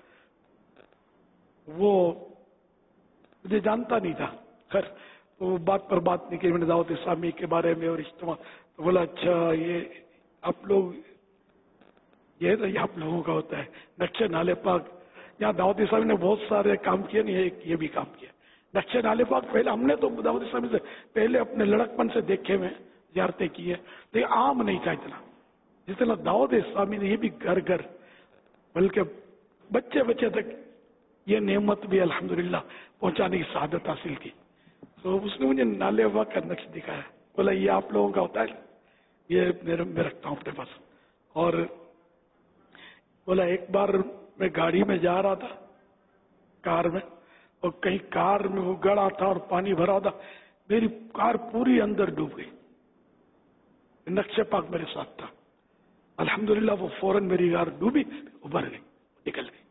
وہ مجھے جانتا نہیں تھا، خیر تو بات پر بات نہیں کی، میں نے دعوت اسلامی کے بارے میں اور اجتماع، تو بولا اچھا یہ آپ لوگ، یہ آپ لوگوں کا ہوتا ہے نقشے نالے پاک. یہاں دعوت اسلامی نے بہت سارے کام کیے، نہیں یہ بھی کام کیا. نقشے نالے پاک پہلے ہم نے تو دعوت اسلامی سے پہلے اپنے لڑکپن سے دیکھے ہوئے زیارتیں کی ہے، لیکن عام نہیں تھا اتنا جتنا دعوت اسلامی نے. یہ بھی گھر گھر، بلکہ بچے بچے تک یہ نعمت بھی الحمدللہ پہنچانے کی سعادت حاصل کی. تو اس نے مجھے نالے پاک کا نقش دکھایا، بولا یہ آپ لوگوں کا ہوتا ہے، یہ میں رکھتا ہوں اپنے پاس. اور بولا ایک بار میں گاڑی میں جا رہا تھا، کار میں، اور کہیں کار میں وہ گڑا تھا اور پانی بھرا تھا، میری کار پوری اندر ڈوب گئی. نقشے پاک میرے ساتھ تھا، الحمدللہ وہ فوراً میری کار ڈوبی، ابھر گئی، نکل گئی.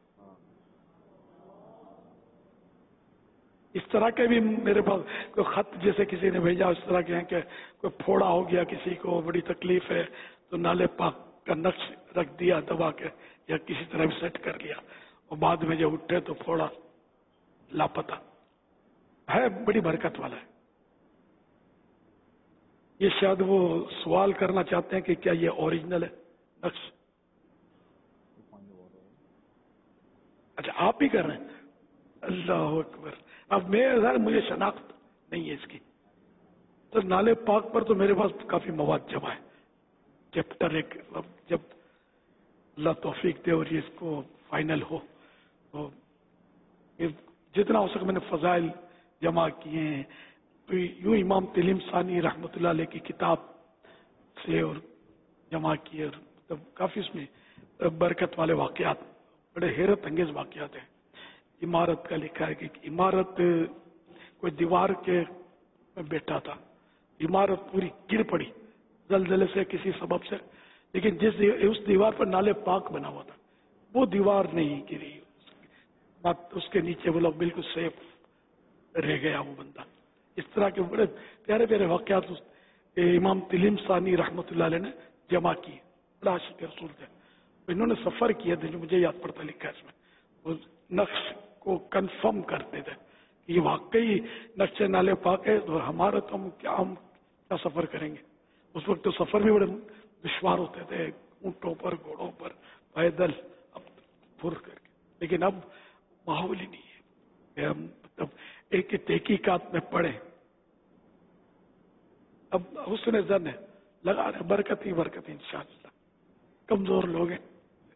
اس طرح کے بھی میرے پاس کوئی خط جیسے کسی نے بھیجا، اس طرح کے ہیں کہ کوئی پھوڑا ہو گیا، کسی کو بڑی تکلیف ہے، تو نالے پاک کا نقش رکھ دیا دبا کے، یا کسی طرح بھی سیٹ کر لیا، اور بعد میں جب اٹھے تو پھوڑا لاپتہ ہے. بڑی برکت والا ہے. یہ شاید وہ سوال کرنا چاہتے ہیں کہ کیا یہ اوریجنل ہے نقش؟ اچھا آپ ہی کر رہے ہیں، اللہ اکبر. اب مجھے شناخت نہیں ہے اس کی. تو نالے پاک پر تو میرے پاس کافی مواد جمع ہے. چیپٹر ایک، جب اللہ توفیق دے اور یہ اس کو فائنل ہو تو جتنا ہو سکے میں نے فضائل جمع کیے ہیں. تو یوں امام تلمسانی رحمۃ اللہ علیہ کی کتاب سے اور جمع کیے، اور کافی اس میں برکت والے واقعات، بڑے حیرت انگیز واقعات ہیں. عمارت کا لکھا ہے کہ عمارت کوئی دیوار کے میں بیٹھا تھا، عمارت پوری گر پڑی زلزلے سے کسی سبب سے، لیکن اس دیوار پر نالے پاک بنا ہوا تھا، وہ دیوار نہیں گری، اس کے نیچے وہ لوگ بالکل سیف رہ گیا وہ بندہ. اس طرح کے بڑے پیارے پیارے واقعات امام تلمسانی رحمۃ اللہ علیہ نے جمع کیے. بڑا عاشق رسول تھے، انہوں نے سفر کیے تھے، جو مجھے یاد پڑتا لکھا ہے اس میں. وہ نقش کو کنفرم کرتے تھے کہ یہ واقعی نقش نالے پاک ہے، اور ہمارا تو ہم کیا سفر کریں گے. اس وقت تو سفر بھی بڑے दुश्वार होते थे, ऊंटों पर, घोड़ों पर, पैदल, अब फुर करके। लेकिन अब माहौल ही नहीं है कि हम मतलब एक तहकीकात में पढ़े। अब हुस्न ज़न है, लगा रहे, बरकत ही बरकत इंशाअल्लाह। कमजोर लोग हैं।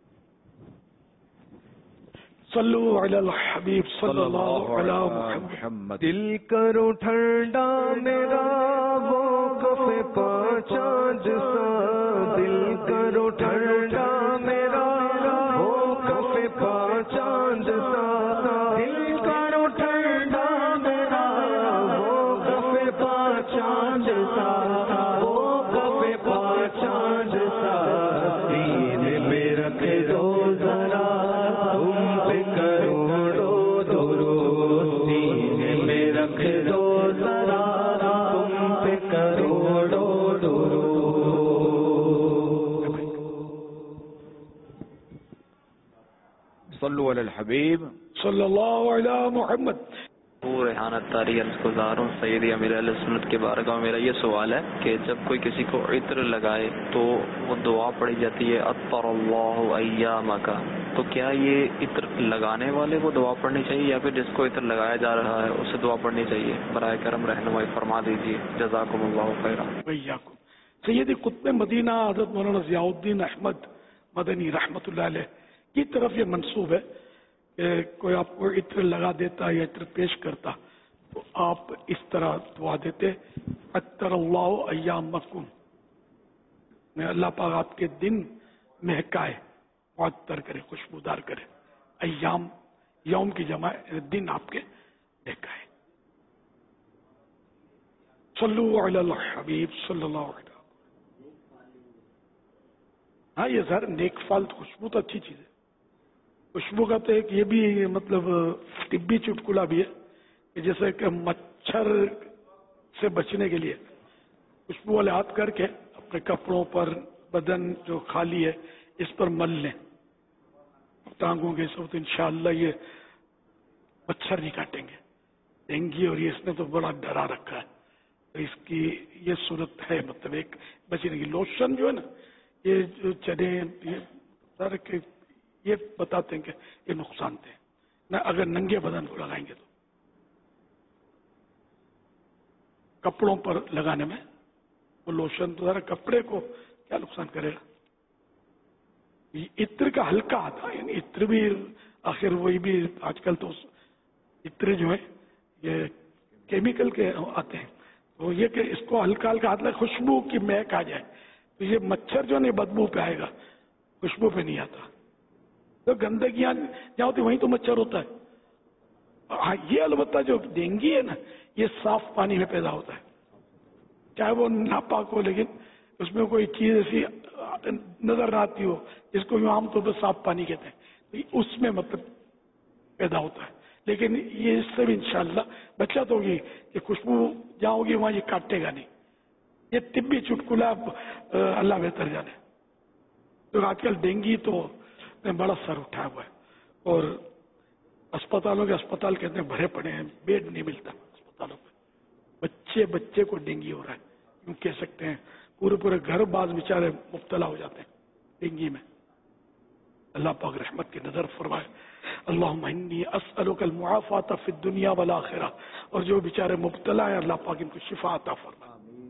सल्लु अलल हबीब सल्लल्लाहु अलैहि मुहम्मद। दिल करो ठंडा मेरा वो कफे चांद सा, दिल करो ठंडा मेरा वो कफे चांद सा, दिल करो ठंडा मेरा वो कफे चांद सा, वो कफे चांद सा, सीने में रख दो जरा तुम पे करोड़ों दुरूद, सीने में रख दो जरा तुम पे करोड़ों दुरूद। सल्लु अलल हबीब सल्लल्लाहु अलैहि मुहम्मद। रेहान अत्तारी अर्ज़गुज़ार हूँ सैयद अमीर अहले सुन्नत के बारगाह में। मेरा ये सवाल है कि जब कोई किसी को इत्र लगाए तो वो दुआ पढ़ी जाती है अत्तरल्लाहु अय्यामका, तो क्या ये इत्र लगाने वाले को दुआ पढ़नी चाहिए या फिर जिसको इत्र लगाया जा रहा है उसे दुआ पढ़नी चाहिए? बराए करम रहनुमाई फरमा दीजिए, जज़ाकुमुल्लाहु खैरा। वैयाकुम। सैयद कुतुब मदीना हज़रत मौलाना ज़ियाउद्दीन अहमद मदनी रहमतुल्लाह अलैह की तरफ ये मंसूब है कि कोई आपको इत्र लगा देता या इत्र पेश करता तो आप इस तरह दुआ देते अत्तरल्लाहु अय्यामकुम, मैं अल्लाह पाक आपके दिन महकाए, मुअत्तर करे, खुशबूदार करे। अय्याम यौम की जमा दिन आपके महकाए। सल्लु अलल हबीब सल्लल्लाहु अलैहि वसल्लम। हाँ, ये सर नेकफाल खुशबू तो अच्छी चीज है। खुशबू का तो एक ये भी मतलब तिब्बी चुटकुला भी है कि जैसे कि मच्छर से बचने के लिए खुशबू वाले हाथ करके अपने कपड़ों पर, बदन जो खाली है इस पर मल लें, टांगों के सब, तो इंशाअल्लाह ये मच्छर नहीं काटेंगे। डेंगू और ये इसने तो बड़ा डरा रखा है, तो इसकी ये सूरत है, मतलब एक बचने की। लोशन जो है ना, ये जो चने ये सारे के ये बताते हैं कि ये नुकसान थे ना अगर नंगे बदन को लगाएंगे तो। कपड़ों पर लगाने में वो लोशन तो जरा कपड़े को क्या नुकसान करेगा। ये इत्र का हल्का आता है, यानी इत्र भी आखिर वही भी आजकल तो इत्र जो है ये केमिकल के आते हैं, तो ये कि इसको हल्का हल्का हाथ लगा, खुशबू की महक आ जाए तो ये मच्छर जो नहीं बदबू पे आएगा, खुशबू पे नहीं आता। तो गंदगियां जहाँ होती वहीं तो मच्छर होता है। हाँ, ये अलबत्ता जो डेंगू है ना, ये साफ पानी में पैदा होता है, चाहे वो नापाक हो, लेकिन उसमें कोई चीज ऐसी नजर ना आती हो जिसको यूं आमतौर पर साफ पानी कहते हैं, तो उसमें मतलब पैदा होता है। लेकिन ये इससे भी इंशाअल्लाह बचत होगी कि खुशबू जहाँ होगी वहां ये काटेगा नहीं। ये तिब्बी चुटकुला अल्लाह बेहतर जाने। तो आजकल डेंगू तो बड़ा सर उठाया हुआ है और अस्पतालों के अस्पताल कहते हैं भरे पड़े हैं, बेड नहीं मिलता अस्पतालों में। बच्चे को डेंगू हो रहा है, यूं कह सकते हैं पूरे घर बाज बेचारे मुब्तला हो जाते हैं डेंगू में। अल्लाह पाक रहमत की नजर फरमाए। अल्लाहुम्मा इन्नी अस्अलुकल मुआफ़ात फिद दुनिया वल आखिरा, और जो बेचारे मुब्तला हैं अल्लाह पाक इनको शिफा अता फरमाए।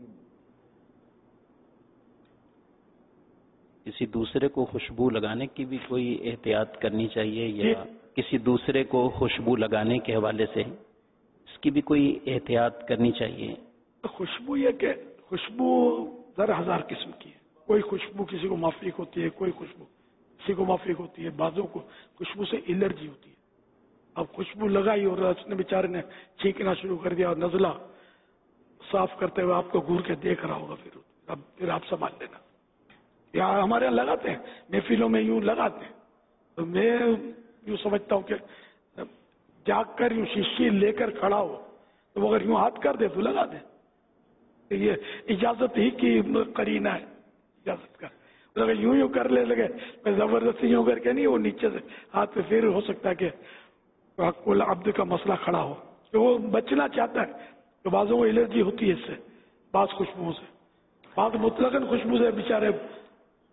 किसी दूसरे को खुशबू लगाने की भी कोई एहतियात करनी चाहिए, या किसी दूसरे को खुशबू लगाने के हवाले से इसकी भी कोई एहतियात करनी चाहिए? तो खुशबू ये कि खुशबू जरा हजार किस्म की है। कोई खुशबू किसी को माफिक होती है, कोई खुशबू किसी को माफिक होती है, बाजों को खुशबू से एलर्जी होती है। अब खुशबू लगाई और उसने बेचारे ने छींकना शुरू कर दिया और नजला साफ करते हुए आपको घूर के देख रहा होगा, फिर आप संभाल लेना। या हमारे यहाँ लगाते हैं, महफिलों में यूं लगाते हैं, तो मैं यूं समझता हूं कि जाकर यूं शीशी लेकर खड़ा हो तो वो अगर यूं हाथ कर दे तो लगा दे, तो ये इजाजत ही की करीना है, इजाजत का। तो अगर यूं कर ले लगे मैं जबरदस्ती यूं करके नहीं, वो नीचे से हाथ पे फिर हो सकता है कि हक़्क़ुल अब्द का मसला खड़ा हो, तो वो बचना चाहता है। तो बाजों को एलर्जी होती है इससे, बाज खुशबुओं से, बाज मुतलकन खुशबू से बेचारे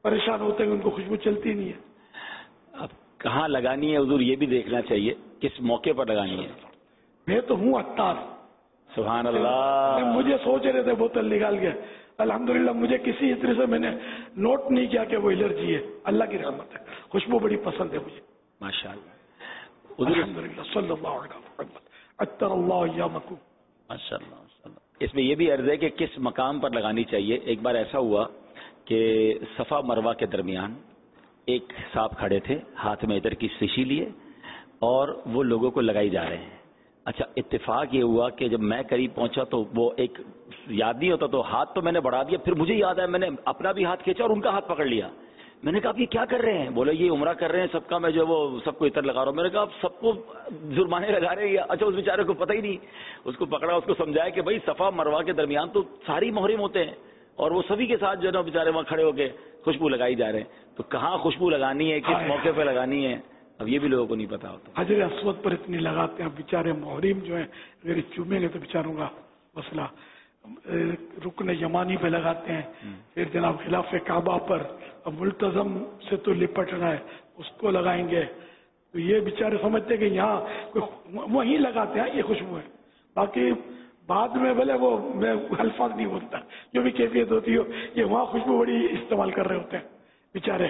परेशान होते हैं, उनको खुशबू चलती नहीं है। अब कहाँ लगानी है हुजूर, ये भी देखना चाहिए, किस मौके पर लगानी है। मैं तो हूँ अत्तार, सुभान अल्लाह। मुझे सोच रहे थे बोतल निकाल के, अल्हम्दुलिल्लाह मुझे किसी इतने से मैंने नोट नहीं किया कि वो एलर्जी है। अल्लाह की रहमत है, खुशबू बड़ी पसंद है मुझे, माशाअल्लाह। अल्हम्दुलिल्लाह सल्लल्लाहु अलैहि वसल्लम अत्तरल्लाहु अय्यामकुम। माशाअल्लाह। इसमें यह भी अर्ज है कि किस मकाम पर लगानी चाहिए। एक बार ऐसा हुआ कि सफा मरवा के दरमियान एक साहब खड़े थे, हाथ में इधर की शीशी लिए और वो लोगों को लगाई जा रहे हैं। अच्छा, इत्तेफाक ये हुआ कि जब मैं करीब पहुंचा तो वो एक याद नहीं होता तो हाथ तो मैंने बढ़ा दिया, फिर मुझे याद आया मैंने अपना भी हाथ खींचा और उनका हाथ पकड़ लिया। मैंने कहा ये क्या कर रहे हैं? बोले ये उम्रा कर रहे हैं, सबका मैं जो वो सबको इतर लगा रहा हूँ। मैंने कहा आप सबको जुर्माने लगा रहे हैं? अच्छा, उस बेचारे को पता ही नहीं। उसको पकड़ा, उसको समझाया कि भाई सफा मरवा के दरमियान तो सारी मोहरिम होते हैं और वो सभी के साथ जो है ना बेचारे वहां खड़े होके खुशबू लगाई जा रहे हैं। तो कहाँ खुशबू लगानी है, किस मौके पर लगानी है, अब ये भी लोगों को नहीं पता होता। हजर अस्वद पर इतनी लगाते हैं, बेचारे मोहरिम जो है अगर चूमेंगे तो बेचारों का मसला। रुकन यमानी पे लगाते हैं, फिर जनाब खिलाफ काबा पर, अब मुल्तजम से तो लिपटना है उसको लगाएंगे। तो ये बेचारे समझते हैं कि यहाँ वहीं लगाते हैं ये खुशबू है, बाकी बाद में भले वो मैं अल्फाज नहीं बोलता, जो भी कैफियत होती हो, ये वहाँ खुशबू बड़ी इस्तेमाल कर रहे होते हैं बेचारे।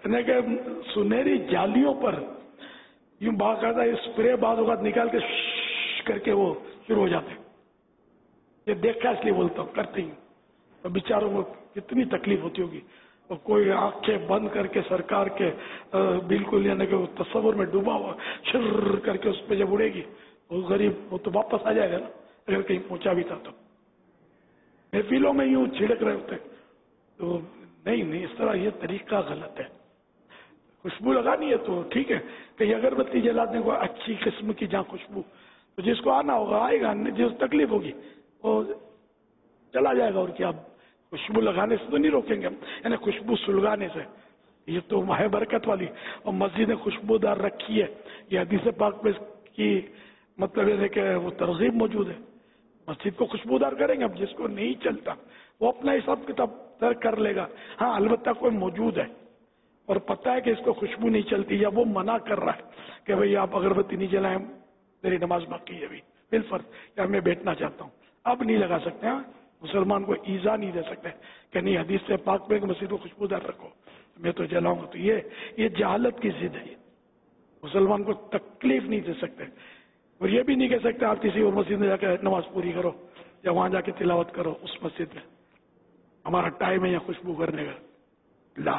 सुनहरी जालियों पर यूं बाकायदा स्प्रे बाज़ निकाल के करके वो शुरू हो जाते हैं। ये देखा इसलिए बोलता हूँ, करते ही तो बेचारों को कितनी तकलीफ होती होगी। और कोई आंखें बंद करके सरकार के बिल्कुल यानी कि तस्वर में डूबा हुआ शिर करके उस पर जब उड़ेगी वो गरीब वो तो वापस आ जाएगा ना, अगर कहीं पहुंचा भी था तो। महफिलों में यूं छिड़क रहे होते तो नहीं, इस तरह ये तरीका गलत है। खुशबू लगानी है तो ठीक है, कहीं अगरबत्ती जलाने को अच्छी किस्म की जहाँ खुशबू, तो जिसको आना होगा आएगा, जिस तकलीफ होगी वो चला जाएगा। और क्या, खुशबू लगाने से तो नहीं रोकेंगे हम, यानी खुशबू सुलगाने से, ये तो है बरकत वाली। और मस्जिद ने खुशबूदार रखी है, ये हदीस पाक में की मतलब है कि वो तरगीब मौजूद है। मस्जिद को खुशबूदार करेंगे। अब जिसको नहीं चलता वो अपना हिसाब किताब तय कर लेगा। हाँ, अलबत्ता कोई मौजूद है और पता है कि इसको खुशबू नहीं चलती, या वो मना कर रहा है कि भाई आप अगरबत्ती नहीं जलाएं, मेरी नमाज बाकी है अभी बिलफर्ज, या मैं बैठना चाहता हूँ, अब नहीं लगा सकते। हाँ, मुसलमान को ईजा नहीं दे सकते कि नहीं हदीस से पाक में मस्जिद को खुशबूदार रखो, मैं तो जलाऊंगा। तो ये जहालत की जिद है। मुसलमान को तकलीफ नहीं दे सकते और ये भी नहीं कह सकते आप किसी और मस्जिद में जाकर नमाज पूरी करो या वहां जाके तिलावत करो उस मस्जिद में, हमारा टाइम है या खुशबू करने का। ला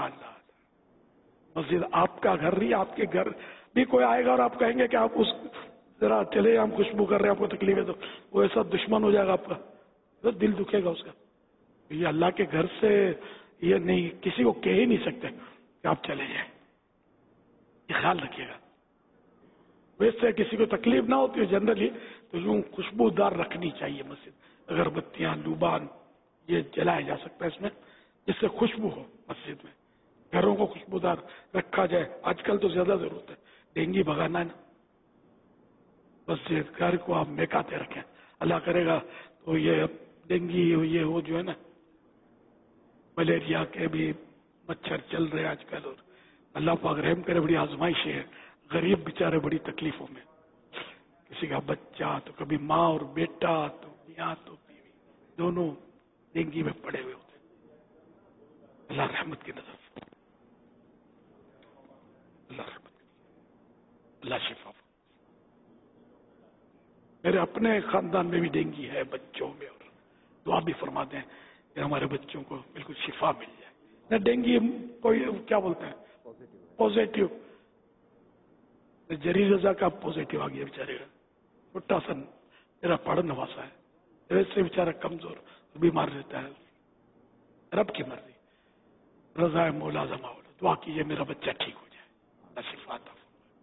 मस्जिद आपका घर नहीं, आपके घर भी कोई आएगा और आप कहेंगे कि आप उस जरा चले हम खुशबू कर रहे हैं, आपको तकलीफ है, तो वो ऐसा दुश्मन हो जाएगा आपका, तो दिल दुखेगा उसका। ये अल्लाह के घर से ये नहीं, किसी को कह ही नहीं सकते कि आप चले जाए, ये ख्याल रखिएगा। वैसे किसी को तकलीफ ना होती है जनरली तो यूं खुशबूदार रखनी चाहिए मस्जिद। अगरबत्तियां, लुबान ये जलाया जा सकता है इसमें, जिससे खुशबू हो मस्जिद में। घरों को खुशबूदार रखा जाए, आजकल तो ज्यादा जरूरत है, डेंगू भगाना है ना, मस्जिद घर को आप महकाते रखें, अल्लाह करेगा तो ये डेंगू ये हो जो है ना, मलेरिया के भी मच्छर चल रहे हैं आजकल, और अल्लाह पाक रहम करे, बड़ी आजमाइश है। गरीब बेचारे बड़ी तकलीफों में, किसी का बच्चा तो कभी माँ और बेटा, तो मियाँ तो बीवी, दोनों डेंगू में पड़े हुए होते। अल्लाह रहमत की नजर, अल्लाह रहमत, अल्लाह शिफा। मेरे अपने खानदान में भी डेंगू है बच्चों में, और दुआ भी फरमाते हैं कि हमारे बच्चों को बिल्कुल शिफा मिल जाए ना। डेंगू कोई क्या बोलते हैं पॉजिटिव, जरी रजा का पॉजिटिव आ गया बेचारे का, छोटा सा मेरा पढ़ नवासा है, वैसे बेचारा कमजोर बीमार रहता है। रब की मर्जी, रजा है मौला जमा, दुआ कीजिए मेरा बच्चा ठीक हो जाए, शिफा था।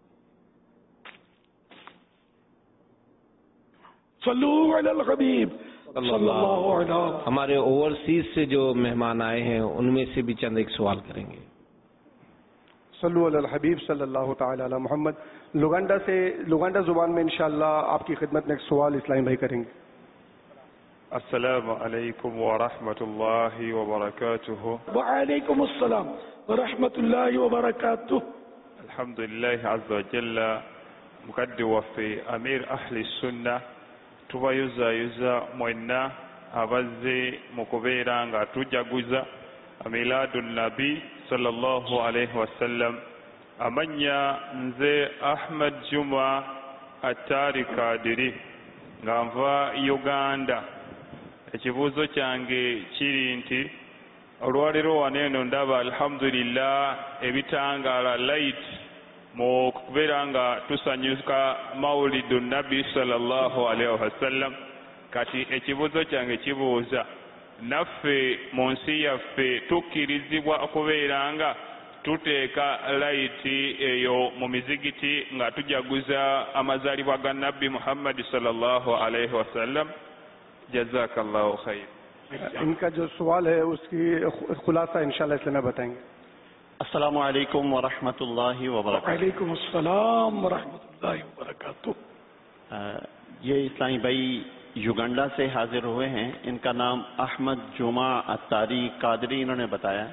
सल्लू अलल हबीब सल्लल्लाहु अलैहि। हमारे ओवरसीज से जो मेहमान आए हैं उनमें से भी चंद एक सवाल करेंगे। सल्लु अलल हबीब सल्लल्लाहु ताला अला मोहम्मद। लुगांडा जुबान में इंशाअल्लाह आपकी खिदमत में एक सवाल इस्लामी भाई करेंगे। السلام علیکم ورحمۃ اللہ وبرکاتہ. وعلیکم السلام ورحمۃ اللہ وبرکاتہ. الحمد لله عز وجل mukadde waffe amir ahli sunna tubayuza mwenna abazze mu kubeera nga tujaguza miladu nabi sallallahu alaihi wasallam. Amanya nze Ahmed Juma Atari Kadiri nga nva Uganda. Ekibuuzo kyange kiri nti olwaleero waneeno ndaba alhamdulillah ebitangaala light mu kubeera nga tusanyuka maulidu nabi sallallahu alaihi wasallam. Kati ekibuuzo kyange kibuuza naffe mu nsi yaffe tukkirizibwa okubeera nga tuteeka layiti eyo mu mizigiti nga tujaguza amazaalibwa ga nabbi Muhammad sallallahu alaihi wasallam. جزاkallahu خیر. ان کا جو سوال ہے اس کی خلاصہ انشاءاللہ اس میں بتائیں گے. السلام علیکم ورحمۃ اللہ وبرکاتہ. وعلیکم السلام ورحمۃ اللہ وبرکاتہ. یہ اسلامی بھائی یوگنڈا سے حاضر ہوئے ہیں. ان کا نام احمد جمعہ اتاری قادری انہوں نے بتایا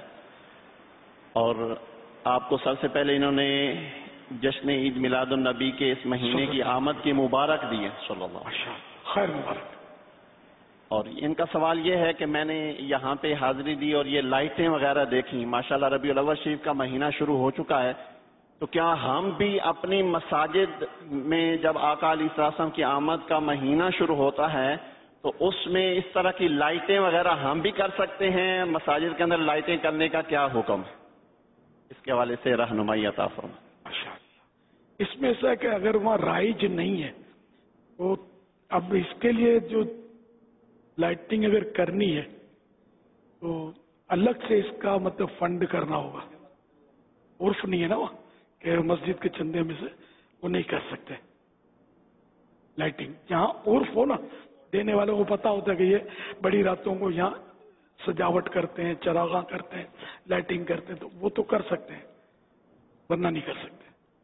اور آپ کو سب سے پہلے انہوں نے جشن عید میلاد النبی کے اس مہینے کی آمد کی مبارک دی ہے صلی اللہ علیہ وسلم. خیر مبارک. اور ان کا سوال یہ ہے کہ میں نے یہاں پہ حاضری دی اور یہ لائٹیں وغیرہ دیکھی. ماشاءاللہ ربیع الاول شریف کا مہینہ شروع ہو چکا ہے تو کیا ہم بھی اپنی مساجد میں جب آقا علیہ السلام کی آمد کا مہینہ شروع ہوتا ہے تو اس میں اس طرح کی لائٹیں وغیرہ ہم بھی کر سکتے ہیں؟ مساجد کے اندر لائٹیں کرنے کا کیا حکم ہے؟ اس کے حوالے سے رہنمائی عطا فرمائیں. اس میں ایسا ہے کہ اگر وہاں رائج نہیں ہے تو اب اس کے لیے جو لائٹنگ اگر کرنی ہے تو الگ سے اس کا مطلب فنڈ کرنا ہوگا. عرف نہیں ہے نا وہاں کہ مسجد کے چندے میں سے وہ نہیں کر سکتے لائٹنگ. جہاں عرف ہو نا دینے والوں کو پتا ہوتا ہے کہ یہ بڑی راتوں کو یہاں سجاوٹ کرتے ہیں, چراغاں کرتے ہیں, لائٹنگ کرتے ہیں, تو وہ تو کر سکتے ہیں ورنہ نہیں کر سکتے.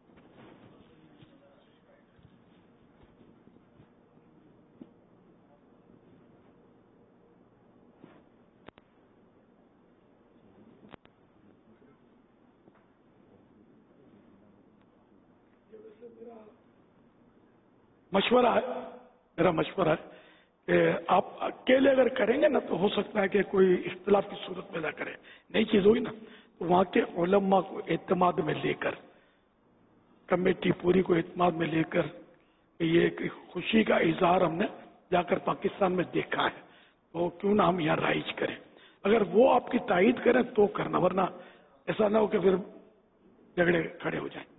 مشورہ ہے, میرا مشورہ ہے کہ آپ اکیلے اگر کریں گے نا تو ہو سکتا ہے کہ کوئی اختلاف کی صورت پیدا کرے. نئی چیز ہوگی نا تو وہاں کے علماء کو اعتماد میں لے کر, کمیٹی پوری کو اعتماد میں لے کر, کہ یہ ایک خوشی کا اظہار ہم نے جا کر پاکستان میں دیکھا ہے تو کیوں نہ ہم یہاں رائج کریں. اگر وہ آپ کی تائید کریں تو کرنا, ورنہ ایسا نہ ہو کہ پھر جھگڑے کھڑے ہو جائیں.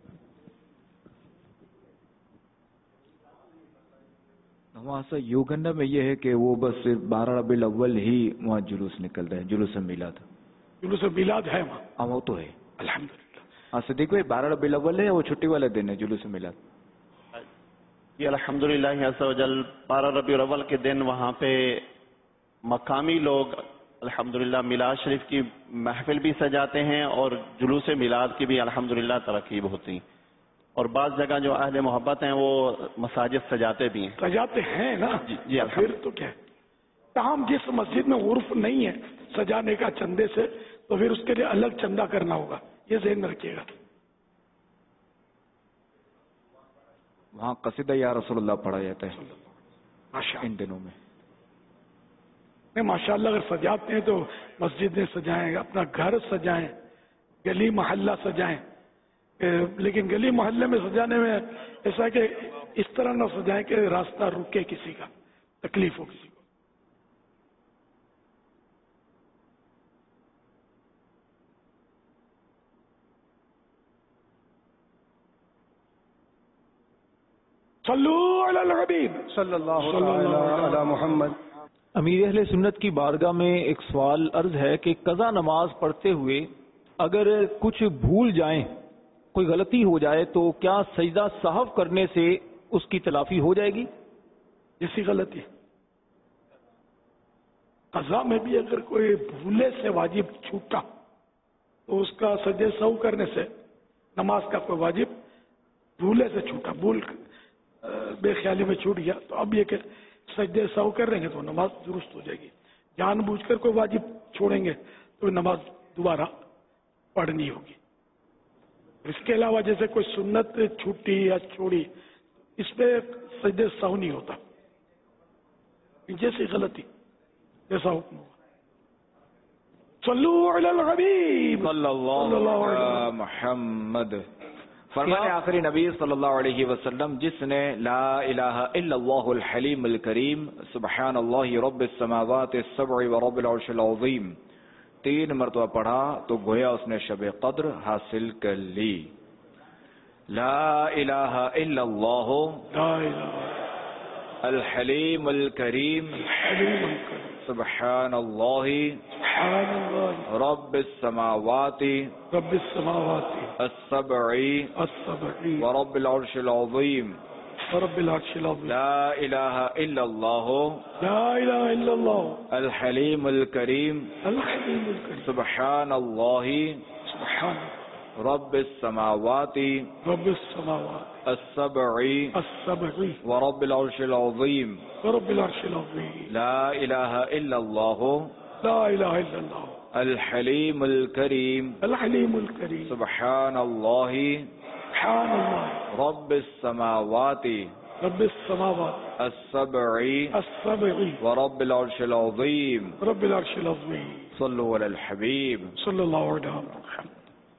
وہاں سے یوگنڈا میں یہ ہے کہ وہ بس 12 ربیع الاول ہی وہاں جلوس نکلتا ہے, جلوس میلاد. جلوس میلاد ہے وہاں. ہاں وہ تو ہے الحمدللہ. ہاں صدیق بھائی 12 ربیع الاول ہے, وہ چھٹی والے دن ہے جلوس میلاد. یہ الحمدللہ عز و جل 12 ربیع الاول کے دن وہاں پہ مقامی لوگ الحمدللہ میلاد شریف کی محفل بھی سجاتے ہیں اور جلوس میلاد کی بھی الحمدللہ ترقیب ہوتی ہیں. اور بعض جگہ جو اہل محبت ہیں وہ مساجد سجاتے بھی ہیں. سجاتے ہیں نا جی پھر تو کیا ہے. تاہم جس مسجد میں عرف نہیں ہے سجانے کا چندے سے تو پھر اس کے لیے الگ چندہ کرنا ہوگا, یہ ذہن میں رکھیے گا. وہاں قصیدہ یا رسول اللہ پڑھا جاتا ہے ان دنوں میں. نہیں ماشاءاللہ اگر سجاتے ہیں تو مسجدیں سجائیں, اپنا گھر سجائیں, گلی محلہ سجائیں. لیکن گلی محلے میں سجانے میں ایسا کہ اس طرح نہ سجائیں کہ راستہ رکے کسی کا, تکلیف ہو کسی کو. صلو علی الحبیب صلی اللہ علی محمد. امیر اہل سنت کی بارگاہ میں ایک سوال عرض ہے کہ قضا نماز پڑھتے ہوئے اگر کچھ بھول جائیں, کوئی غلطی ہو جائے تو کیا سجدہ سہو کرنے سے اس کی تلافی ہو جائے گی؟ جیسی غلطی قضا میں بھی اگر کوئی بھولے سے واجب چھوٹا تو اس کا سجدہ سہو کرنے سے نماز کا کوئی واجب بھولے سے چھوٹا, بھول بے خیالی میں چھوٹ گیا تو اب یہ کہ सजदे सौ कर लेंगे तो नमाज दुरुस्त हो जाएगी। जानबूझकर कोई वाजिब छोड़ेंगे तो नमाज दोबारा पढ़नी होगी। इसके अलावा जैसे कोई सुन्नत छूटी या छोड़ी, इस पे सजदे सौ नहीं होता, जैसी गलती जैसा हुक्म होगा। सल्लु अलल हबीब सल्लल्लाहु अलैहि मुहम्मद। फरमाने आखिरी नबी सल्लल्लाहु अलैहि वसल्लम, जिसने ला इलाहा इल्लल्लाहुल हलीमुल करीम सुब्हानल्लाहि रब्बिस समावाति सब'i व रब्बिल अर्शिल अज़ीम 3 मरतबा पढ़ा तो गोया उसने शब कद्र हासिल कर ली। ला इलाहा इल्लल्लाहु अल हलीमुल करीम सुब्हानल्लाहि रब्बिस समावाति as-sab'i wa rabbil arshil azim la ilaha illallah al-halimul kareem subhanallahi rabbis samawati as-sab'i wa rabbil arshil azim la ilaha illallah الحليم الكريم سبحان الله رب السماوات السبع ورب العرش العظيم صلوا على الحبيب صلی اللہ علیہ وسلم۔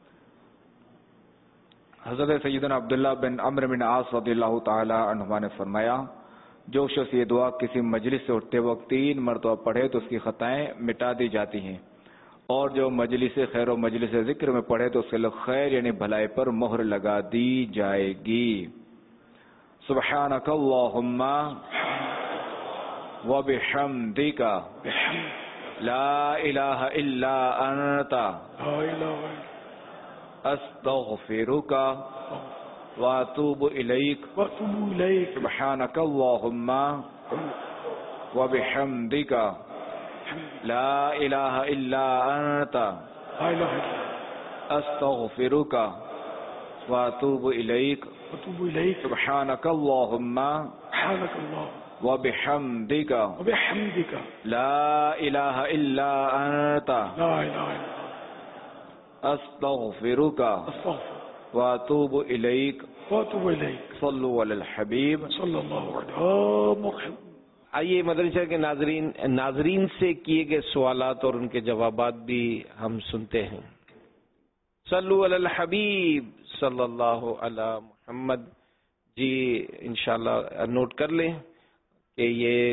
حضرت سیدنا عبداللہ بن عمرو بن عاص رضی اللہ تعالی عنہما نے فرمایا، جو شخص یہ دعا کسی مجلس سے اٹھتے وقت 3 مرتبہ پڑھے تو اس کی خطائیں مٹا دی جاتی ہیں، اور جو مجلس خیر و مجلس ذکر میں پڑھے تو اس کے لیے خیر یعنی بھلائی پر مہر لگا دی جائے گی۔ سبحانک اللہم و بحمدک لا الہ الا انت استغفرک واتوب الیک سبحانک اللہم و بحمدک لا الہ الا انت استغفرک واتوب الیک سبحانک اللہم و بحمدک لا الہ الا انت استغفرک واتوب الیک صلو علی الحبیب صلی اللہ علیہ وسلم۔ آئیے مدنی چینل کے ناظرین سے کیے گئے سوالات اور ان کے جوابات بھی ہم سنتے ہیں۔ صلو علی الحبیب صلی اللہ علی محمد۔ جی انشاءاللہ نوٹ کر لیں کہ یہ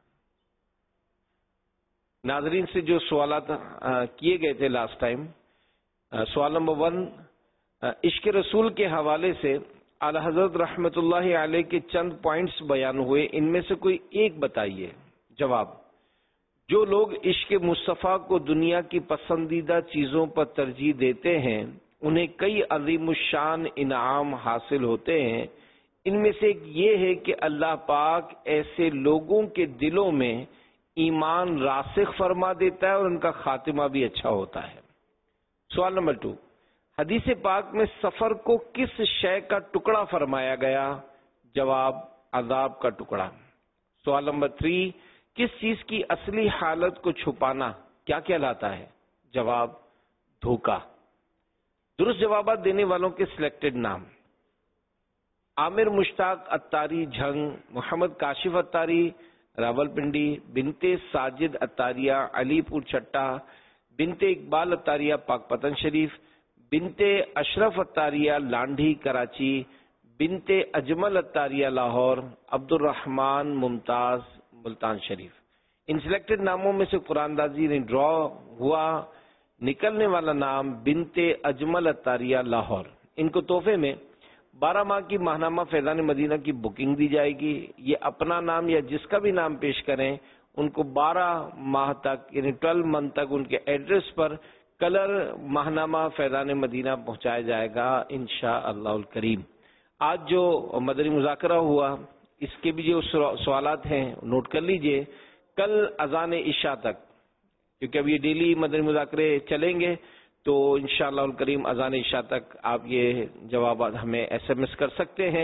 ناظرین سے جو سوالات کیے گئے تھے لاسٹ ٹائم، سوال نمبر 1 عشق رسول کے حوالے سے اعلی حضرت رحمت اللہ علیہ کے چند پوائنٹس بیان ہوئے، ان میں سے کوئی ایک بتائیے۔ جواب: جو لوگ عشق مصطفیٰ کو دنیا کی پسندیدہ چیزوں پر ترجیح دیتے ہیں انہیں کئی عظیم الشان انعام حاصل ہوتے ہیں۔ ان میں سے ایک یہ ہے کہ اللہ پاک ایسے لوگوں کے دلوں میں ایمان راسخ فرما دیتا ہے اور ان کا خاتمہ بھی اچھا ہوتا ہے۔ سوال نمبر 2 حدیث پاک میں سفر کو کس شے کا ٹکڑا فرمایا گیا؟ جواب: عذاب کا ٹکڑا۔ سوال نمبر 3 کس چیز کی اصلی حالت کو چھپانا کیا کہلاتا ہے؟ جواب: دھوکہ۔ درست جوابات دینے والوں کے سلیکٹڈ نام: عامر مشتاق اتاری جھنگ، محمد کاشف اتاری راولپنڈی، بنت ساجد اتاریہ علی پور چھٹا، بنت اقبال اتاریہ پاک پتن شریف، بنت اشرف اتاریہ لانڈھی کراچی، بنت اجمل اتاریہ لاہور، عبد الرحمن ممتاز ملتان شریف۔ ان سلیکٹڈ ناموں میں سے قرآن اندازی نے ڈرا ہوا نکلنے والا نام بنت اجمل اتاریہ لاہور۔ ان کو تحفے میں 12 ماہ کی ماہنامہ فیضان مدینہ کی بکنگ دی جائے گی۔ یہ اپنا نام یا جس کا بھی نام پیش کریں ان کو 12 ماہ تک یعنی 12 منتھ تک ان کے ایڈریس پر کلر ماہنامہ فیضان مدینہ پہنچایا جائے گا انشاءاللہ الکریم۔ آج جو مدنی مذاکرہ ہوا اس کے بھی جو سوالات ہیں نوٹ کر لیجئے۔ کل اذان عشاء تک، کیونکہ اب یہ ڈیلی مدنی مذاکرے چلیں گے تو انشاءاللہ الکریم اذان عشاء تک آپ یہ جوابات ہمیں SMS کر سکتے ہیں۔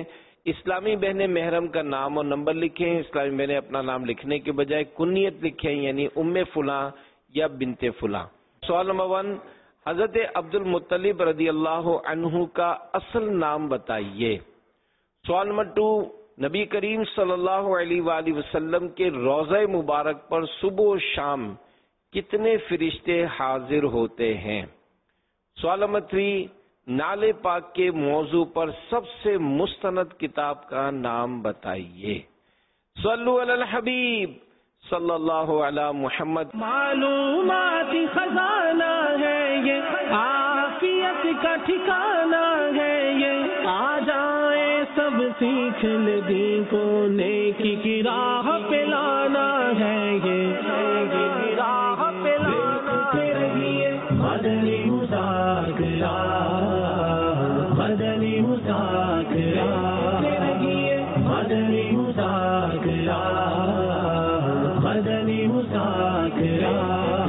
اسلامی بہنیں محرم کا نام اور نمبر لکھیں. اسلامی بہنیں اپنا نام لکھنے کے بجائے کنیت لکھیں، یعنی ام فلاں یا بنت فلاں. سوال نمبر 1، حضرت عبد المطلب رضی اللہ عنہ کا اصل نام بتائیے. سوال نمبر 2، نبی کریم صلی اللہ علیہ وآلہ وسلم کے روضہ مبارک پر صبح و شام کتنے فرشتے حاضر ہوتے ہیں؟ سوال نمبر 3، نعل پاک کے موضوع پر سب سے مستند کتاب کا نام بتائیے. صلو علی الحبیب صلی اللہ علی محمد. معلومات خزانہ ہے یہ، عافیت کا ٹھکانہ ہے یہ، آ جائیں سب سیکھ لے دین کو، نیکی کی راہ پہ لانا ہے یہ، نیکی کی راہ پہ لانا ہے. مدنی مذاکرہ، مدنی مذاکرہ، مدنی مذاکرہ، مدنی مذاکرہ.